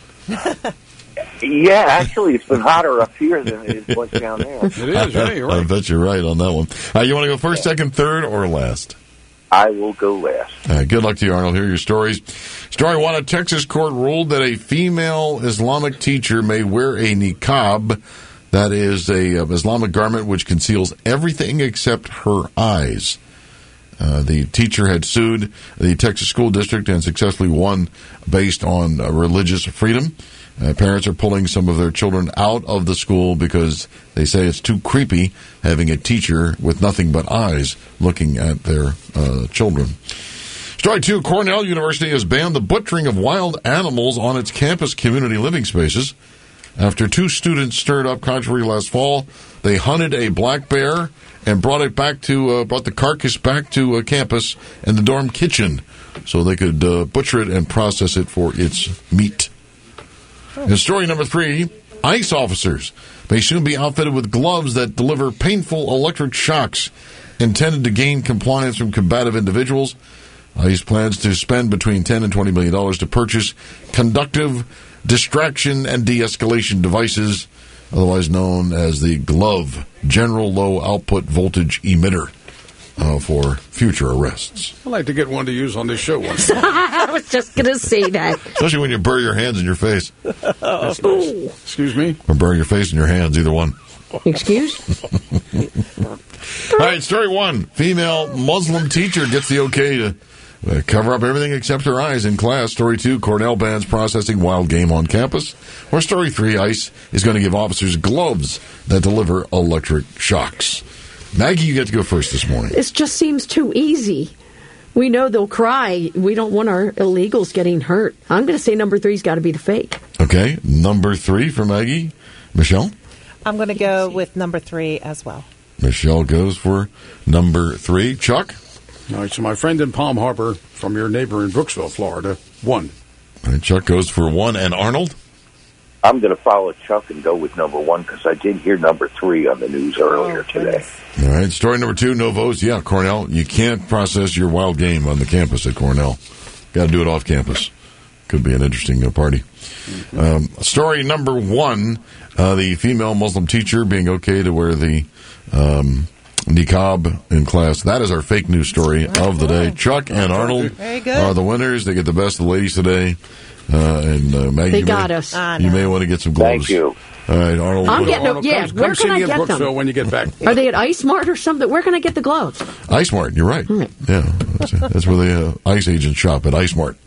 Yeah, actually, it's been hotter up here than it was down there. It is, yeah, you're right. I bet you're right on that one. Uh, you want to go first, second, third, or last? I will go last. Uh, good luck to you, Arnold. Here are your stories. Story one, a Texas court ruled that a female Islamic teacher may wear a niqab. That is a uh, Islamic garment which conceals everything except her eyes. Uh, the teacher had sued the Texas school district and successfully won based on uh, religious freedom. Uh, parents are pulling some of their children out of the school because they say it's too creepy having a teacher with nothing but eyes looking at their uh, children. Story two, Cornell University has banned the butchering of wild animals on its campus community living spaces. After two students stirred up controversy last fall, they hunted a black bear and brought it back to uh, brought the carcass back to uh, campus in the dorm kitchen so they could uh, butcher it and process it for its meat. And story number three, ICE officers may soon be outfitted with gloves that deliver painful electric shocks intended to gain compliance from combative individuals. ICE plans to spend between ten and twenty million dollars to purchase conductive distraction and de-escalation devices, otherwise known as the GLOVE, General Low Output Voltage Emitter, uh, for future arrests. I'd like to get one to use on this show once. I was just going to say that. Especially when you bury your hands in your face. That's nice. Excuse me? Or bury your face in your hands, either one. Excuse? All right, story one. Female Muslim teacher gets the okay to uh, cover up everything except her eyes in class. Story two. Cornell bans processing wild game on campus. Or story three. ICE is going to give officers gloves that deliver electric shocks. Maggie, you get to go first this morning. This just seems too easy. We know they'll cry. We don't want our illegals getting hurt. I'm going to say number three's got to be the fake. Okay, number three for Maggie. Michelle? I'm going to go with number three as well. Michelle goes for number three. Chuck? All right, so my friend in Palm Harbor from your neighbor in Brooksville, Florida, one. All right, Chuck goes for one. And Arnold? I'm going to follow Chuck and go with number one because I did hear number three on the news earlier today. All right, story number two, no votes. Yeah, Cornell, you can't process your wild game on the campus at Cornell. Got to do it off campus. Could be an interesting uh, party. Mm-hmm. Um, story number one, uh, the female Muslim teacher being okay to wear the um, niqab in class. That is our fake news story of the day. Chuck and Arnold are the winners. They get the best of the ladies today. Uh, and uh, Maggie, they you got may, us. You may want to get some gloves. Thank you. All right, Arnold. I'm getting Arnold, them. Yeah, come, where come can I see me get in them? Brooksville when you get back. Are they at Ice Mart or something? Where can I get the gloves? Ice Mart, you're right. right. Yeah, that's, that's where the uh, ice agents shop, at Ice Mart.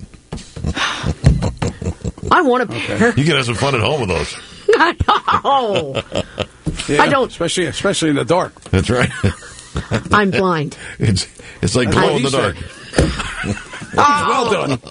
I want a pair. You can have some fun at home with those. I know. Yeah, I don't. Especially, especially in the dark. That's right. I'm blind. It's it's like glow in the dark. Well done.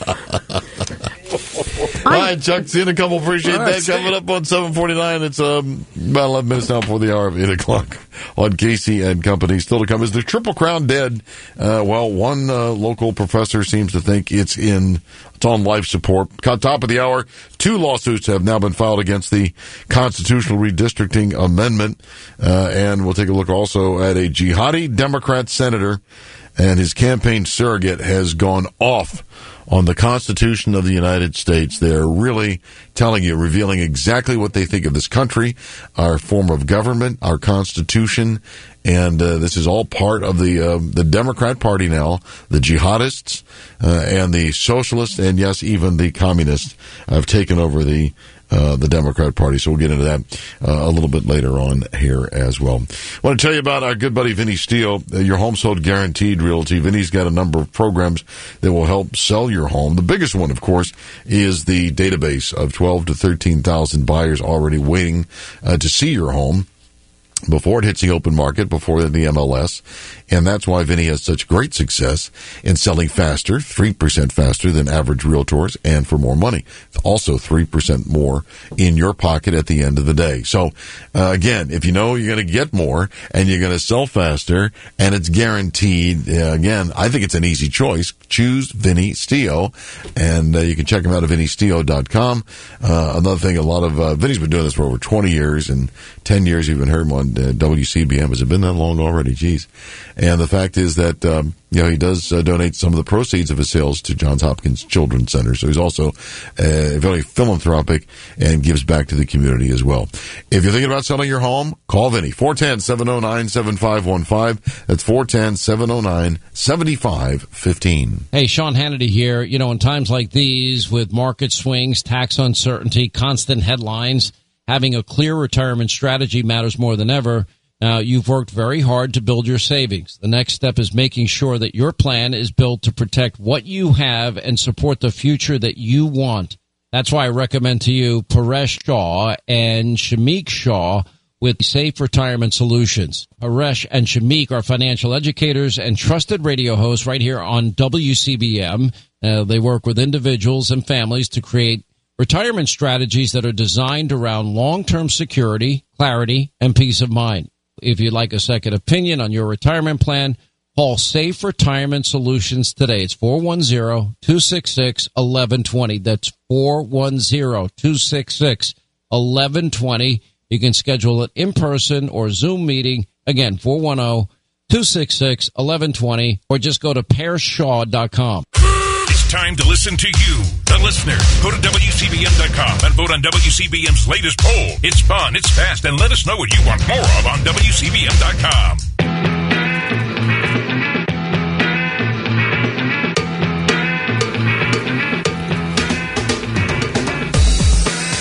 All right, Chuck, see you in a couple. Appreciate All right, that. Coming up on seven forty-nine, it's um, about eleven minutes now before the hour of eight o'clock on Casey and Company. Still to come. Is the Triple Crown dead? Uh, well, one uh, local professor seems to think it's in it's on life support. Top of the hour, two lawsuits have now been filed against the constitutional redistricting amendment. Uh, and we'll take a look also at a jihadi Democrat senator and his campaign surrogate has gone off on the Constitution of the United States. They're really telling you, revealing exactly what they think of this country, our form of government, our Constitution, and uh, this is all part of the uh, the Democrat Party now. The jihadists uh, and the socialists, and yes, even the communists have taken over the Uh, the Democrat Party. So we'll get into that uh, a little bit later on here as well. I want to tell you about our good buddy Vinny Steele, uh, your home sold guaranteed realty. Vinny's got a number of programs that will help sell your home. The biggest one, of course, is the database of twelve to thirteen thousand buyers already waiting uh, to see your home before it hits the open market, before the M L S. And that's why Vinny has such great success in selling faster, three percent faster than average realtors, and for more money. Also three percent more in your pocket at the end of the day. So, uh, again, if you know you're going to get more and you're going to sell faster and it's guaranteed, uh, again, I think it's an easy choice. Choose Vinny Steele, and uh, you can check him out at vinny steele dot com. Uh, another thing, a lot of, uh, Vinny's been doing this for over twenty years, and ten years you've been heard him on uh, W C B M. Has it been that long already? Jeez. And the fact is that, um, you know, he does uh, donate some of the proceeds of his sales to Johns Hopkins Children's Center. So he's also uh, very philanthropic and gives back to the community as well. If you're thinking about selling your home, call Vinny. four one zero, seven zero nine, seven five one five. That's four one zero, seven zero nine, seven five one five. Hey, Sean Hannity here. You know, in times like these, with market swings, tax uncertainty, constant headlines, having a clear retirement strategy matters more than ever. Now, you've worked very hard to build your savings. The next step is making sure that your plan is built to protect what you have and support the future that you want. That's why I recommend to you Paresh Shaw and Shamik Shaw with Safe Retirement Solutions. Paresh and Shamik are financial educators and trusted radio hosts right here on W C B M. Uh, they work with individuals and families to create retirement strategies that are designed around long-term security, clarity, and peace of mind. If you'd like a second opinion on your retirement plan, call Safe Retirement Solutions today. It's four one zero, two six six, one one two zero. That's four one zero, two six six, one one two zero. You can schedule it in person or Zoom meeting. Again, four one zero, two six six, one one two zero, or just go to paresh shaw dot com. It's time to listen to you, the listener. Go to W C B M dot com and vote on W C B M's latest poll. It's fun, it's fast, and let us know what you want more of on W C B M dot com.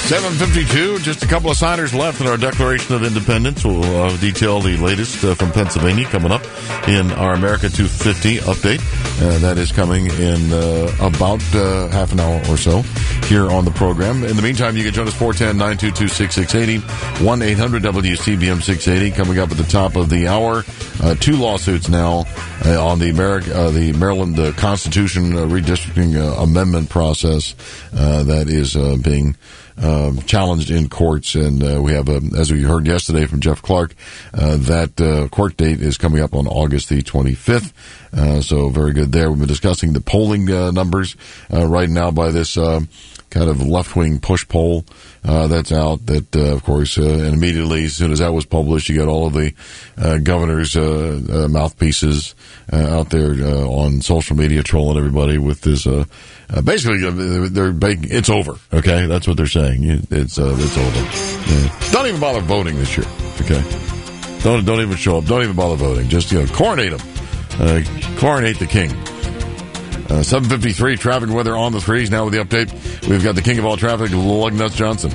seven fifty-two, just a couple of signers left in our Declaration of Independence. We'll uh, detail the latest uh, from Pennsylvania coming up in our America two fifty update. Uh, that is coming in uh, about uh, half an hour or so here on the program. In the meantime, you can join us four one zero, nine two two, six six eight zero, one eight hundred W C B M six eighty. Coming up at the top of the hour, uh, two lawsuits now uh, on the, Ameri- uh, the Maryland uh, Constitution uh, redistricting uh, amendment process uh, that is uh, being Um, challenged in courts, and uh, we have, a, as we heard yesterday from Jeff Clark, uh, that uh, court date is coming up on August the twenty-fifth. Uh, so very good there. We've been discussing the polling uh, numbers uh, right now by this uh, kind of left-wing push poll uh, that's out. That uh, of course, uh, and immediately as soon as that was published, you got all of the uh, governor's uh, uh, mouthpieces uh, out there uh, on social media trolling everybody with this. Uh, Uh, basically, they're making, it's over. Okay, that's what they're saying. It's uh, it's over. Yeah. Don't even bother voting this year. Okay, don't don't even show up. Don't even bother voting. Just you know, coronate them. Uh, coronate the king. Uh, seven fifty-three traffic weather on the threes. Now with the update, we've got the king of all traffic, Lugnuts Johnson.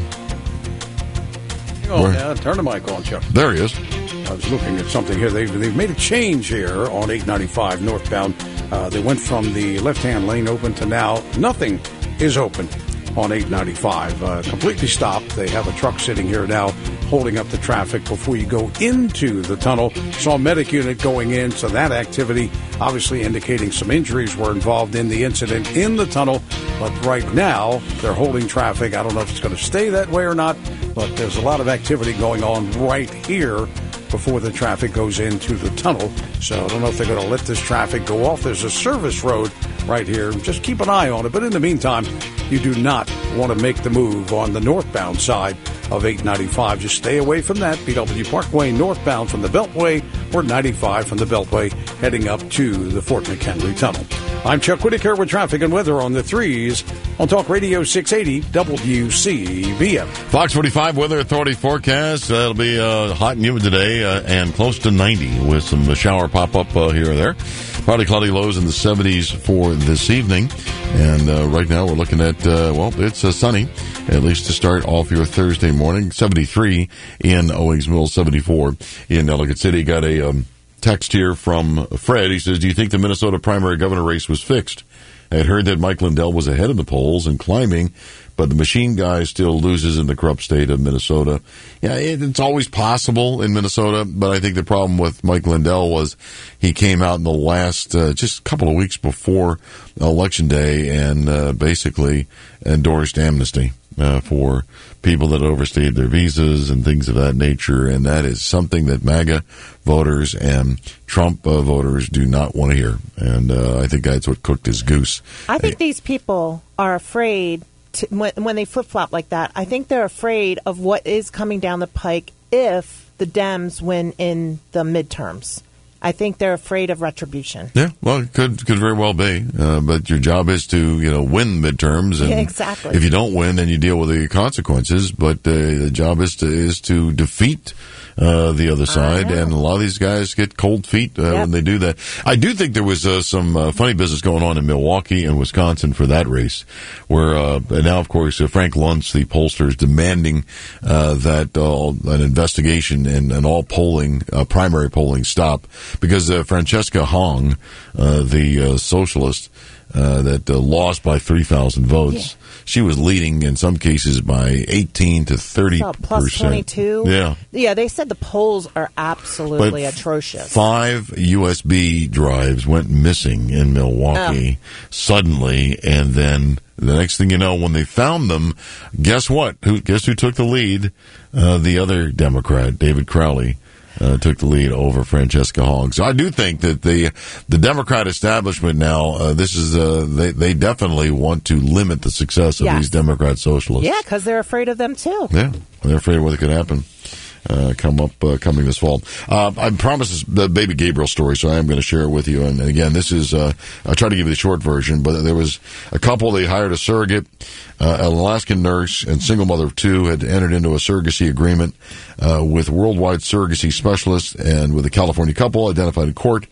Oh, yeah, turn the mic on, Chuck. There he is. I was looking at something here. They've, they've made a change here on eight ninety-five northbound. Uh, they went from the left-hand lane open to now nothing is open on eight ninety-five. Uh, completely stopped. They have a truck sitting here now holding up the traffic before you go into the tunnel. Saw a medic unit going in, so that activity obviously indicating some injuries were involved in the incident in the tunnel. But right now, they're holding traffic. I don't know if it's going to stay that way or not, but there's a lot of activity going on right here before the traffic goes into the tunnel. So I don't know if they're going to let this traffic go off. There's a service road right here. Just keep an eye on it. But in the meantime, you do not want to make the move on the northbound side of eight ninety-five. Just stay away from that. B W Parkway northbound from the Beltway, or ninety-five from the Beltway heading up to the Fort McHenry Tunnel. I'm Chuck Whitaker with traffic and weather on the threes on Talk Radio six eighty W C B M. Fox forty-five Weather Authority forecast. Uh, it'll be uh, hot and humid today uh, and close to ninety with some uh, shower pop-up uh, here or there. Partly cloudy lows in the seventies for this evening. And uh, right now we're looking at, uh, well, it's uh, sunny, at least to start off your Thursday morning. seventy-three in Owings Mills, seventy-four in Ellicott City. Got a um, text here from Fred. He says, do you think the Minnesota primary governor race was fixed? I had heard that Mike Lindell was ahead in the polls and climbing, but the machine guy still loses in the corrupt state of Minnesota. Yeah, it, it's always possible in Minnesota, but I think the problem with Mike Lindell was he came out in the last, uh, just a couple of weeks before Election Day and uh, basically endorsed amnesty uh, for people that overstayed their visas and things of that nature, and that is something that MAGA voters and Trump uh, voters do not want to hear, and uh, I think that's what cooked his goose. I think these people are afraid to, when, when they flip-flop like that, I think they're afraid of what is coming down the pike if the Dems win in the midterms. I think they're afraid of retribution. Yeah, well, it could could very well be. Uh, but your job is to, you know, win midterms. And yeah, exactly. If you don't win, then you deal with the consequences. But uh, the job is to is to defeat uh, the other side. And a lot of these guys get cold feet uh, yep. when they do that. I do think there was uh, some uh, funny business going on in Milwaukee and Wisconsin for that race, where uh, now, of course, uh, Frank Luntz, the pollster, is demanding uh, that uh, an investigation and, and all polling, uh, primary polling, stop. Because uh, Francesca Hong, uh, the uh, socialist uh, that uh, lost by three thousand votes, yeah. she was leading in some cases by eighteen to thirty percent. Plus twenty-two? Yeah. Yeah, they said the polls are absolutely but atrocious. Five U S B drives went missing in Milwaukee oh. suddenly, and then the next thing you know, when they found them, guess what? Who, guess who took the lead? Uh, the other Democrat, David Crowley. Uh, took the lead over Francesca Hong. So I do think that the the Democrat establishment now, uh, this is uh, they they definitely want to limit the success of yes. these Democrat socialists. Yeah, because they're afraid of them too. Yeah, they're afraid of what could happen. Uh, come up uh, coming this fall. Uh, I promised the baby Gabriel story, so I am going to share it with you. And again, this is uh, I'll try to give you the short version, but there was a couple. They hired a surrogate, uh, an Alaskan nurse, and single mother of two had entered into a surrogacy agreement uh, with worldwide surrogacy specialists and with a California couple identified in court.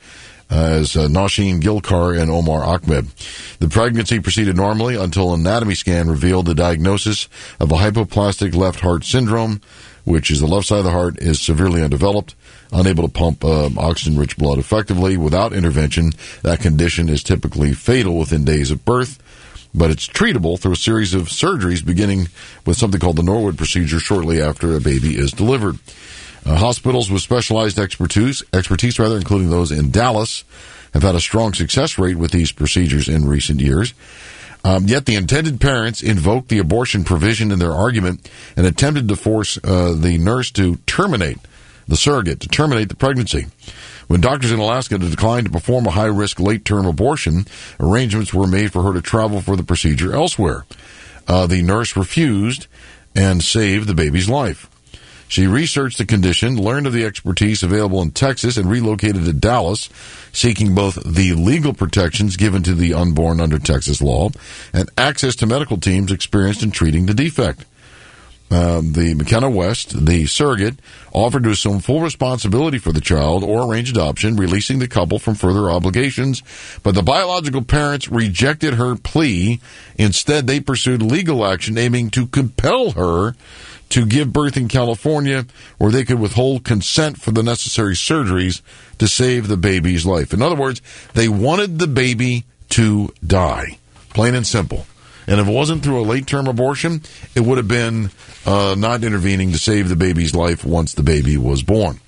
as uh, Nausheen Gilkar and Omar Ahmed. The pregnancy proceeded normally until an anatomy scan revealed the diagnosis of a hypoplastic left heart syndrome, which is the left side of the heart is severely undeveloped, unable to pump uh, oxygen-rich blood effectively. Without intervention, that condition is typically fatal within days of birth, but it's treatable through a series of surgeries, beginning with something called the Norwood procedure shortly after a baby is delivered. Uh, hospitals with specialized expertise, expertise rather, including those in Dallas, have had a strong success rate with these procedures in recent years. Um, yet the intended parents invoked the abortion provision in their argument and attempted to force uh, the nurse to terminate the surrogate, to terminate the pregnancy. When doctors in Alaska declined to perform a high-risk late-term abortion, arrangements were made for her to travel for the procedure elsewhere. Uh, the nurse refused and saved the baby's life. She researched the condition, learned of the expertise available in Texas, and relocated to Dallas, seeking both the legal protections given to the unborn under Texas law and access to medical teams experienced in treating the defect. Um, the McKenna West, the surrogate, offered to assume full responsibility for the child or arrange adoption, releasing the couple from further obligations. But the biological parents rejected her plea. Instead, they pursued legal action aiming to compel her to give birth in California, where they could withhold consent for the necessary surgeries to save the baby's life. In other words, they wanted the baby to die, plain and simple. And if it wasn't through a late-term abortion, it would have been uh, not intervening to save the baby's life once the baby was born.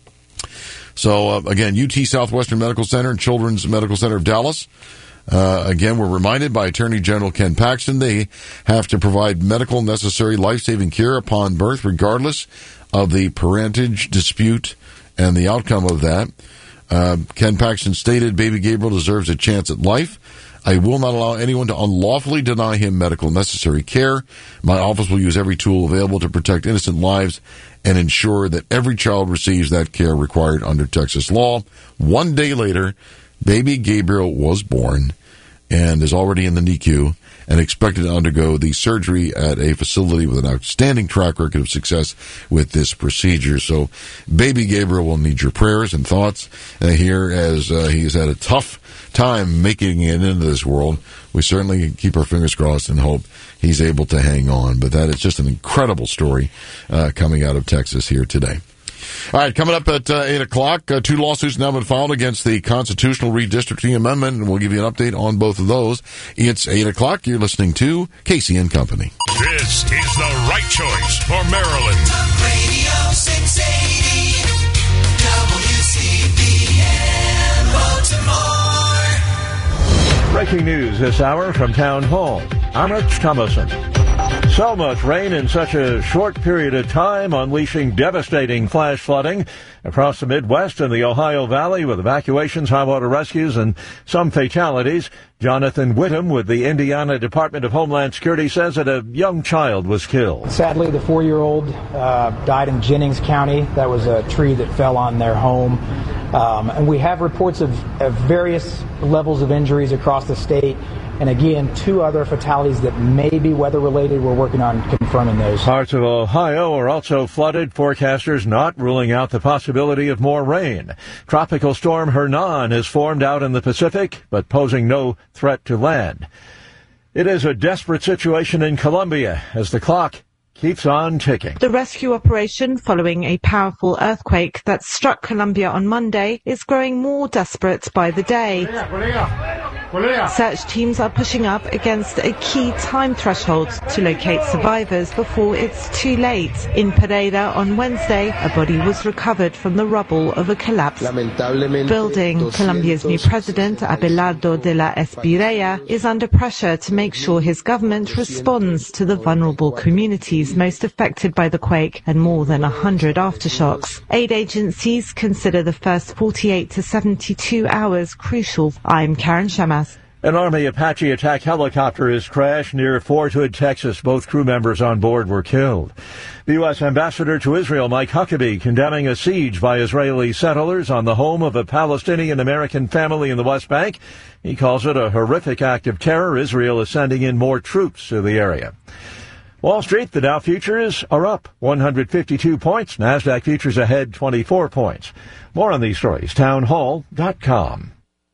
So, uh, again, U T Southwestern Medical Center and Children's Medical Center of Dallas, Uh, again, we're reminded by Attorney General Ken Paxton they have to provide medical necessary life-saving care upon birth, regardless of the parentage dispute and the outcome of that. Uh, Ken Paxton stated, "Baby Gabriel deserves a chance at life. I will not allow anyone to unlawfully deny him medical necessary care. My office will use every tool available to protect innocent lives and ensure that every child receives that care required under Texas law." One day later, baby Gabriel was born and is already in the N I C U and expected to undergo the surgery at a facility with an outstanding track record of success with this procedure. So baby Gabriel will need your prayers and thoughts uh, here as uh, he's had a tough time making it into this world. We certainly keep our fingers crossed and hope he's able to hang on. But that is just an incredible story uh, coming out of Texas here today. All right, coming up at uh, eight o'clock, uh, two lawsuits now been filed against the constitutional redistricting amendment, and we'll give you an update on both of those. It's eight o'clock. You're listening to Casey and Company. This is the right choice for Maryland. Radio six eighty W C B M Baltimore. Breaking news this hour from Town Hall. I'm Rich Thomason. So much rain in such a short period of time, unleashing devastating flash flooding across the Midwest and the Ohio Valley, with evacuations, high water rescues, and some fatalities. Jonathan Whittam with the Indiana Department of Homeland Security says that a young child was killed. Sadly, the four-year-old uh, died in Jennings County. That was a tree that fell on their home. Um, and we have reports of, of various levels of injuries across the state. And again, two other fatalities that may be weather-related. We're working on confirming those. Parts of Ohio are also flooded. Forecasters not ruling out the possibility of more rain. Tropical storm Hernan has formed out in the Pacific, but posing no threat to land. It is a desperate situation in Colombia as the clock keeps on ticking. The rescue operation following a powerful earthquake that struck Colombia on Monday is growing more desperate by the day. Search teams are pushing up against a key time threshold to locate survivors before it's too late. In Pereira on Wednesday, a body was recovered from the rubble of a collapsed building. Colombia's new president, Abelardo de la Espriella, is under pressure to make sure his government responds to the vulnerable communities most affected by the quake and more than one hundred aftershocks. Aid agencies consider the first forty-eight to seventy-two hours crucial. I'm Karen Shamas. An Army Apache attack helicopter has crashed near Fort Hood, Texas. Both crew members on board were killed. The U S Ambassador to Israel, Mike Huckabee, condemning a siege by Israeli settlers on the home of a Palestinian-American family in the West Bank. He calls it a horrific act of terror. Israel is sending in more troops to the area. Wall Street, the Dow futures are up one hundred fifty-two points. NASDAQ futures ahead twenty-four points. More on these stories, town hall dot com.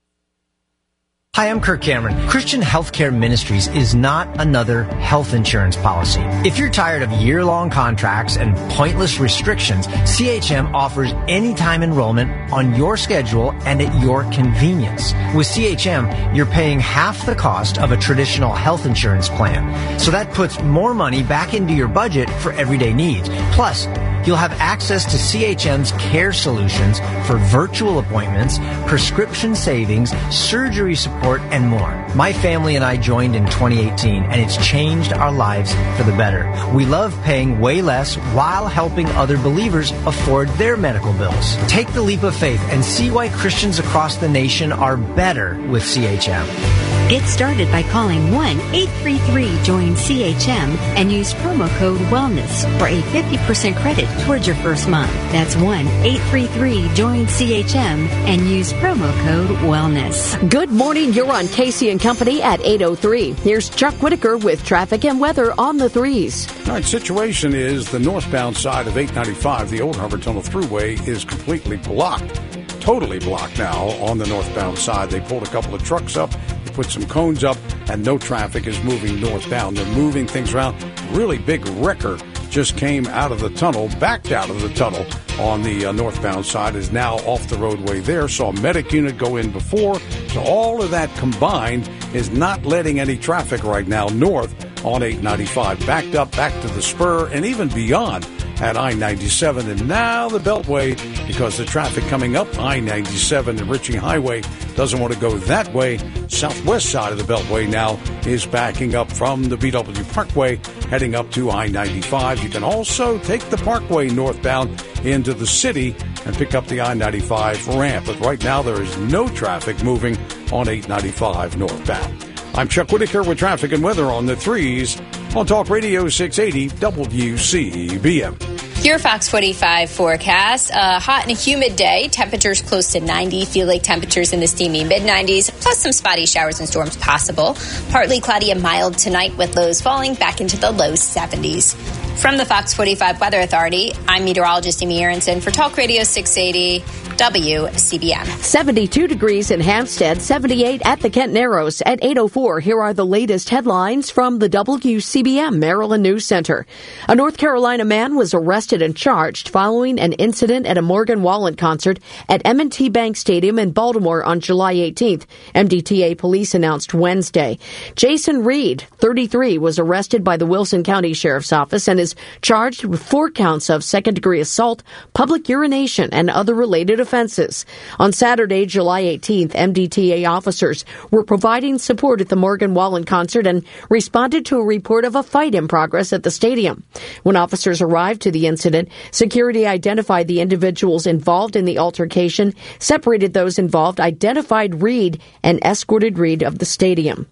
Hi, I'm Kirk Cameron. Christian Healthcare Ministries is not another health insurance policy. If you're tired of year-long contracts and pointless restrictions, C H M offers anytime enrollment on your schedule and at your convenience. With C H M, you're paying half the cost of a traditional health insurance plan. So that puts more money back into your budget for everyday needs. Plus, you'll have access to C H M's care solutions for virtual appointments, prescription savings, surgery support, and more. My family and I joined in twenty eighteen, and it's changed our lives for the better. We love paying way less while helping other believers afford their medical bills. Take the leap of faith and see why Christians across the nation are better with C H M. Get started by calling one eight three three join C H M and use promo code WELLNESS for a fifty percent credit towards your first month. That's one eight three three join C H M and use promo code WELLNESS. Good morning. You're on Casey and Company at eight oh three. Here's Chuck Whitaker with traffic and weather on the threes. All right, situation is the northbound side of eight ninety-five, the Old Harbor Tunnel Thruway, is completely blocked. Totally blocked now on the northbound side. They pulled a couple of trucks up, they put some cones up, and no traffic is moving northbound. They're moving things around. Really big wrecker just came out of the tunnel, backed out of the tunnel on the uh, northbound side, is now off the roadway there. Saw a medic unit go in before. So all of that combined is not letting any traffic right now north on eight ninety-five. Backed up back to the spur and even beyond at I ninety-seven, and now the Beltway, because the traffic coming up I ninety-seven and Ritchie Highway doesn't want to go that way. Southwest side of the Beltway now is backing up from the B W Parkway, heading up to I ninety-five. You can also take the Parkway northbound into the city and pick up the I ninety-five ramp, but right now there is no traffic moving on eight ninety-five northbound. I'm Chuck Whitaker with traffic and weather on the threes on Talk Radio six eighty W C B M. Your Fox forty-five forecast. A hot and humid day. Temperatures close to ninety. Feel like temperatures in the steamy mid nineties. Plus some spotty showers and storms possible. Partly cloudy and mild tonight with lows falling back into the low seventies. From the Fox forty-five Weather Authority, I'm meteorologist Amy Aronson for Talk Radio six eighty W C B M. seventy-two degrees in Hampstead, seventy-eight at the Kent Narrows. At eight oh four, here are the latest headlines from the W C B M Maryland News Center. A North Carolina man was arrested and charged following an incident at a Morgan Wallen concert at M and T Bank Stadium in Baltimore on July eighteenth. M D T A police announced Wednesday. Jason Reed, thirty-three, was arrested by the Wilson County Sheriff's Office and is charged with four counts of second-degree assault, public urination, and other related offenses. On Saturday, July eighteenth, M D T A officers were providing support at the Morgan Wallen concert and responded to a report of a fight in progress at the stadium. When officers arrived to the incident, security identified the individuals involved in the altercation, separated those involved, identified Reed, and escorted Reed of the stadium.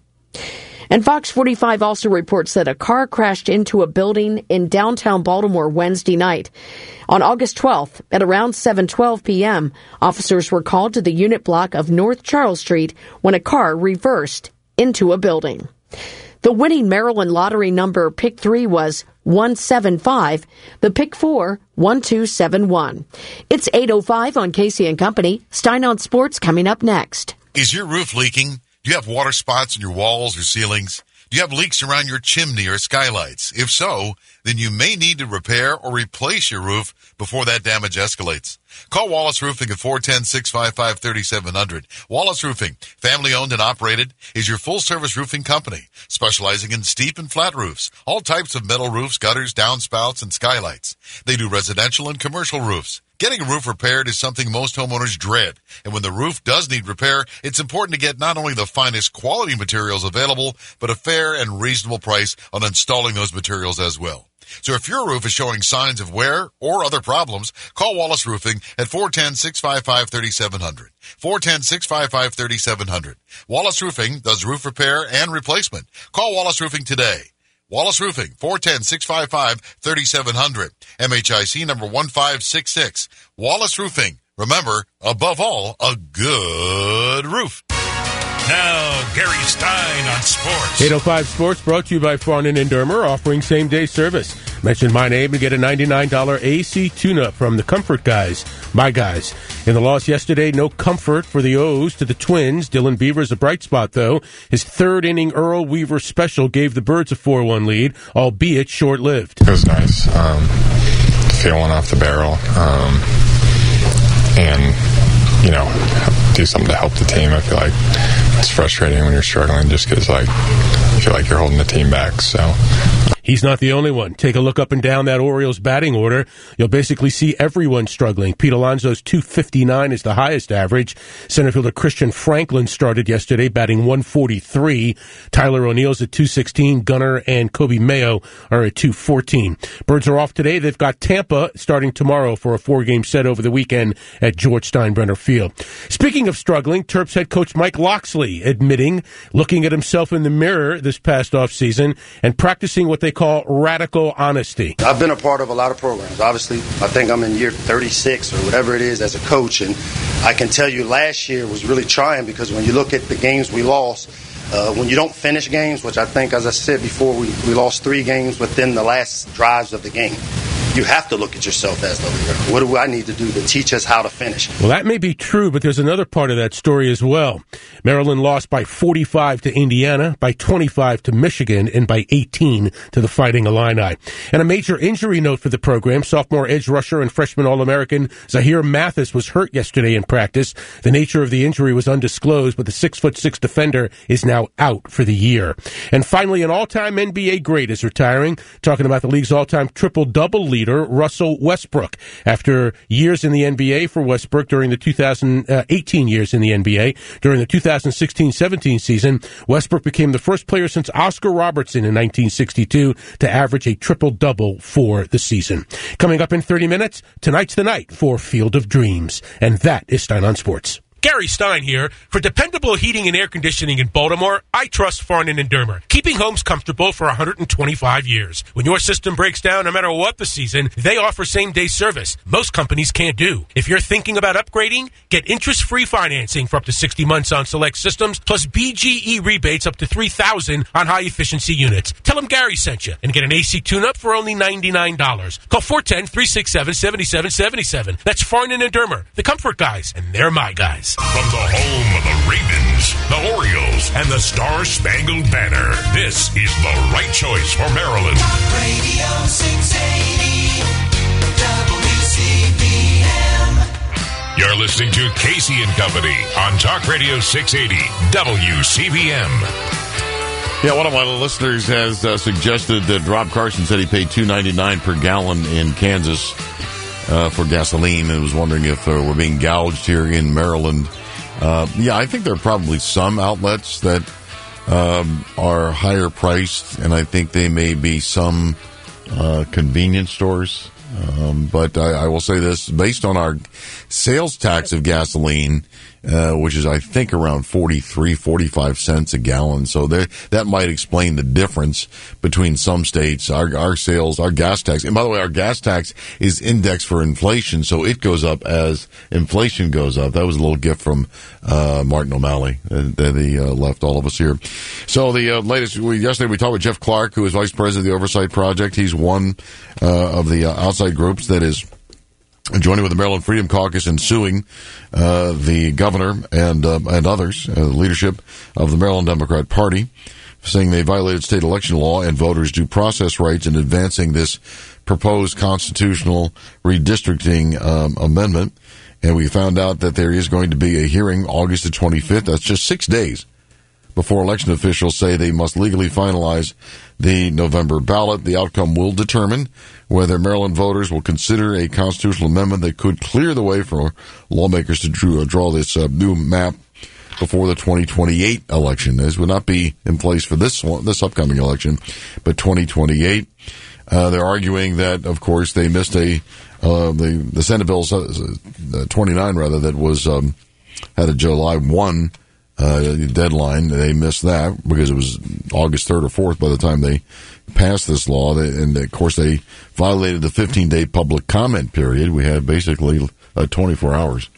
And Fox forty-five also reports that a car crashed into a building in downtown Baltimore Wednesday night. On August twelfth, at around seven twelve p.m., officers were called to the unit block of North Charles Street when a car reversed into a building. The winning Maryland lottery number pick three was one seven five, the pick four, one two seven one. It's eight oh five on Casey and Company. Stein on Sports coming up next. Is your roof leaking? Do you have water spots in your walls or ceilings? Do you have leaks around your chimney or skylights? If so, then you may need to repair or replace your roof before that damage escalates. Call Wallace Roofing at four one zero, six five five, three seven zero zero. Wallace Roofing, family owned and operated, is your full-service roofing company, specializing in steep and flat roofs, all types of metal roofs, gutters, downspouts, and skylights. They do residential and commercial roofs. Getting a roof repaired is something most homeowners dread, and when the roof does need repair, it's important to get not only the finest quality materials available, but a fair and reasonable price on installing those materials as well. So if your roof is showing signs of wear or other problems, call Wallace Roofing at four one zero, six five five, three seven zero zero. four one zero, six five five, three seven zero zero. Wallace Roofing does roof repair and replacement. Call Wallace Roofing today. Wallace Roofing, four one zero, six five five, three seven zero zero. M H I C number one five six six. Wallace Roofing. Remember, above all, a good roof. Now, Gary Stein on sports. eight oh five Sports brought to you by Farnan and Dermer, offering same-day service. Mention my name and get a ninety-nine dollars A C tune-up from the Comfort Guys, my guys. In the loss yesterday, no comfort for the O's to the Twins. Dylan Beaver's a bright spot, though. His third-inning Earl Weaver special gave the Birds a four one lead, albeit short-lived. It was nice, um, feeling off the barrel, um, and, you know, do something to help the team. I feel like it's frustrating when you're struggling just because, like, you feel like you're holding the team back, so... He's not the only one. Take a look up and down that Orioles batting order. You'll basically see everyone struggling. Pete Alonso's two fifty-nine is the highest average. Center fielder Christian Franklin started yesterday, batting one forty-three. Tyler O'Neill's at two sixteen. Gunnar and Kobe Mayo are at two fourteen. Birds are off today. They've got Tampa starting tomorrow for a four-game set over the weekend at George Steinbrenner Field. Speaking of struggling, Terps head coach Mike Locksley admitting, looking at himself in the mirror this past offseason and practicing what they call radical honesty. I've been a part of a lot of programs. Obviously, I think I'm in year thirty-six or whatever it is as a coach, and I can tell you last year was really trying because when you look at the games we lost, uh, when you don't finish games, which I think, as I said before, we, we lost three games within the last drives of the game. You have to look at yourself as the leader. What do I need to do to teach us how to finish? Well, that may be true, but there's another part of that story as well. Maryland lost by forty-five to Indiana, by twenty-five to Michigan, and by eighteen to the Fighting Illini. And a major injury note for the program. Sophomore edge rusher and freshman All-American Zahir Mathis was hurt yesterday in practice. The nature of the injury was undisclosed, but the six foot six defender is now out for the year. And finally, an all-time N B A great is retiring. Talking about the league's all-time triple-double leader, Russell Westbrook. After years in the N B A for Westbrook during the two thousand eighteen years in the N B A, during the two thousand sixteen seventeen season, Westbrook became the first player since Oscar Robertson in nineteen sixty-two to average a triple-double for the season. Coming up in thirty minutes, tonight's the night for Field of Dreams. And that is Stein on Sports. Gary Stein here. For dependable heating and air conditioning in Baltimore, I trust Farnan and Dermer, keeping homes comfortable for one hundred twenty-five years. When your system breaks down, no matter what the season, they offer same-day service. Most companies can't do. If you're thinking about upgrading, get interest-free financing for up to sixty months on select systems, plus B G E rebates up to three thousand dollars on high-efficiency units. Tell them Gary sent you and get an A C tune-up for only ninety-nine dollars. Call four one zero, three six seven, seven seven seven seven. That's Farnan and Dermer, the Comfort Guys, and they're my guys. From the home of the Ravens, the Orioles, and the Star-Spangled Banner, this is the right choice for Maryland. Talk Radio six eighty W C B M. You're listening to Casey and Company on Talk Radio six eighty W C B M. Yeah, one of my listeners has uh, suggested that Rob Carson said he paid two ninety-nine per gallon in Kansas uh, for gasoline, and was wondering if uh, we're being gouged here in Maryland. Uh, yeah, I think there are probably some outlets that um, are higher priced, and I think they may be some uh, convenience stores. Um, but I, I will say this, based on our sales tax of gasoline, uh, which is, I think, around forty-three, forty-five cents a gallon. So there, that might explain the difference between some states. Our, our sales, our gas tax, and by the way, our gas tax is indexed for inflation, so it goes up as inflation goes up. That was a little gift from uh, Martin O'Malley that he uh, left all of us here. So the uh, latest, we, yesterday we talked with Jeff Clark, who is Vice President of the Oversight Project. He's one uh, of the uh, outside groups that is joining with the Maryland Freedom Caucus in suing uh, the governor and uh, and others, uh, the leadership of the Maryland Democrat Party, saying they violated state election law and voters' due process rights in advancing this proposed constitutional redistricting um, amendment. And we found out that there is going to be a hearing August the twenty-fifth. That's just six days before election officials say they must legally finalize the November ballot. The outcome will determine whether Maryland voters will consider a constitutional amendment that could clear the way for lawmakers to draw, draw this uh, new map before the twenty twenty-eight election. This would not be in place for this one, this upcoming election, but twenty twenty-eight. Uh, they're arguing that, of course, they missed a uh, the the Senate Bill uh, twenty-nine rather that was um, had a July first uh, deadline. They missed that because it was August third or fourth by the time they passed this law. They, and of course, they violated the fifteen day public comment period. We had basically uh, twenty-four hours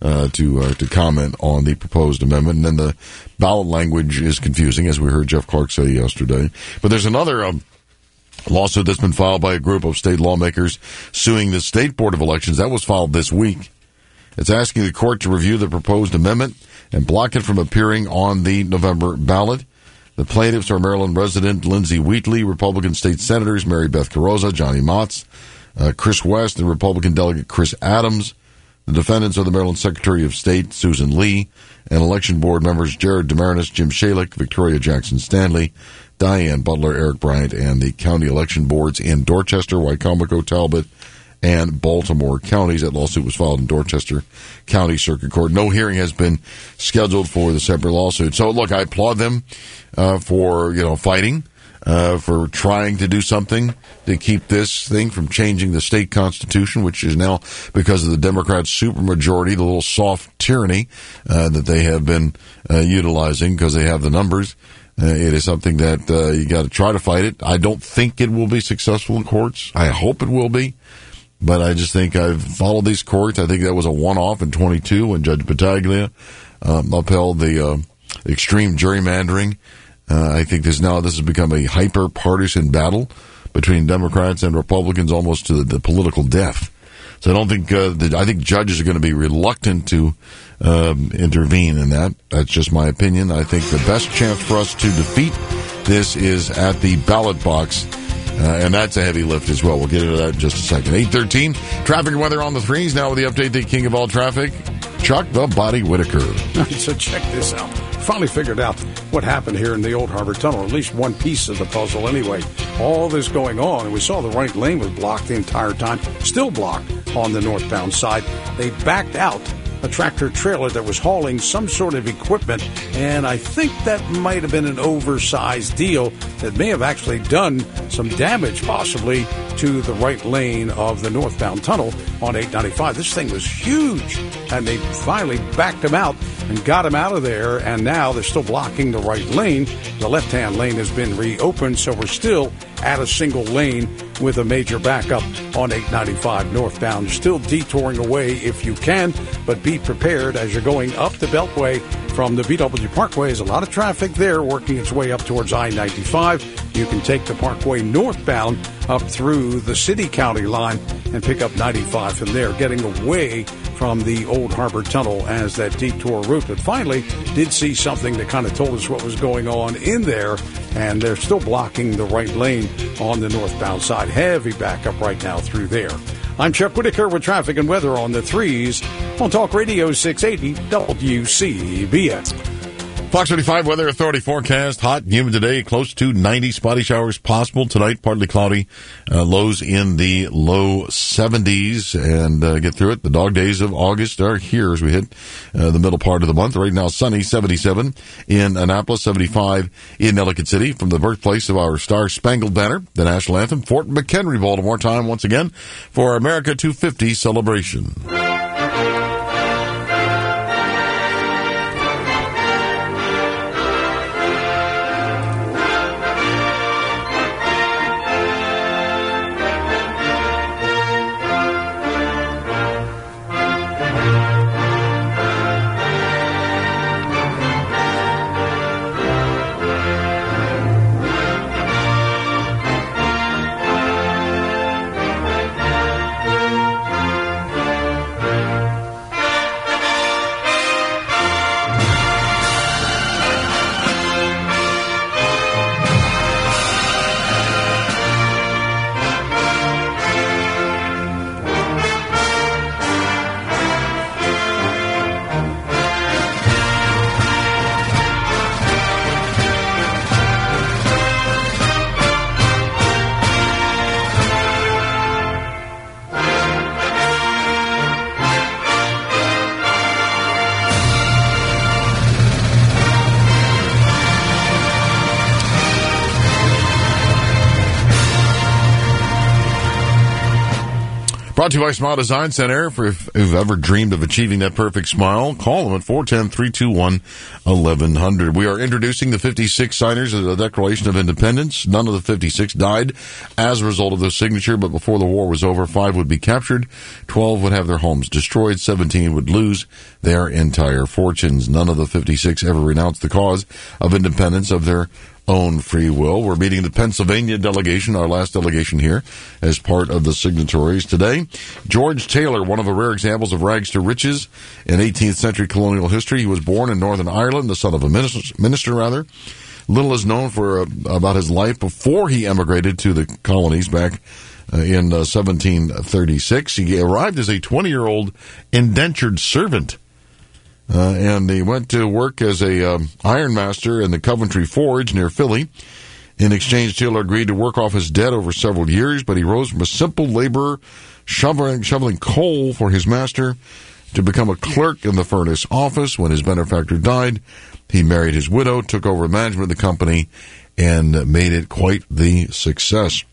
uh, to uh, to comment on the proposed amendment. And then the ballot language is confusing, as we heard Jeff Clark say yesterday. But there's another um, lawsuit that's been filed by a group of state lawmakers suing the State Board of Elections. That was filed this week. It's asking the court to review the proposed amendment and block it from appearing on the November ballot. The plaintiffs are Maryland resident Lindsay Wheatley, Republican state senators Mary Beth Carrozza, Johnny Motz, uh, Chris West, and Republican delegate Chris Adams. The defendants are the Maryland Secretary of State Susan Lee and election board members Jared Demarinis, Jim Shalick, Victoria Jackson Stanley, Diane Butler, Eric Bryant, and the county election boards in Dorchester, Wycomico, Talbot, and Baltimore counties. That lawsuit was filed in Dorchester County Circuit Court. No hearing has been scheduled for the separate lawsuit. So, look, I applaud them uh, for, you know, fighting, uh, for trying to do something to keep this thing from changing the state constitution, which is now, because of the Democrat supermajority, the little soft tyranny uh, that they have been uh, utilizing because they have the numbers. Uh, it is something that uh, you got to try to fight it. I don't think it will be successful in courts. I hope it will be. But I just think I've followed these courts. I think that was a one-off in twenty-two when Judge Battaglia um, upheld the uh, extreme gerrymandering. Uh, I think this now this has become a hyper-partisan battle between Democrats and Republicans, almost to the, the political death. So I don't think uh, the, I think judges are going to be reluctant to um, intervene in that. That's just my opinion. I think the best chance for us to defeat this is at the ballot box. Uh, and that's a heavy lift as well. We'll get into that in just a second. eight thirteen, traffic and weather on the threes. Now with the update, the king of all traffic, Chuck the Body Whitaker. So check this out. Finally figured out what happened here in the Old Harbor Tunnel, at least one piece of the puzzle anyway. All this going on, and we saw the right lane was blocked the entire time, still blocked on the northbound side. They backed out a tractor trailer that was hauling some sort of equipment, and I think that might have been an oversized deal that may have actually done some damage possibly to the right lane of the northbound tunnel on eight ninety-five. This thing was huge, and they finally backed him out and got him out of there, and now they're still blocking the right lane. The left-hand lane has been reopened, so we're still at a single lane with a major backup on eight ninety-five northbound. Still detouring away if you can, but be prepared as you're going up the Beltway from the B W Parkway. There's a lot of traffic there working its way up towards I ninety-five. You can take the Parkway northbound up through the city-county line and pick up ninety-five from there, getting away from the Old Harbor Tunnel as that detour route. But finally did see something that kind of told us what was going on in there, and they're still blocking the right lane on the northbound side. Heavy backup right now through there. I'm Chuck Whitaker with traffic and weather on the threes on Talk Radio six eighty W C B S. Fox thirty-five Weather Authority forecast. Hot and humid today, close to ninety. Spotty showers possible tonight, partly cloudy. Uh, lows in the low seventies, and uh, get through it. The dog days of August are here as we hit uh, the middle part of the month. Right now, sunny, seventy-seven in Annapolis, seventy-five in Ellicott City. From the birthplace of our Star-Spangled Banner, the national anthem, Fort McHenry, Baltimore. Time once again for America two fifty celebration. Brought to you by Smile Design Center. For if you've ever dreamed of achieving that perfect smile, call them at four one zero, three two one, eleven hundred. We are introducing the fifty-six signers of the Declaration of Independence. None of the fifty-six died as a result of the signature, but before the war was over, five would be captured, twelve would have their homes destroyed, seventeen would lose their entire fortunes. None of the fifty-six ever renounced the cause of independence of their own free will. We're meeting the Pennsylvania delegation, our last delegation here, as part of the signatories today. George Taylor, one of the rare examples of rags to riches in eighteenth century colonial history. He was born in Northern Ireland, the son of a minister, minister rather. Little is known for uh, about his life before he emigrated to the colonies back uh, in uh, seventeen thirty-six. He arrived as a twenty-year-old indentured servant. Uh, and he went to work as a um, ironmaster in the Coventry Forge near Philly. In exchange, Taylor agreed to work off his debt over several years, but he rose from a simple laborer shoveling, shoveling coal for his master to become a clerk in the furnace office. When his benefactor died, he married his widow, took over management of the company, and made it quite the success.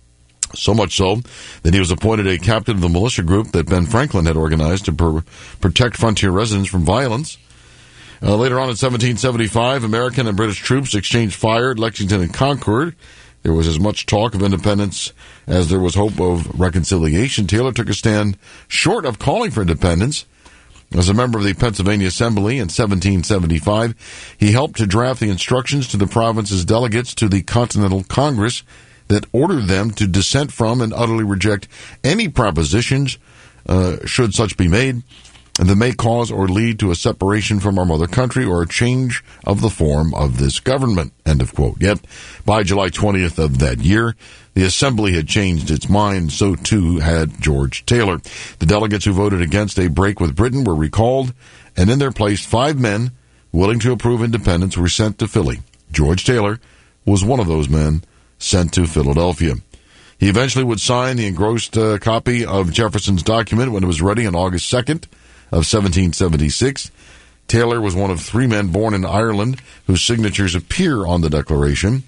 So much so that he was appointed a captain of the militia group that Ben Franklin had organized to pr- protect frontier residents from violence. Uh, later on in seventeen seventy-five, American and British troops exchanged fire at Lexington and Concord. There was as much talk of independence as there was hope of reconciliation. Taylor took a stand short of calling for independence. As a member of the Pennsylvania Assembly in seventeen seventy-five, he helped to draft the instructions to the province's delegates to the Continental Congress that ordered them to dissent from and utterly reject any propositions, uh, should such be made, that may cause or lead to a separation from our mother country or a change of the form of this government. End of quote. Yet, by July twentieth of that year, the Assembly had changed its mind. So too had George Taylor. The delegates who voted against a break with Britain were recalled, and in their place, five men willing to approve independence were sent to Philly. George Taylor was one of those men sent to Philadelphia. He eventually would sign the engrossed uh, copy of Jefferson's document when it was ready on August second of seventeen seventy-six. Taylor was one of three men born in Ireland whose signatures appear on the Declaration.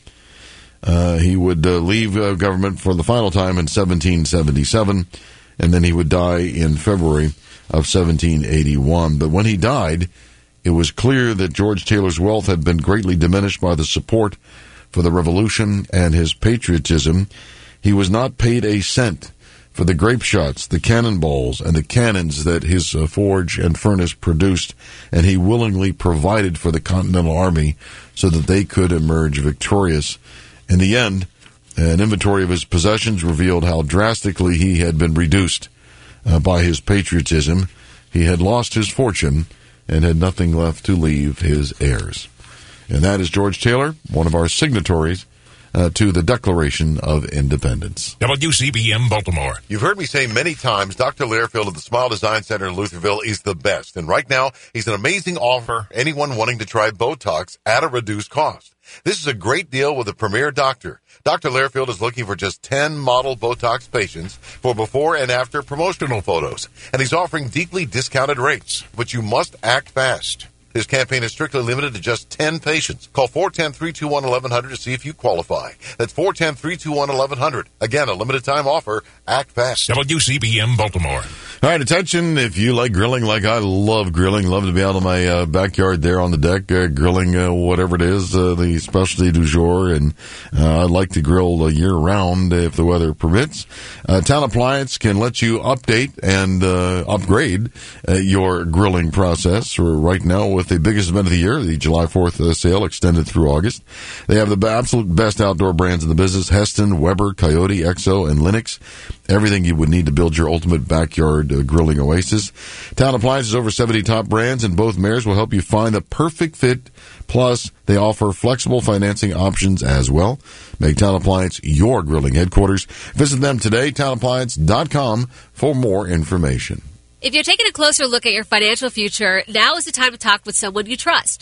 Uh, he would uh, leave uh, government for the final time in seventeen seventy-seven, and then he would die in February of seventeen eighty-one. But when he died, it was clear that George Taylor's wealth had been greatly diminished by the support for the Revolution and his patriotism. He was not paid a cent for the grape shots, the cannonballs, and the cannons that his uh, forge and furnace produced, and he willingly provided for the Continental Army so that they could emerge victorious. In the end, an inventory of his possessions revealed how drastically he had been reduced uh, by his patriotism. He had lost his fortune and had nothing left to leave his heirs. And that is George Taylor, one of our signatories uh, to the Declaration of Independence. W C B M Baltimore. You've heard me say many times, Doctor Learfield of the Smile Design Center in Lutherville is the best. And right now, he's an amazing offer for anyone wanting to try Botox at a reduced cost. This is a great deal with a premier doctor. Doctor Learfield is looking for just ten model Botox patients for before and after promotional photos. And he's offering deeply discounted rates, but you must act fast. This campaign is strictly limited to just ten patients. Call four one zero, three two one, eleven hundred to see if you qualify. That's four one zero, three two one, eleven hundred. Again, a limited time offer. Act fast. W C B M Baltimore. All right, attention, if you like grilling like I love grilling, love to be out in my uh, backyard there on the deck, uh, grilling uh, whatever it is, uh, the specialty du jour, and uh, I'd like to grill uh, year-round if the weather permits. Uh, Town Appliance can let you update and uh, upgrade uh, your grilling process. We're right now with the biggest event of the year, the July fourth uh, sale extended through August. They have the absolute best outdoor brands in the business: Heston, Weber, Coyote, Exo, and Linux. Everything you would need to build your ultimate backyard uh, grilling oasis. Town Appliance has over seventy top brands, and both mayors will help you find the perfect fit. Plus, they offer flexible financing options as well. Make Town Appliance your grilling headquarters. Visit them today, town appliance dot com, for more information. If you're taking a closer look at your financial future, now is the time to talk with someone you trust.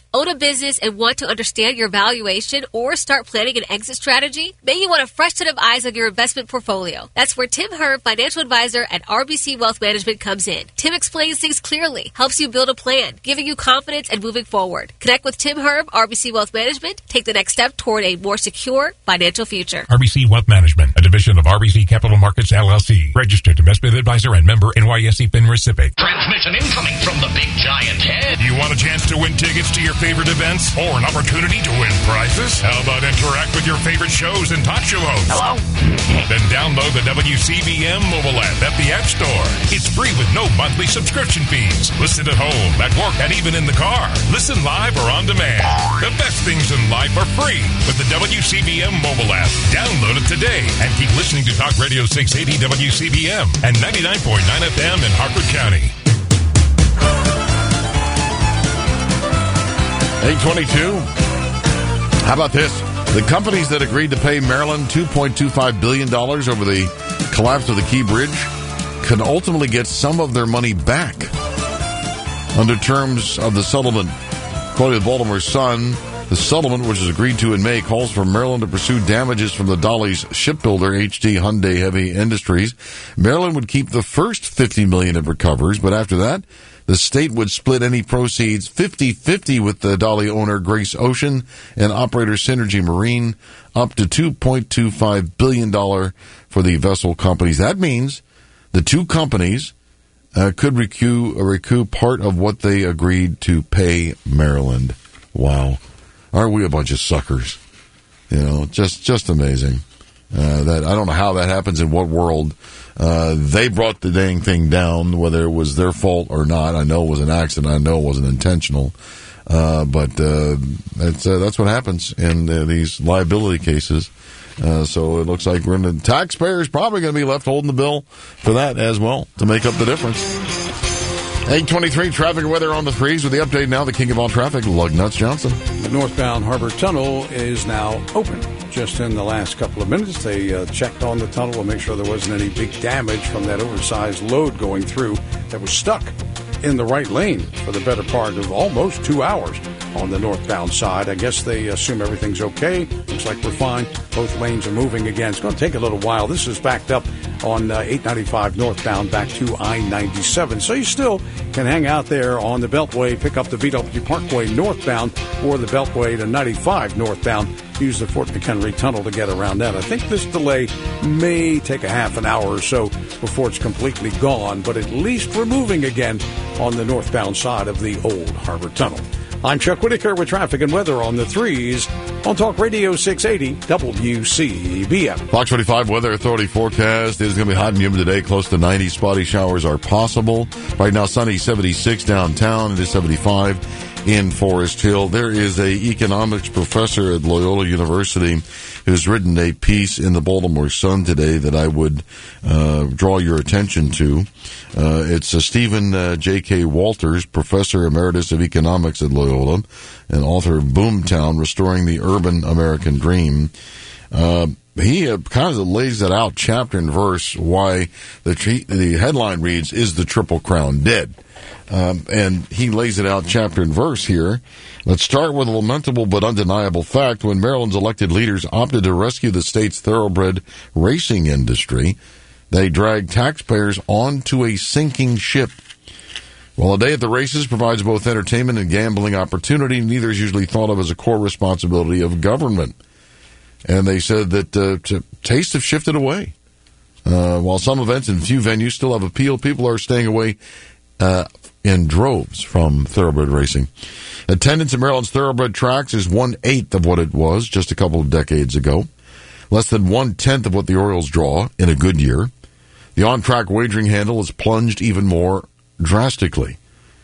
Own a business and want to understand your valuation or start planning an exit strategy? Maybe you want a fresh set of eyes on your investment portfolio. That's where Tim Herb, financial advisor at R B C Wealth Management, comes in. Tim explains things clearly, helps you build a plan, giving you confidence and moving forward. Connect with Tim Herb, R B C Wealth Management. Take the next step toward a more secure financial future. R B C Wealth Management, a division of R B C Capital Markets, L L C. Registered investment advisor and member N Y S E FINRA S I P C. Transmission incoming from the big giant head. You want a chance to win tickets to your favorite events or an opportunity to win prizes? How about interact with your favorite shows and talk show hosts? Hello? Then download the W C B M mobile app at the App Store. It's free with no monthly subscription fees. Listen at home, at work, and even in the car. Listen live or on demand. The best things in life are free with the W C B M mobile app. Download it today and keep listening to Talk Radio six eighty W C B M and ninety-nine point nine F M in Hartford County. eight twenty-two. How about this? The companies that agreed to pay Maryland two point two five billion dollars over the collapse of the Key Bridge can ultimately get some of their money back under terms of the settlement. According to the Baltimore Sun, the settlement, which is agreed to in May, calls for Maryland to pursue damages from the Dolly's shipbuilder, H D Hyundai Heavy Industries. Maryland would keep the first fifty million dollars it recovers, but after that, the state would split any proceeds fifty-fifty with the Dolly owner, Grace Ocean, and operator Synergy Marine, up to two point two five billion dollars for the vessel companies. That means the two companies uh, could recoup, uh, recoup part of what they agreed to pay Maryland. Wow. Aren't we a bunch of suckers? You know, just just amazing. Uh, that I don't know how that happens in what world. Uh, they brought the dang thing down, whether it was their fault or not. I know it was an accident. I know it wasn't intentional. Uh, but uh, that's, uh, that's what happens in uh, these liability cases. Uh, so it looks like we're in the taxpayers probably going to be left holding the bill for that as well to make up the difference. eight twenty-three, traffic and weather on the threes with the update now. The king of all traffic, Lug Nuts Johnson. The northbound Harbor Tunnel is now open. Just in the last couple of minutes, they uh, checked on the tunnel to make sure there wasn't any big damage from that oversized load going through that was stuck in the right lane for the better part of almost two hours on the northbound side. I guess they assume everything's okay. Looks like we're fine. Both lanes are moving again. It's going to take a little while. This is backed up on uh, eight ninety-five northbound back to I ninety-seven. So you still can hang out there on the Beltway, pick up the V W Parkway northbound or the Beltway to ninety-five northbound. Use the Fort McHenry Tunnel to get around that. I think this delay may take a half an hour or so before it's completely gone, but at least we're moving again on the northbound side of the old Harbor Tunnel. I'm Chuck Whitaker with traffic and weather on the threes on Talk Radio six eighty W C B M. Fox twenty-five Weather Authority forecast. It is going to be hot and humid today. Close to ninety. Spotty showers are possible. Right now, sunny, seventy-six downtown. It is seventy-five in Forest Hill. There is a economics professor at Loyola University who's written a piece in the Baltimore Sun today that I would uh, draw your attention to. Uh, it's uh, Stephen uh, J K. Walters, Professor Emeritus of Economics at Loyola and author of Boomtown, Restoring the Urban American Dream. Uh, he uh, kind of lays that out chapter and verse why the, tre- the headline reads, "Is the Triple Crown Dead?" Um, and he lays it out chapter and verse here. Let's start with a lamentable but undeniable fact. When Maryland's elected leaders opted to rescue the state's thoroughbred racing industry, they dragged taxpayers onto a sinking ship. While a day at the races provides both entertainment and gambling opportunity, neither is usually thought of as a core responsibility of government. And they said that uh, t- tastes have shifted away. Uh, while some events and few venues still have appeal, people are staying away uh, in droves from thoroughbred racing. Attendance at Maryland's thoroughbred tracks is one-eighth of what it was just a couple of decades ago. Less than one-tenth of what the Orioles draw in a good year. The on-track wagering handle has plunged even more drastically.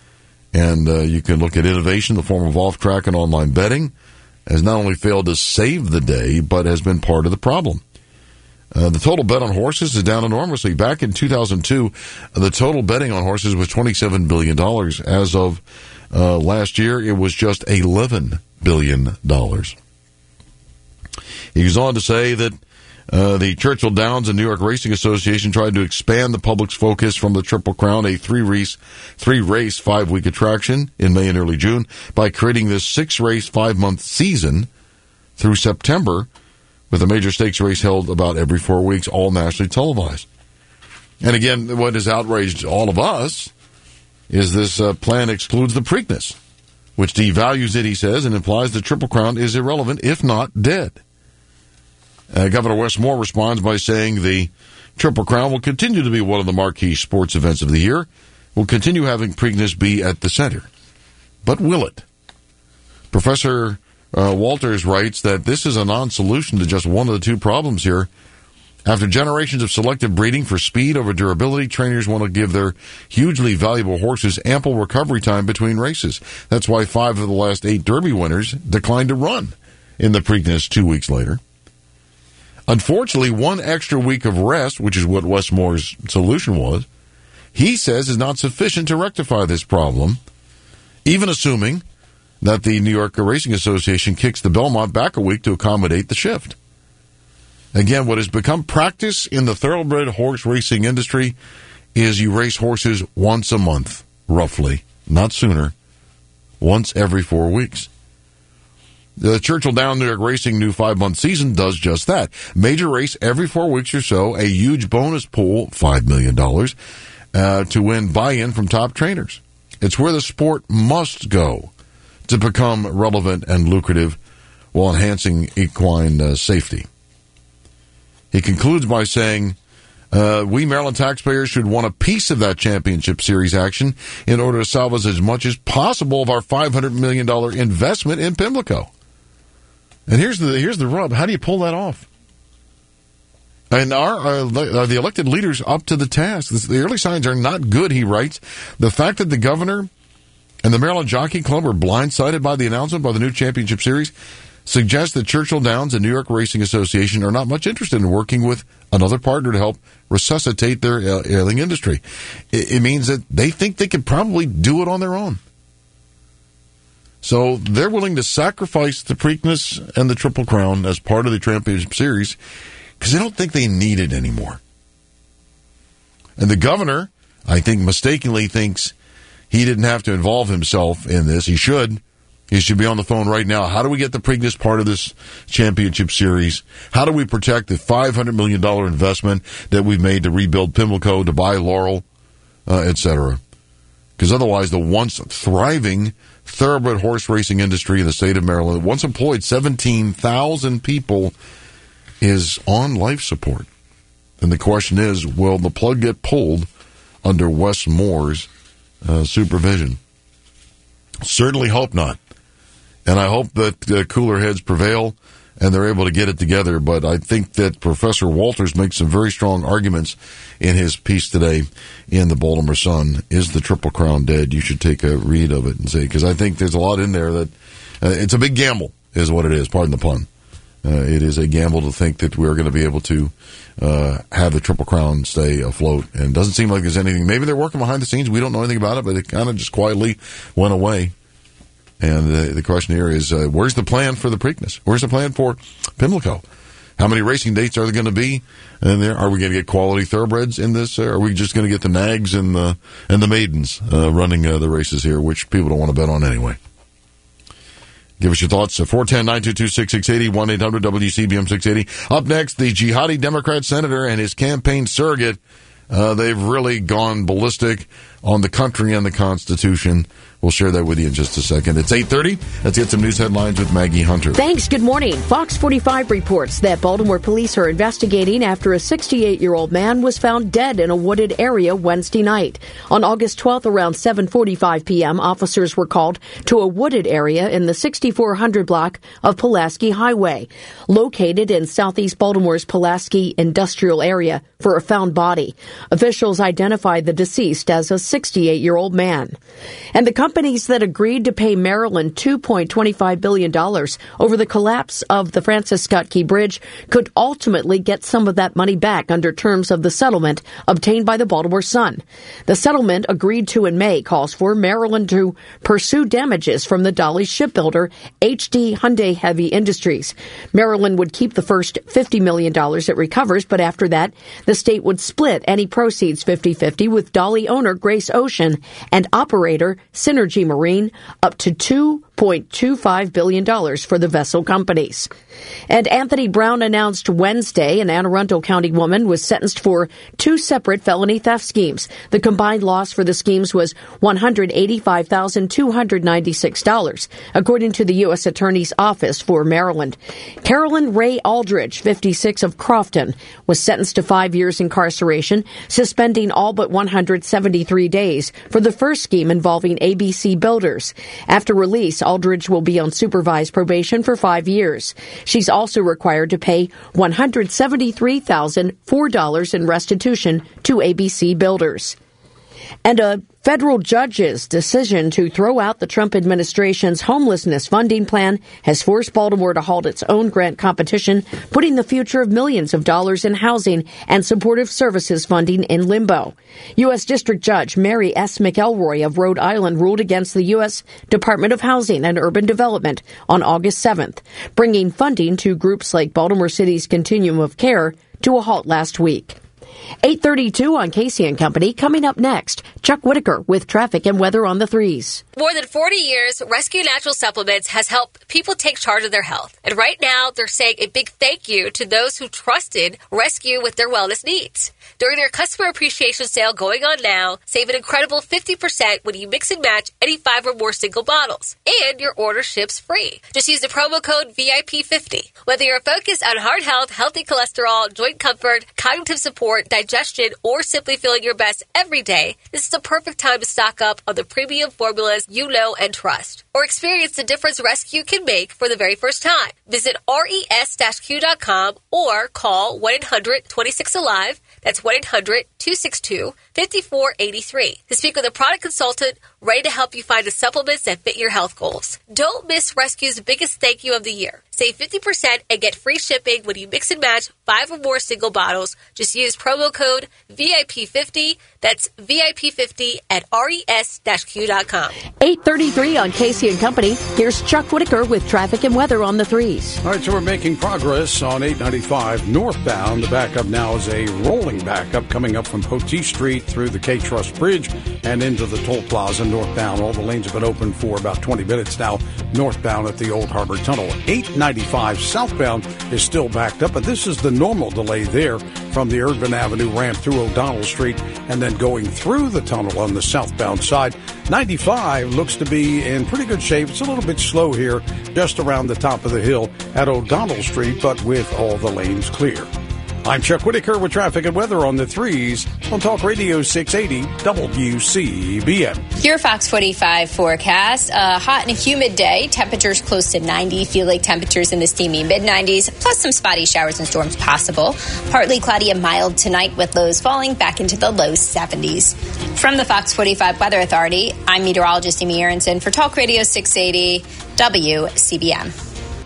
And uh, you can look at innovation in the form of off-track and online betting has not only failed to save the day, but has been part of the problem. Uh, the total bet on horses is down enormously. Back in two thousand two, the total betting on horses was twenty-seven billion dollars. As of uh, last year, it was just eleven billion dollars. He goes on to say that Uh, the Churchill Downs and New York Racing Association tried to expand the public's focus from the Triple Crown, a three-race, three-race five-week attraction in May and early June, by creating this six-race, five-month season through September, with a major stakes race held about every four weeks, all nationally televised. And again, what has outraged all of us is this uh, plan excludes the Preakness, which devalues it, he says, and implies the Triple Crown is irrelevant, if not dead. Uh, Governor Wes Moore responds by saying the Triple Crown will continue to be one of the marquee sports events of the year, will continue having Preakness be at the center. But will it? Professor uh, Walters writes that this is a non-solution to just one of the two problems here. After generations of selective breeding for speed over durability, trainers want to give their hugely valuable horses ample recovery time between races. That's why five of the last eight Derby winners declined to run in the Preakness two weeks later. Unfortunately, one extra week of rest, which is what Wes Moore's solution was, he says is not sufficient to rectify this problem, even assuming that the New York Racing Association kicks the Belmont back a week to accommodate the shift. Again, what has become practice in the thoroughbred horse racing industry is you race horses once a month, roughly, not sooner, once every four weeks. The Churchill Downs New York Racing new five-month season does just that. Major race every four weeks or so, a huge bonus pool, five million dollars, uh, to win buy-in from top trainers. It's where the sport must go to become relevant and lucrative while enhancing equine uh, safety. He concludes by saying, uh, we Maryland taxpayers should want a piece of that championship series action in order to salvage as much as possible of our five hundred million dollars investment in Pimlico. And here's the here's the rub. How do you pull that off? And are, are, are the elected leaders up to the task? The early signs are not good, he writes. The fact that the governor and the Maryland Jockey Club were blindsided by the announcement by the new championship series suggests that Churchill Downs and New York Racing Association are not much interested in working with another partner to help resuscitate their ailing industry. It, it means that they think they could probably do it on their own. So they're willing to sacrifice the Preakness and the Triple Crown as part of the championship series because they don't think they need it anymore. And the governor, I think, mistakenly thinks he didn't have to involve himself in this. He should. He should be on the phone right now. How do we get the Preakness part of this championship series? How do we protect the five hundred million dollars investment that we've made to rebuild Pimlico, to buy Laurel, uh, et cetera? Because otherwise, the once thriving thoroughbred horse racing industry in the state of Maryland, once employed seventeen thousand people, is on life support. And the question is, will the plug get pulled under Wes Moore's uh, supervision? Certainly hope not. And I hope that uh, cooler heads prevail and they're able to get it together. But I think that Professor Walters makes some very strong arguments in his piece today in the Baltimore Sun. Is the Triple Crown dead? You should take a read of it and see, because I think there's a lot in there that uh, it's a big gamble, is what it is. Pardon the pun. Uh, it is a gamble to think that we're going to be able to uh, have the Triple Crown stay afloat. And it doesn't seem like there's anything. Maybe they're working behind the scenes. We don't know anything about it, but it kind of just quietly went away. And the, the question here is, uh, where's the plan for the Preakness? Where's the plan for Pimlico? How many racing dates are there going to be? And there, are we going to get quality thoroughbreds in this? Or are we just going to get the nags and the and the maidens uh, running uh, the races here, which people don't want to bet on anyway? Give us your thoughts. four one zero, nine two two, six six eight zero, one eight hundred W C B M six eighty. Up next, the jihadi Democrat senator and his campaign surrogate. Uh, they've really gone ballistic on the country and the Constitution. We'll share that with you in just a second. It's eight thirty. Let's get some news headlines with Maggie Hunter. Thanks. Good morning. Fox forty-five reports that Baltimore police are investigating after a sixty-eight-year-old man was found dead in a wooded area Wednesday night. On August twelfth, around seven forty-five p.m., officers were called to a wooded area in the sixty-four hundred block of Pulaski Highway, located in southeast Baltimore's Pulaski industrial area, for a found body. Officials identified the deceased as a sixty-eight-year-old man. And the companies that agreed to pay Maryland two point two five billion dollars over the collapse of the Francis Scott Key Bridge could ultimately get some of that money back under terms of the settlement obtained by the Baltimore Sun. The settlement agreed to in May calls for Maryland to pursue damages from the Dolly shipbuilder H D Hyundai Heavy Industries. Maryland would keep the first fifty million dollars it recovers, but after that, the state would split any proceeds fifty-fifty with Dolly owner Grace Ocean and operator Synergy Marine up to two point two five billion dollars for the vessel companies. And Anthony Brown announced Wednesday an Anne Arundel County woman was sentenced for two separate felony theft schemes. The combined loss for the schemes was one hundred eighty-five thousand two hundred ninety-six dollars, according to the U S Attorney's Office for Maryland. Carolyn Ray Aldridge, fifty-six, of Crofton, was sentenced to five years incarceration, suspending all but one hundred seventy-three days for the first scheme involving A B C Builders. After release, Aldridge will be on supervised probation for five years. She's also required to pay one hundred seventy-three thousand four dollars in restitution to A B C Builders. And a federal judge's decision to throw out the Trump administration's homelessness funding plan has forced Baltimore to halt its own grant competition, putting the future of millions of dollars in housing and supportive services funding in limbo. U S. District Judge Mary S. McElroy of Rhode Island ruled against the U S. Department of Housing and Urban Development on August seventh, bringing funding to groups like Baltimore City's Continuum of Care to a halt last week. eight thirty-two on Casey and Company. Coming up next, Chuck Whitaker with traffic and weather on the threes. More than forty years, Rescue Natural Supplements has helped people take charge of their health. And right now, they're saying a big thank you to those who trusted Rescue with their wellness needs. During their customer appreciation sale going on now, save an incredible fifty percent when you mix and match any five or more single bottles. And your order ships free. Just use the promo code V I P fifty. Whether you're focused on heart health, healthy cholesterol, joint comfort, cognitive support, digestion, or simply feeling your best every day, this is the perfect time to stock up on the premium formulas you know and trust. Or experience the difference Rescue can make for the very first time. Visit res q dot com or call one eight hundred twenty-six alive. That's one eight hundred two six two five four eight three to speak with a product consultant ready to help you find the supplements that fit your health goals. Don't miss Rescue's biggest thank you of the year. Save fifty percent and get free shipping when you mix and match five or more single bottles. Just use promo code V I P fifty. That's V I P fifty at res q dot com. eight thirty-three on Casey and Company. Here's Chuck Whitaker with traffic and weather on the threes. All right, so we're making progress on eight ninety-five northbound. The backup now is a rolling backup coming up from Poteet Street through the K-Trust Bridge and into the Toll Plaza northbound. All the lanes have been open for about twenty minutes now northbound at the Old Harbor Tunnel. eight ninety-five southbound is still backed up, but this is the normal delay there from the Urban Avenue ramp through O'Donnell Street and then going through the tunnel on the southbound side. ninety-five looks to be in pretty good shape. It's a little bit slow here just around the top of the hill at O'Donnell Street, but with all the lanes clear. I'm Chuck Whitaker with traffic and weather on the threes on Talk Radio six eighty W C B M. Your Fox forty-five forecast. A hot and humid day. Temperatures close to ninety. Feel like temperatures in the steamy mid nineties. Plus some spotty showers and storms possible. Partly cloudy and mild tonight with lows falling back into the low seventies. From the Fox forty-five Weather Authority, I'm meteorologist Amy Aronson for Talk Radio six eighty W C B M.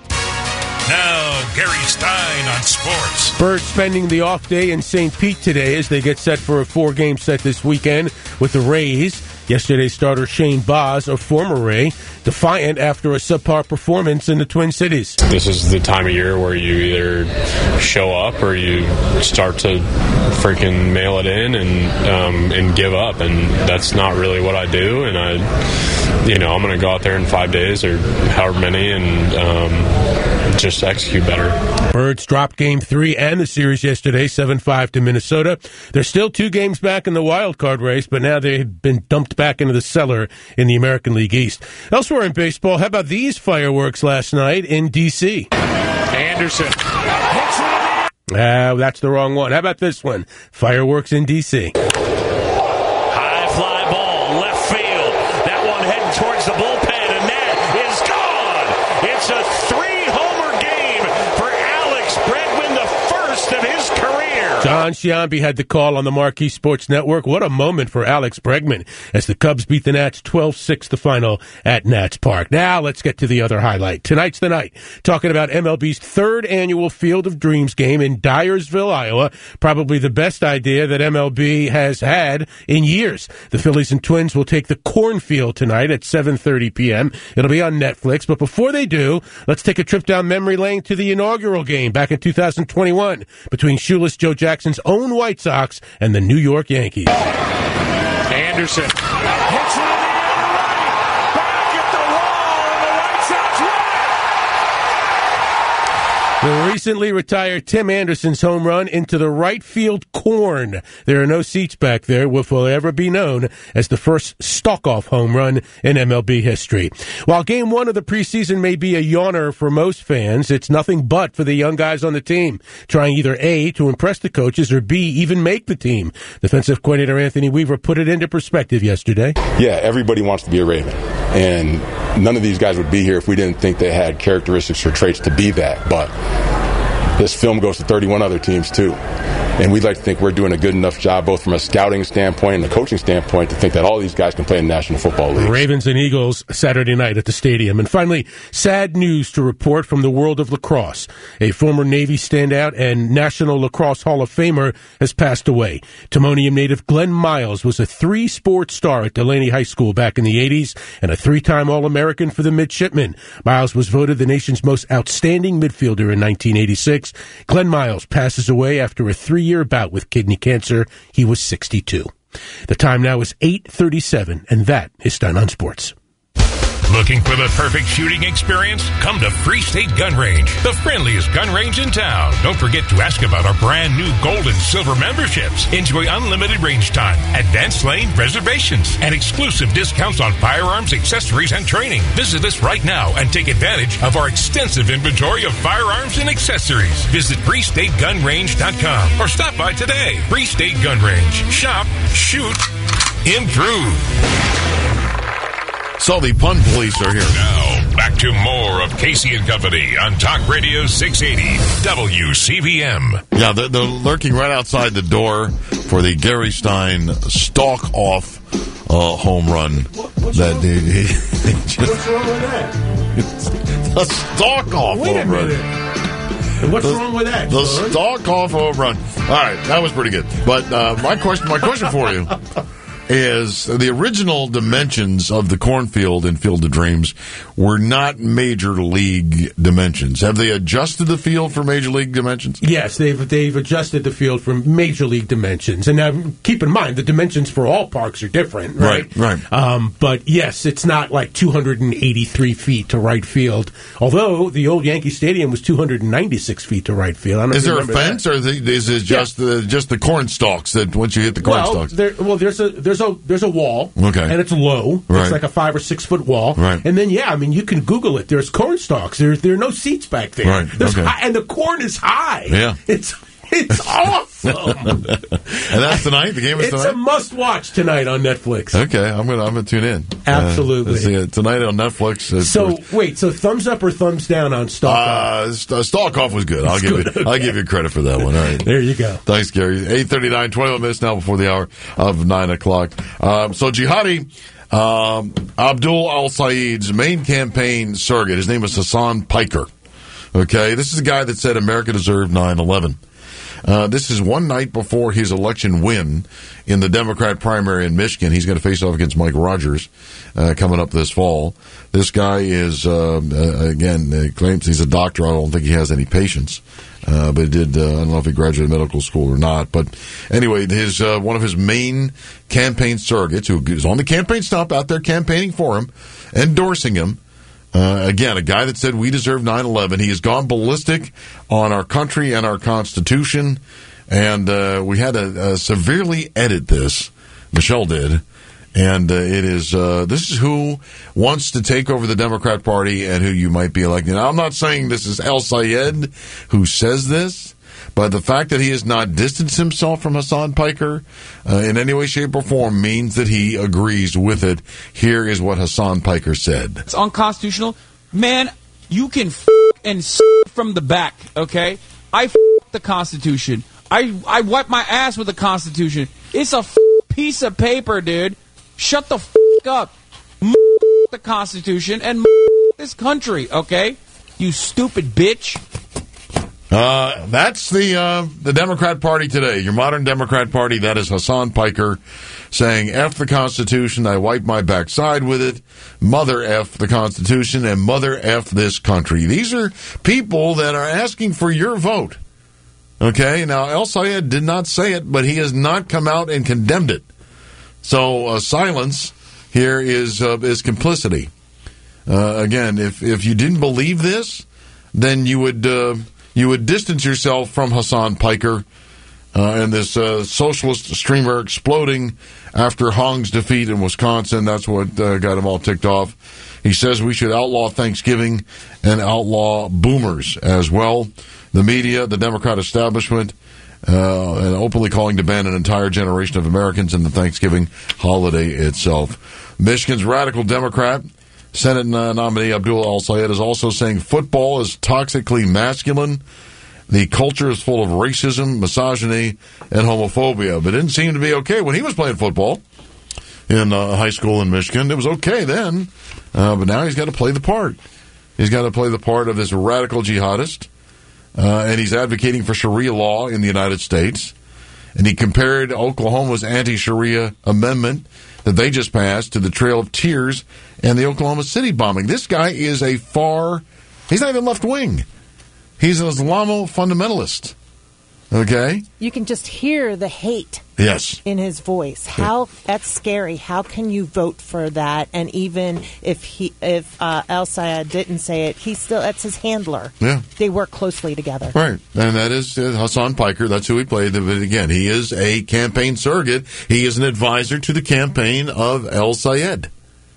Now, Gary Stein on sports. Birds spending the off day in Saint Pete today as they get set for a four-game set this weekend with the Rays. Yesterday, starter Shane Baz, a former Ray, defiant after a subpar performance in the Twin Cities. This is the time of year where you either show up or you start to freaking mail it in and um, and give up, and that's not really what I do. And I, you know, I'm going to go out there in five days or however many and um, just execute better. Birds dropped Game Three and the series yesterday, seven five to Minnesota. They're still two games back in the wild card race, but now they've been dumped back into the cellar in the American League East. Elsewhere in baseball, how about these fireworks last night in D C? Anderson. Ah, uh, that's the wrong one. How about this one? Fireworks in D C. High fly ball, left field. That one heading towards the bullpen, and that is gone. It's a three-homer game for Alex Bregman, the first of his career. John Don Sciambi had the call on the Marquee Sports Network. What a moment for Alex Bregman as the Cubs beat the Nats twelve six the final at Nats Park. Now let's get to the other highlight. Tonight's the night. Talking about M L B's third annual Field of Dreams game in Dyersville, Iowa. Probably the best idea that M L B has had in years. The Phillies and Twins will take the cornfield tonight at seven thirty p.m. It'll be on Netflix. But before they do, let's take a trip down memory lane to the inaugural game back in two thousand twenty-one between shoeless Joe Jackson's own White Sox and the New York Yankees. Anderson hits it in the air right, back at the wall, and the White Sox win. The recently retired Tim Anderson's home run into the right field corn. There are no seats back there, which will ever be known as the first stalk-off home run in M L B history. While game one of the preseason may be a yawner for most fans, it's nothing but for the young guys on the team, trying either A, to impress the coaches, or B, even make the team. Defensive coordinator Anthony Weaver put it into perspective yesterday. Yeah, everybody wants to be a Raven, and none of these guys would be here if we didn't think they had characteristics or traits to be that, but this film goes to thirty-one other teams, too. And we'd like to think we're doing a good enough job, both from a scouting standpoint and a coaching standpoint, to think that all these guys can play in the National Football League. Ravens and Eagles Saturday night at the stadium. And finally, sad news to report from the world of lacrosse. A former Navy standout and National Lacrosse Hall of Famer has passed away. Timonium native Glenn Miles was a three-sport star at Delaney High School back in the eighties and a three-time All-American for the midshipmen. Miles was voted the nation's most outstanding midfielder in nineteen eighty-six. Glenn Miles passes away after a three-year bout with kidney cancer. He was sixty-two. The time now is eight thirty-seven, and that is Stein on Sports. Looking for the perfect shooting experience? Come to Free State Gun Range, the friendliest gun range in town. Don't forget to ask about our brand new gold and silver memberships. Enjoy unlimited range time, advanced lane reservations, and exclusive discounts on firearms, accessories, and training. Visit us right now and take advantage of our extensive inventory of firearms and accessories. Visit free state gun range dot com or stop by today. Free State Gun Range. Shop, shoot, improve. So the pun police are here. Now, back to more of Casey and Company on Talk Radio six eighty W C V M. Yeah, they're, they're lurking right outside the door for the Gary Stein stalk-off uh, home run. What's that wrong? They, they, they just, What's wrong with that? the stalk-off Wait a home run. minute. And what's the, wrong with that? The son? stalk-off home run. All right, that was pretty good. But uh, my question, my question for you is the original dimensions of the cornfield in Field of Dreams were not major league dimensions. Have they adjusted the field for major league dimensions? Yes, they've they've adjusted the field for major league dimensions. And now, keep in mind, the dimensions for all parks are different, right? Right, right. Um, but yes, it's not like two hundred eighty-three feet to right field. Although the old Yankee Stadium was two hundred ninety-six feet to right field. I don't Is there a remember fence, that. or is it just the just the corn stalks that once you hit the corn Well, stalks? there, well, there's a there's a there's a wall, Okay. and it's low. Right. It's like a five or six foot wall, Right. And then yeah, I mean you can Google it. There's corn stalks. There there are no seats back there, Right. There's Okay. high, and the corn is high. Yeah. it's it's awesome. And that's tonight. The game is It's tonight. a must watch tonight on Netflix. Okay, I'm gonna I'm gonna tune in. Absolutely. Uh, let's see it tonight on Netflix. Uh, So wait, so thumbs up or thumbs down on stalk? Uh, St- Stalkoff was good. I'll It's give good, you. okay. I'll give you credit for that one. All right. There you go. Thanks, Gary. Eight thirty nine, twelve minutes now before the hour of nine o'clock. Um, so jihadi um, Abdul Al Saeed's main campaign surrogate. His name is Hassan Piker. Okay, this is a guy that said America deserved nine eleven. Uh, this is one night before his election win in the Democrat primary in Michigan. He's going to face off against Mike Rogers uh, coming up this fall. This guy is, uh, uh, again, uh, claims he's a doctor. I don't think he has any patience. Uh, but he did, uh, I don't know if he graduated medical school or not. But anyway, his uh, one of his main campaign surrogates, who is on the campaign stump out there campaigning for him, endorsing him, Uh, again, a guy that said we deserve nine eleven. He has gone ballistic on our country and our Constitution, and uh, we had to uh, severely edit this. Michelle did, and uh, it is uh, this is who wants to take over the Democrat Party and who you might be electing. Now, I'm not saying this is Al Sayed who says this, but the fact that he has not distanced himself from Hassan Piker uh, in any way, shape, or form means that he agrees with it. Here is what Hassan Piker said. It's unconstitutional. Man, you can f- and s- from the back, okay? I f- the Constitution. I, I wipe my ass with the Constitution. It's a f- piece of paper, dude. Shut the f- up. M- the Constitution and m- this country, okay? You stupid bitch. Uh, that's the uh, the Democrat Party today. Your modern Democrat Party, that is Hassan Piker saying, F the Constitution, I wipe my backside with it, mother F the Constitution, and mother F this country. These are people that are asking for your vote. Okay, now El Sayed did not say it, but he has not come out and condemned it. So uh, silence here is uh, is complicity. Uh, again, if if you didn't believe this, then you would uh, you would distance yourself from Hassan Piker uh, and this uh, socialist streamer exploding after Hong's defeat in Wisconsin. That's what uh, got him all ticked off. He says we should outlaw Thanksgiving and outlaw boomers as well. The media, the Democrat establishment, uh, and openly calling to ban an entire generation of Americans in the Thanksgiving holiday itself. Michigan's radical Democrat, Senate nominee Abdul El-Sayed, is also saying football is toxically masculine. The culture is full of racism, misogyny, and homophobia. But it didn't seem to be okay when he was playing football in uh, high school in Michigan. It was okay then, uh, but now he's got to play the part. He's got to play the part of this radical jihadist. Uh, and he's advocating for Sharia law in the United States. And he compared Oklahoma's anti-Sharia amendment that they just passed to the Trail of Tears and the Oklahoma City bombing. This guy is a far, he's not even left-wing. He's an Islamo-fundamentalist. Okay? You can just hear the hate yes. in his voice. How that's scary. How can you vote for that? And even if he, if uh, El-Sayed didn't say it, he still that's his handler. Yeah, they work closely together. Right, and that is uh, Hassan Piker. That's who he played. But again, he is a campaign surrogate. He is an advisor to the campaign of El-Sayed.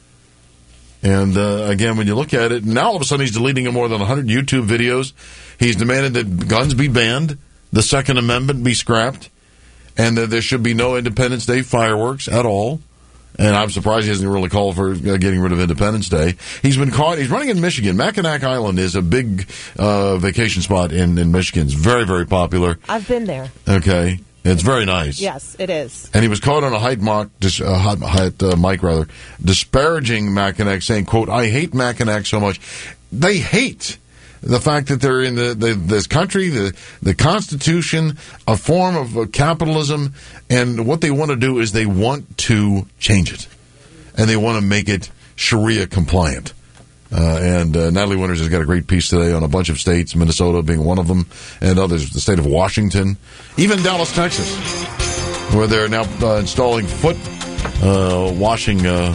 And uh, again, when you look at it, now all of a sudden he's deleting more than one hundred YouTube videos. He's demanded that guns be banned, the Second Amendment be scrapped, and that there should be no Independence Day fireworks at all. And I'm surprised he hasn't really called for getting rid of Independence Day. He's been caught. He's running in Michigan. Mackinac Island is a big uh, vacation spot in, in Michigan. It's very, very popular. I've been there. Okay. It's very nice. Yes, it is. And he was caught on a hide mock, dis, uh, hide, hide, uh, mic rather, disparaging Mackinac, saying, quote, I hate Mackinac so much. They hate the fact that they're in the, the this country, the the Constitution, a form of uh, capitalism, and what they want to do is they want to change it, and they want to make it Sharia compliant. Uh, and uh, Natalie Winters has got a great piece today on a bunch of states, Minnesota being one of them, and others, the state of Washington, even Dallas, Texas, where they're now uh, installing foot uh, washing uh,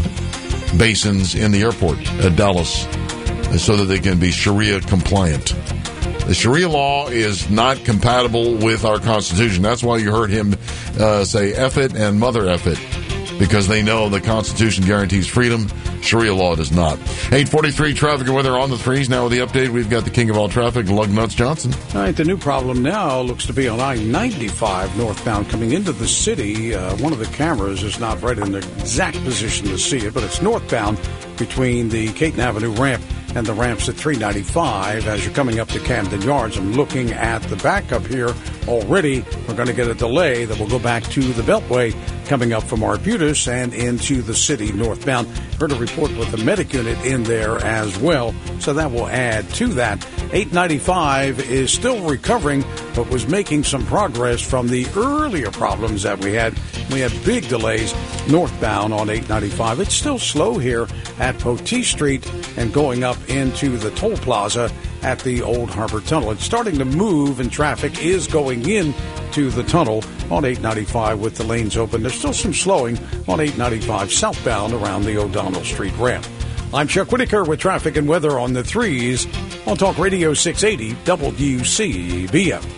basins in the airport at Dallas, so that they can be Sharia compliant. The Sharia law is not compatible with our Constitution. That's why you heard him uh, say F it and mother F it, because they know the Constitution guarantees freedom. Sharia law does not. eight forty-three traffic and weather on the threes. Now with the update, we've got the king of all traffic, Lug Nuts Johnson. All right, the new problem now looks to be on I ninety-five northbound coming into the city. Uh, one of the cameras is not right in the exact position to see it, but it's northbound between the Caton Avenue ramp and the ramps at three ninety-five. As you're coming up to Camden Yards, I'm looking at the backup here already. We're going to get a delay that will go back to the Beltway coming up from Arbutus and into the city northbound. Heard a report with the medic unit in there as well, so that will add to that. eight ninety-five is still recovering, but was making some progress from the earlier problems that we had. We had big delays northbound on eight ninety-five. It's still slow here at Poteet Street and going up into the toll plaza at the Old Harbor Tunnel. It's starting to move, and traffic is going in to the tunnel on eight ninety-five with the lanes open. There's still some slowing on eight ninety-five southbound around the O'Donnell Street ramp. I'm Chuck Whitaker with traffic and weather on the threes on Talk Radio six eighty W C B M.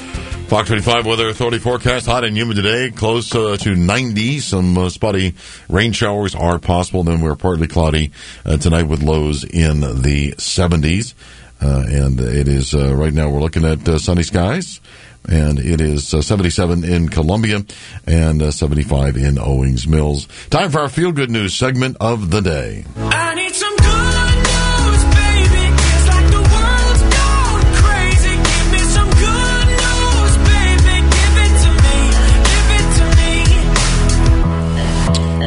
Fox twenty-five Weather Authority forecast, hot and humid today, close uh, to ninety. Some uh, spotty rain showers are possible. Then we're partly cloudy uh, tonight with lows in the seventies. Uh, and it is, uh, right now we're looking at uh, sunny skies. And it is uh, seventy-seven in Columbia and uh, seventy-five in Owings Mills. Time for our Feel Good News segment of the day. I need some good news, baby. It's like the world's gone crazy. Give me some good news, baby. Give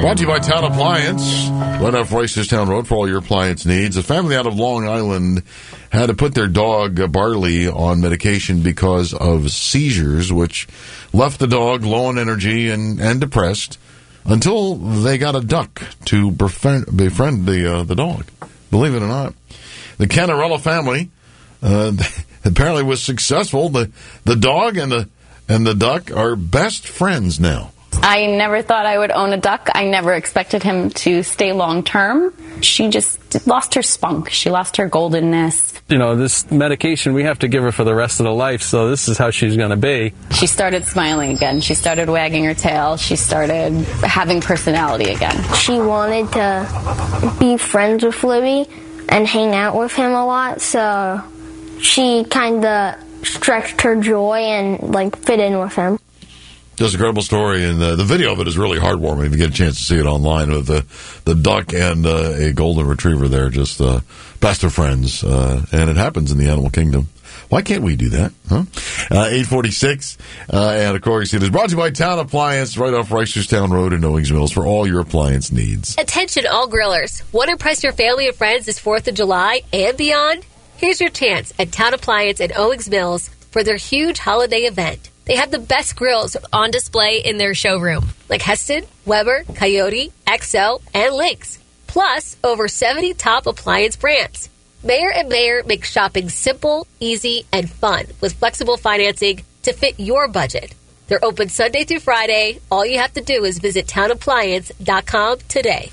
Brought to you by Town Appliance. Right off Ricerstown Road for all your appliance needs. A family out of Long Island had to put their dog, uh, Barley, on medication because of seizures, which left the dog low on energy and, and depressed until they got a duck to befriend, befriend the, uh, the dog. Believe it or not. The Canarella family uh, apparently was successful. The, the dog and the, and the duck are best friends now. I never thought I would own a duck. I never expected him to stay long term. She just lost her spunk. She lost her goldenness. You know, this medication we have to give her for the rest of the life, so this is how she's going to be. She started smiling again. She started wagging her tail. She started having personality again. She wanted to be friends with Louie and hang out with him a lot, so she kind of stretched her joy and, like, fit in with him. Just a incredible story, and uh, the video of it is really heartwarming. If you get a chance to see it online, with the the duck and uh, a golden retriever there, just uh, best of friends, uh, and it happens in the animal kingdom. Why can't we do that? Huh? Uh, eight forty-six, uh, and of course, it is brought to you by Town Appliance, right off Ricerstown Road in Owings Mills for all your appliance needs. Attention all grillers. Want to impress your family and friends this fourth of July and beyond? Here's your chance at Town Appliance at Owings Mills for their huge holiday event. They have the best grills on display in their showroom, like Heston, Weber, Coyote, X L, and Lynx, plus over seventy top appliance brands. Mayer and Mayer makes shopping simple, easy, and fun with flexible financing to fit your budget. They're open Sunday through Friday. All you have to do is visit town appliance dot com today.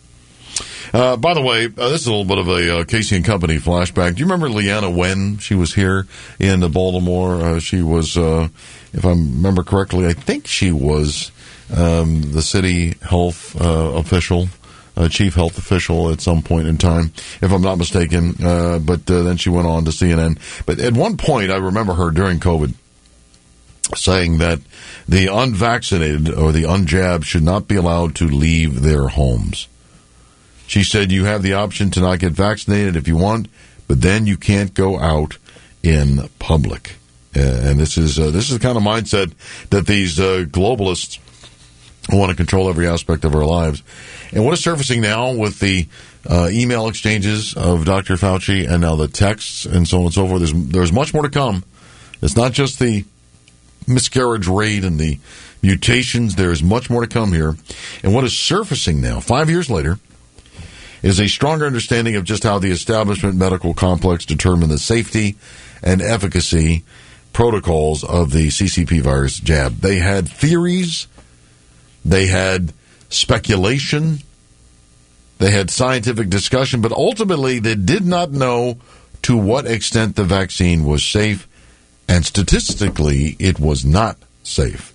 Uh, by the way, uh, this is a little bit of a uh, Casey and Company flashback. Do you remember Leanna Wen? She was here in uh, Baltimore. Uh, she was, uh, if I remember correctly, I think she was um, the city health uh, official, uh, chief health official at some point in time, if I'm not mistaken. Uh, but uh, then she went on to C N N. But at one point, I remember her during COVID saying that the unvaccinated or the unjabbed should not be allowed to leave their homes. She said you have the option to not get vaccinated if you want, but then you can't go out in public. Uh, and this is uh, this is the kind of mindset that these uh, globalists want to control every aspect of our lives. And what is surfacing now with the uh, email exchanges of Doctor Fauci and now the texts and so on and so forth, there's, there's much more to come. It's not just the miscarriage rate and the mutations. There is much more to come here. And what is surfacing now, five years later, is a stronger understanding of just how the establishment medical complex determined the safety and efficacy protocols of the C C P virus jab. They had theories, they had speculation, they had scientific discussion, but ultimately they did not know to what extent the vaccine was safe, and statistically it was not safe.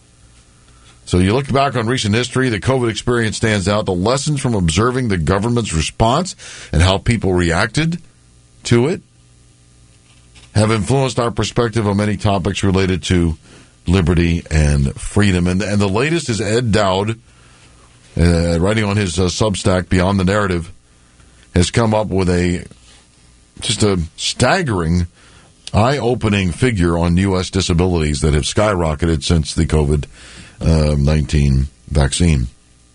So you look back on recent history, the COVID experience stands out. The lessons from observing the government's response and how people reacted to it have influenced our perspective on many topics related to liberty and freedom. And, and the latest is Ed Dowd, uh, writing on his uh, Substack, Beyond the Narrative, has come up with a just a staggering, eye-opening figure on U S disabilities that have skyrocketed since the COVID nineteen vaccine.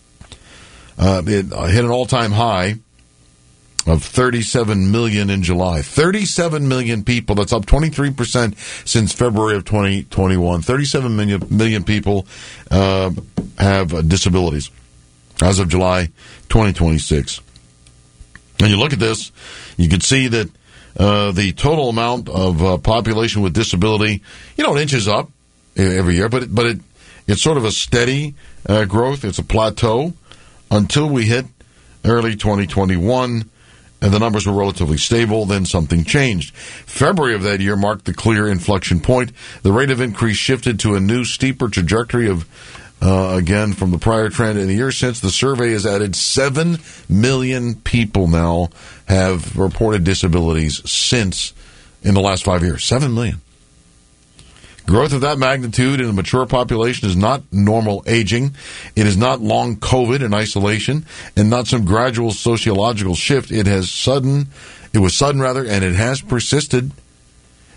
Uh, it hit an all-time high of thirty-seven million in July. thirty-seven million people. That's up twenty-three percent since February of twenty twenty-one. thirty-seven million, million people uh, have disabilities as of July twenty twenty-six. And you look at this, you can see that uh, the total amount of uh, population with disability, you know, it inches up every year, but it, but it It's sort of a steady uh, growth. It's a plateau until we hit early twenty twenty-one, and the numbers were relatively stable. Then something changed. February of that year marked the clear inflection point. The rate of increase shifted to a new, steeper trajectory of, uh, again, from the prior trend. In the year since, the survey has added seven million people now have reported disabilities since in the last five years. seven million. Growth of that magnitude in a mature population is not normal aging. It is not long COVID and isolation, and not some gradual sociological shift. It has sudden, it was sudden rather, and it has persisted.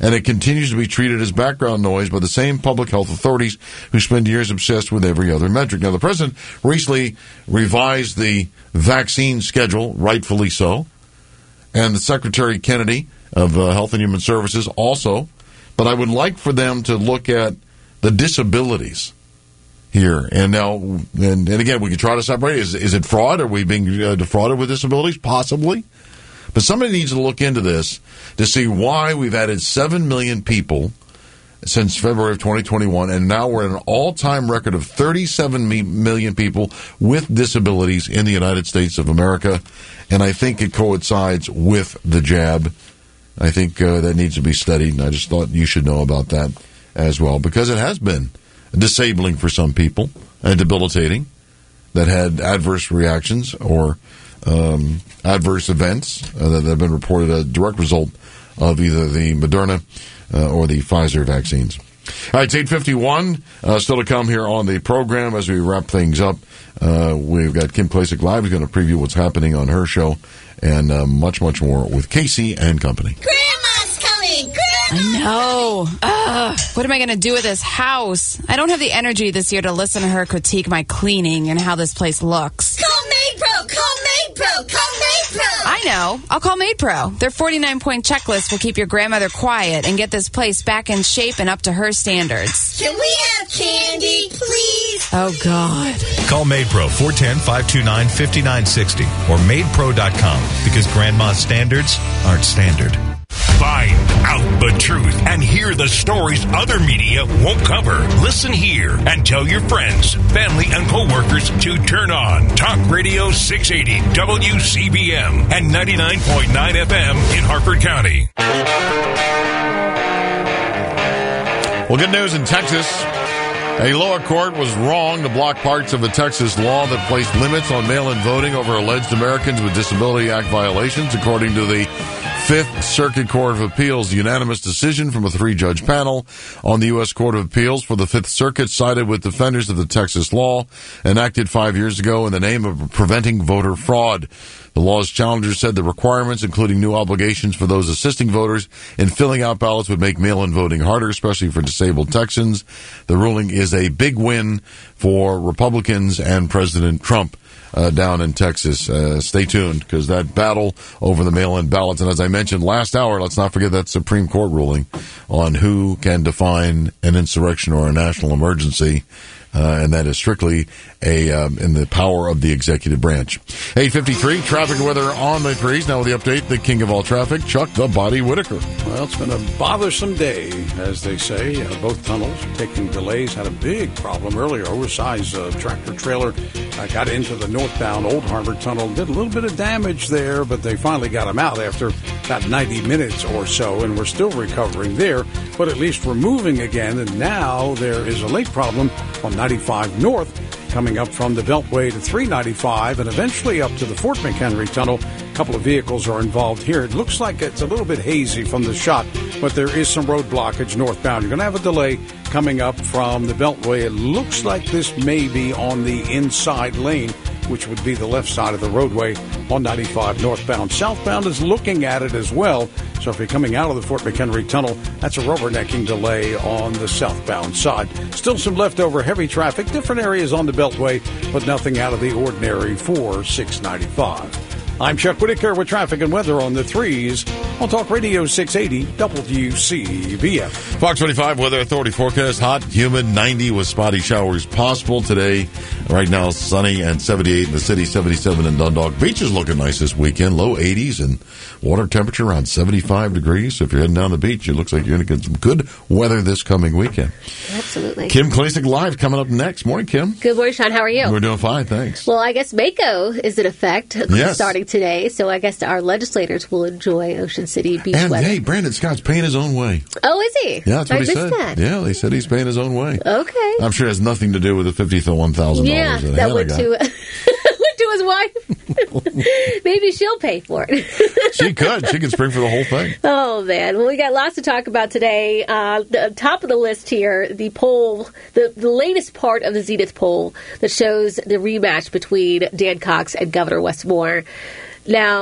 and it continues to be treated as background noise by the same public health authorities who spend years obsessed with every other metric. Now, the president recently revised the vaccine schedule, rightfully so, and the Secretary Kennedy of uh, Health and Human Services also, but I would like for them to look at the disabilities here. And now, and, and again, we can try to separate. Is, is it fraud? Are we being uh, defrauded with disabilities? Possibly. But somebody needs to look into this to see why we've added seven million people since February of twenty twenty-one, and now we're at an all-time record of thirty-seven million people with disabilities in the United States of America. And I think it coincides with the jab. I think uh, that needs to be studied, and I just thought you should know about that as well, because it has been disabling for some people and debilitating that had adverse reactions or um, adverse events uh, that have been reported a direct result of either the Moderna uh, or the Pfizer vaccines. All right, it's eight fifty-one. Uh, still to come here on the program as we wrap things up. Uh, we've got Kim Klacik Live. Who's going to preview what's happening on her show and uh, much, much more with Casey and Company. Grandma's coming! Grandma! I know. Ugh, what am I going to do with this house? I don't have the energy this year to listen to her critique my cleaning and how this place looks. Call MaidPro! Call MaidPro! Call MaidPro! I know. I'll call MaidPro. Their forty-nine point checklist will keep your grandmother quiet and get this place back in shape and up to her standards. Can we have candy, please? Oh, God. Call MaidPro, four one zero, five two nine, five nine six zero or maid pro dot com, because grandma's standards aren't standard. Find out the truth and hear the stories other media won't cover. Listen here and tell your friends, family, and coworkers to turn on Talk Radio six eighty W C B M and ninety-nine point nine F M in Harford County. Well, good news in Texas. A lower court was wrong to block parts of a Texas law that placed limits on mail-in voting over alleged Americans with Disability Act violations, according to the Fifth Circuit Court of Appeals. Unanimous decision from a three-judge panel on the U S Court of Appeals for the Fifth Circuit sided with defenders of the Texas law enacted five years ago in the name of preventing voter fraud. The law's challengers said the requirements, including new obligations for those assisting voters in filling out ballots, would make mail-in voting harder, especially for disabled Texans. The ruling is a big win for Republicans and President Trump uh, down in Texas. Uh, stay tuned, because that battle over the mail-in ballots, and as I mentioned last hour, let's not forget that Supreme Court ruling on who can define an insurrection or a national emergency. Uh, and that is strictly a um, in the power of the executive branch. eight fifty-three, traffic and weather on the threes. Now with the update, the king of all traffic, Chuck the Body Whitaker. Well, it's been a bothersome day, as they say. Uh, both tunnels taking delays. Had a big problem earlier. Oversized uh, tractor trailer uh, got into the northbound Old Harbor Tunnel. Did a little bit of damage there, but they finally got him out after about ninety minutes or so, and we're still recovering there. But at least we're moving again, and now there is a late problem on ninety-five North, coming up from the Beltway to three ninety-five and eventually up to the Fort McHenry Tunnel. A couple of vehicles are involved here. It looks like it's a little bit hazy from the shot, but there is some road blockage northbound. You're going to have a delay coming up from the Beltway. It looks like this may be on the inside lane, which would be the left side of the roadway on ninety-five northbound. Southbound is looking at it as well. So if you're coming out of the Fort McHenry Tunnel, that's a rubbernecking delay on the southbound side. Still some leftover heavy traffic, different areas on the Beltway, but nothing out of the ordinary for six ninety-five. I'm Chuck Whitaker with traffic and weather on the threes on Talk Radio six eighty W C B M. Fox twenty-five Weather Authority forecast: hot, humid, ninety with spotty showers possible today. Right now, sunny and seventy-eight in the city, seventy-seven in Dundalk. Beach is looking nice this weekend, low eighties, and water temperature around seventy-five degrees. So if you're heading down the beach, it looks like you're going to get some good weather this coming weekend. Absolutely. Kim Klacik Live coming up next. Morning, Kim. Good morning, Sean. How are you? We're doing fine, thanks. Well, I guess Mako is in effect Yes. starting today, so I guess our legislators will enjoy Ocean City beach And weather. hey, Brandon Scott's paying his own way. Oh, is he? Yeah, that's what I he missed said. that. Yeah, they said he's paying his own way. Okay. I'm sure it has nothing to do with the fifty-one thousand dollars Yeah, that, that Hannah went got. to, went to his wife. Maybe she'll pay for it. She could. She could spring for the whole thing. Oh, man. Well, we got lots to talk about today. Uh, the top of the list here, the poll, the, the latest part of the Zenith poll that shows the rematch between Dan Cox and Governor Wes Moore. Now,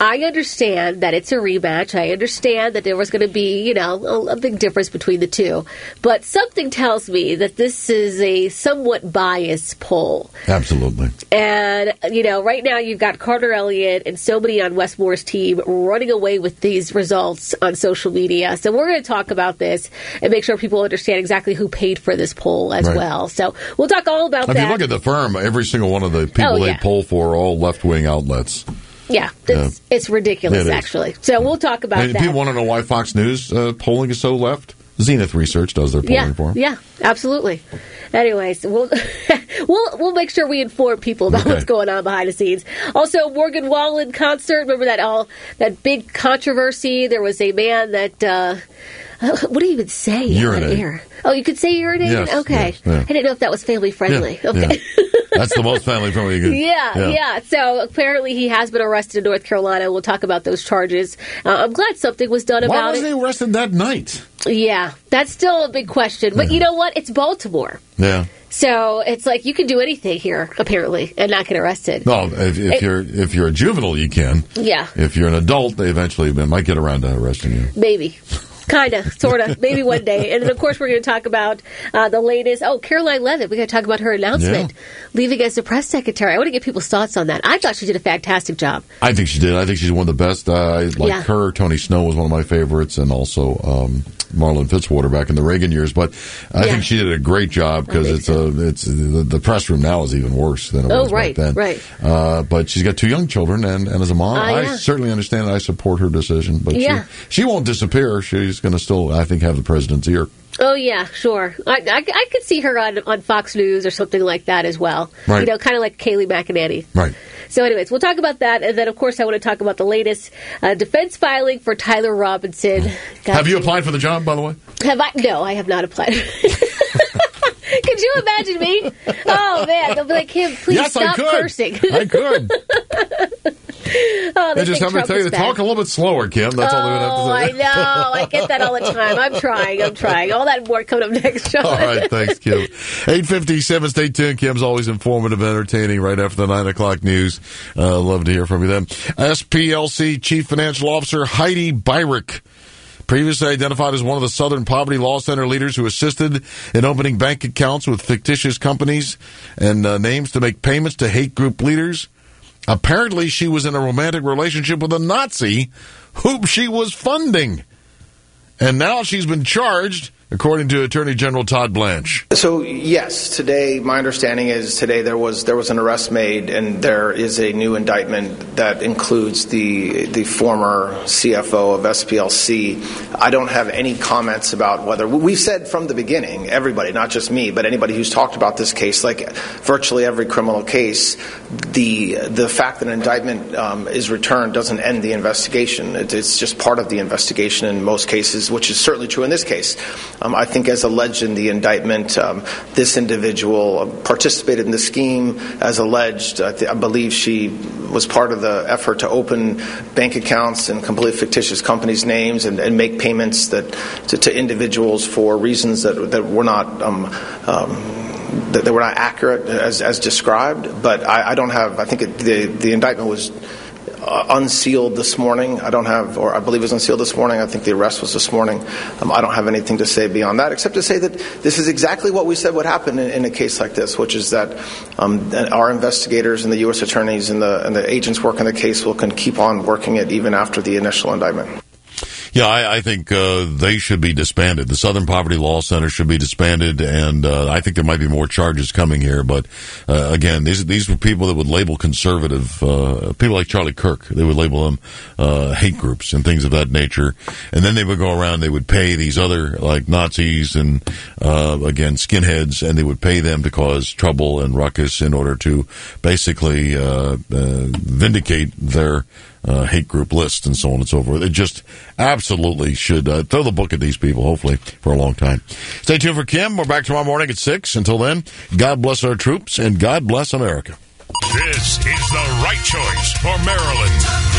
I understand that it's a rematch. I understand that there was going to be, you know, a, a big difference between the two. But something tells me that this is a somewhat biased poll. Absolutely. And, you know, right now you've got Carter Elliott and somebody on Wes Moore's team running away with these results on social media. So we're going to talk about this and make sure people understand exactly who paid for this poll as Right. well. So we'll talk all about If that. you look at the firm, every single one of the people Oh, they yeah. poll for are all left-wing outlets. Yeah, it's, Yeah. it's ridiculous, It is. actually. So we'll talk about And that. people want to know why Fox News uh, polling is so left? Zenith Research does their polling Yeah, for them. yeah, absolutely. Anyways, we'll we'll we'll make sure we inform people about Okay. what's going on behind the scenes. Also, Morgan Wallen concert. Remember that all that big controversy? There was a man that. Uh, what do you even say? Urinate. On air? Oh, you could say urinated? Yes, Okay. yes, yeah. I didn't know if that was family friendly. Yeah, Okay. yeah. That's the most family friendly you can. Yeah, yeah, So apparently he has been arrested in North Carolina. We'll talk about those charges. Uh, I'm glad something was done Why about wasn't it. he arrested that night? Yeah, that's still a big question. But you know what? It's Baltimore. Yeah. So it's like you can do anything here, apparently, and not get arrested. No, if, if It- you're if you're a juvenile, you can. Yeah, If you're an adult, they eventually might get around to arresting you. maybe. Kind of, sort of, maybe one day. And then, of course, we're going to talk about uh, the latest. Oh, Caroline Levitt. We're going to talk about her announcement, leaving as the press secretary. I want to get people's thoughts on that. I thought she did a fantastic job. I think she did. I think she's one of the best. Uh, I like Yeah. her. Tony Snow was one of my favorites, and also um, Marlon Fitzwater back in the Reagan years. But I Yeah. think she did a great job because it's a it's the, the press room now is even worse than it Oh, was right, back then. right. Uh, but she's got two young children, and, and as a mom, Uh, I yeah. certainly understand. I support her decision, but Yeah. she she won't disappear. She's going to still, I think, have the president's ear. Oh, yeah, sure. I, I, I could see her on, on Fox News or something like that as well. Right. You know, kind of like Kayleigh McEnany. Right. So anyways, we'll talk about that. And then, of course, I want to talk about the latest uh, defense filing for Tyler Robinson. God, Have you applied for the job, by the way? Have I? No, I have not applied. Could you imagine me? Oh, man. They'll be like, Kim, please Yes, I stop could. cursing. I could. Oh, They they just think have to Trump tell you is to bad. talk a little bit slower, Kim. That's oh, all they would have to I say. know. I get that all the time. I'm trying. I'm trying. All that and more coming up next, Sean. All right, thanks, Kim. eight fifty-seven, stay tuned. Kim's always informative, entertaining right after the nine o'clock news. Uh, love to hear from you then. S P L C Chief Financial Officer Heidi Byrick, previously identified as one of the Southern Poverty Law Center leaders who assisted in opening bank accounts with fictitious companies and uh, names to make payments to hate group leaders. Apparently, she was in a romantic relationship with a Nazi whom she was funding. And now she's been charged, according to Attorney General Todd Blanche. So yes, today my understanding is today there was there was an arrest made, and there is a new indictment that includes the the former C F O of S P L C. I don't have any comments about whether we've said from the beginning, everybody, not just me, but anybody who's talked about this case, like virtually every criminal case, the the fact that an indictment um, is returned doesn't end the investigation. It, it's just part of the investigation in most cases, which is certainly true in this case. Um, I think as alleged in the indictment, um, this individual participated in the scheme as alleged. I, th- I believe she was part of the effort to open bank accounts in completely fictitious companies' names and, and make payments that to, to individuals for reasons that, that were not um, um, that they were not accurate as, as described. But I, I don't have, I think it, the, the indictment was Uh, unsealed this morning. I don't have, or I believe it was unsealed this morning. I think the arrest was this morning. Um, I don't have anything to say beyond that, except to say that this is exactly what we said would happen in, in a case like this, which is that um, our investigators and the U S attorneys and the, and the agents working the case will can keep on working it even after the initial indictment. Yeah, I, I think uh, they should be disbanded. The Southern Poverty Law Center should be disbanded, and uh, I think there might be more charges coming here. But uh, again, these these were people that would label conservative uh, people like Charlie Kirk. They would label them uh, hate groups and things of that nature, and then they would go around. They would pay these other like Nazis and uh, again skinheads, and they would pay them to cause trouble and ruckus in order to basically uh, uh, vindicate their Uh, hate group list and so on and so forth. It just absolutely should uh, throw the book at these people, hopefully, for a long time. Stay tuned for Kim. We're back tomorrow morning at six. Until then, God bless our troops and God bless America. This is the right choice for Maryland.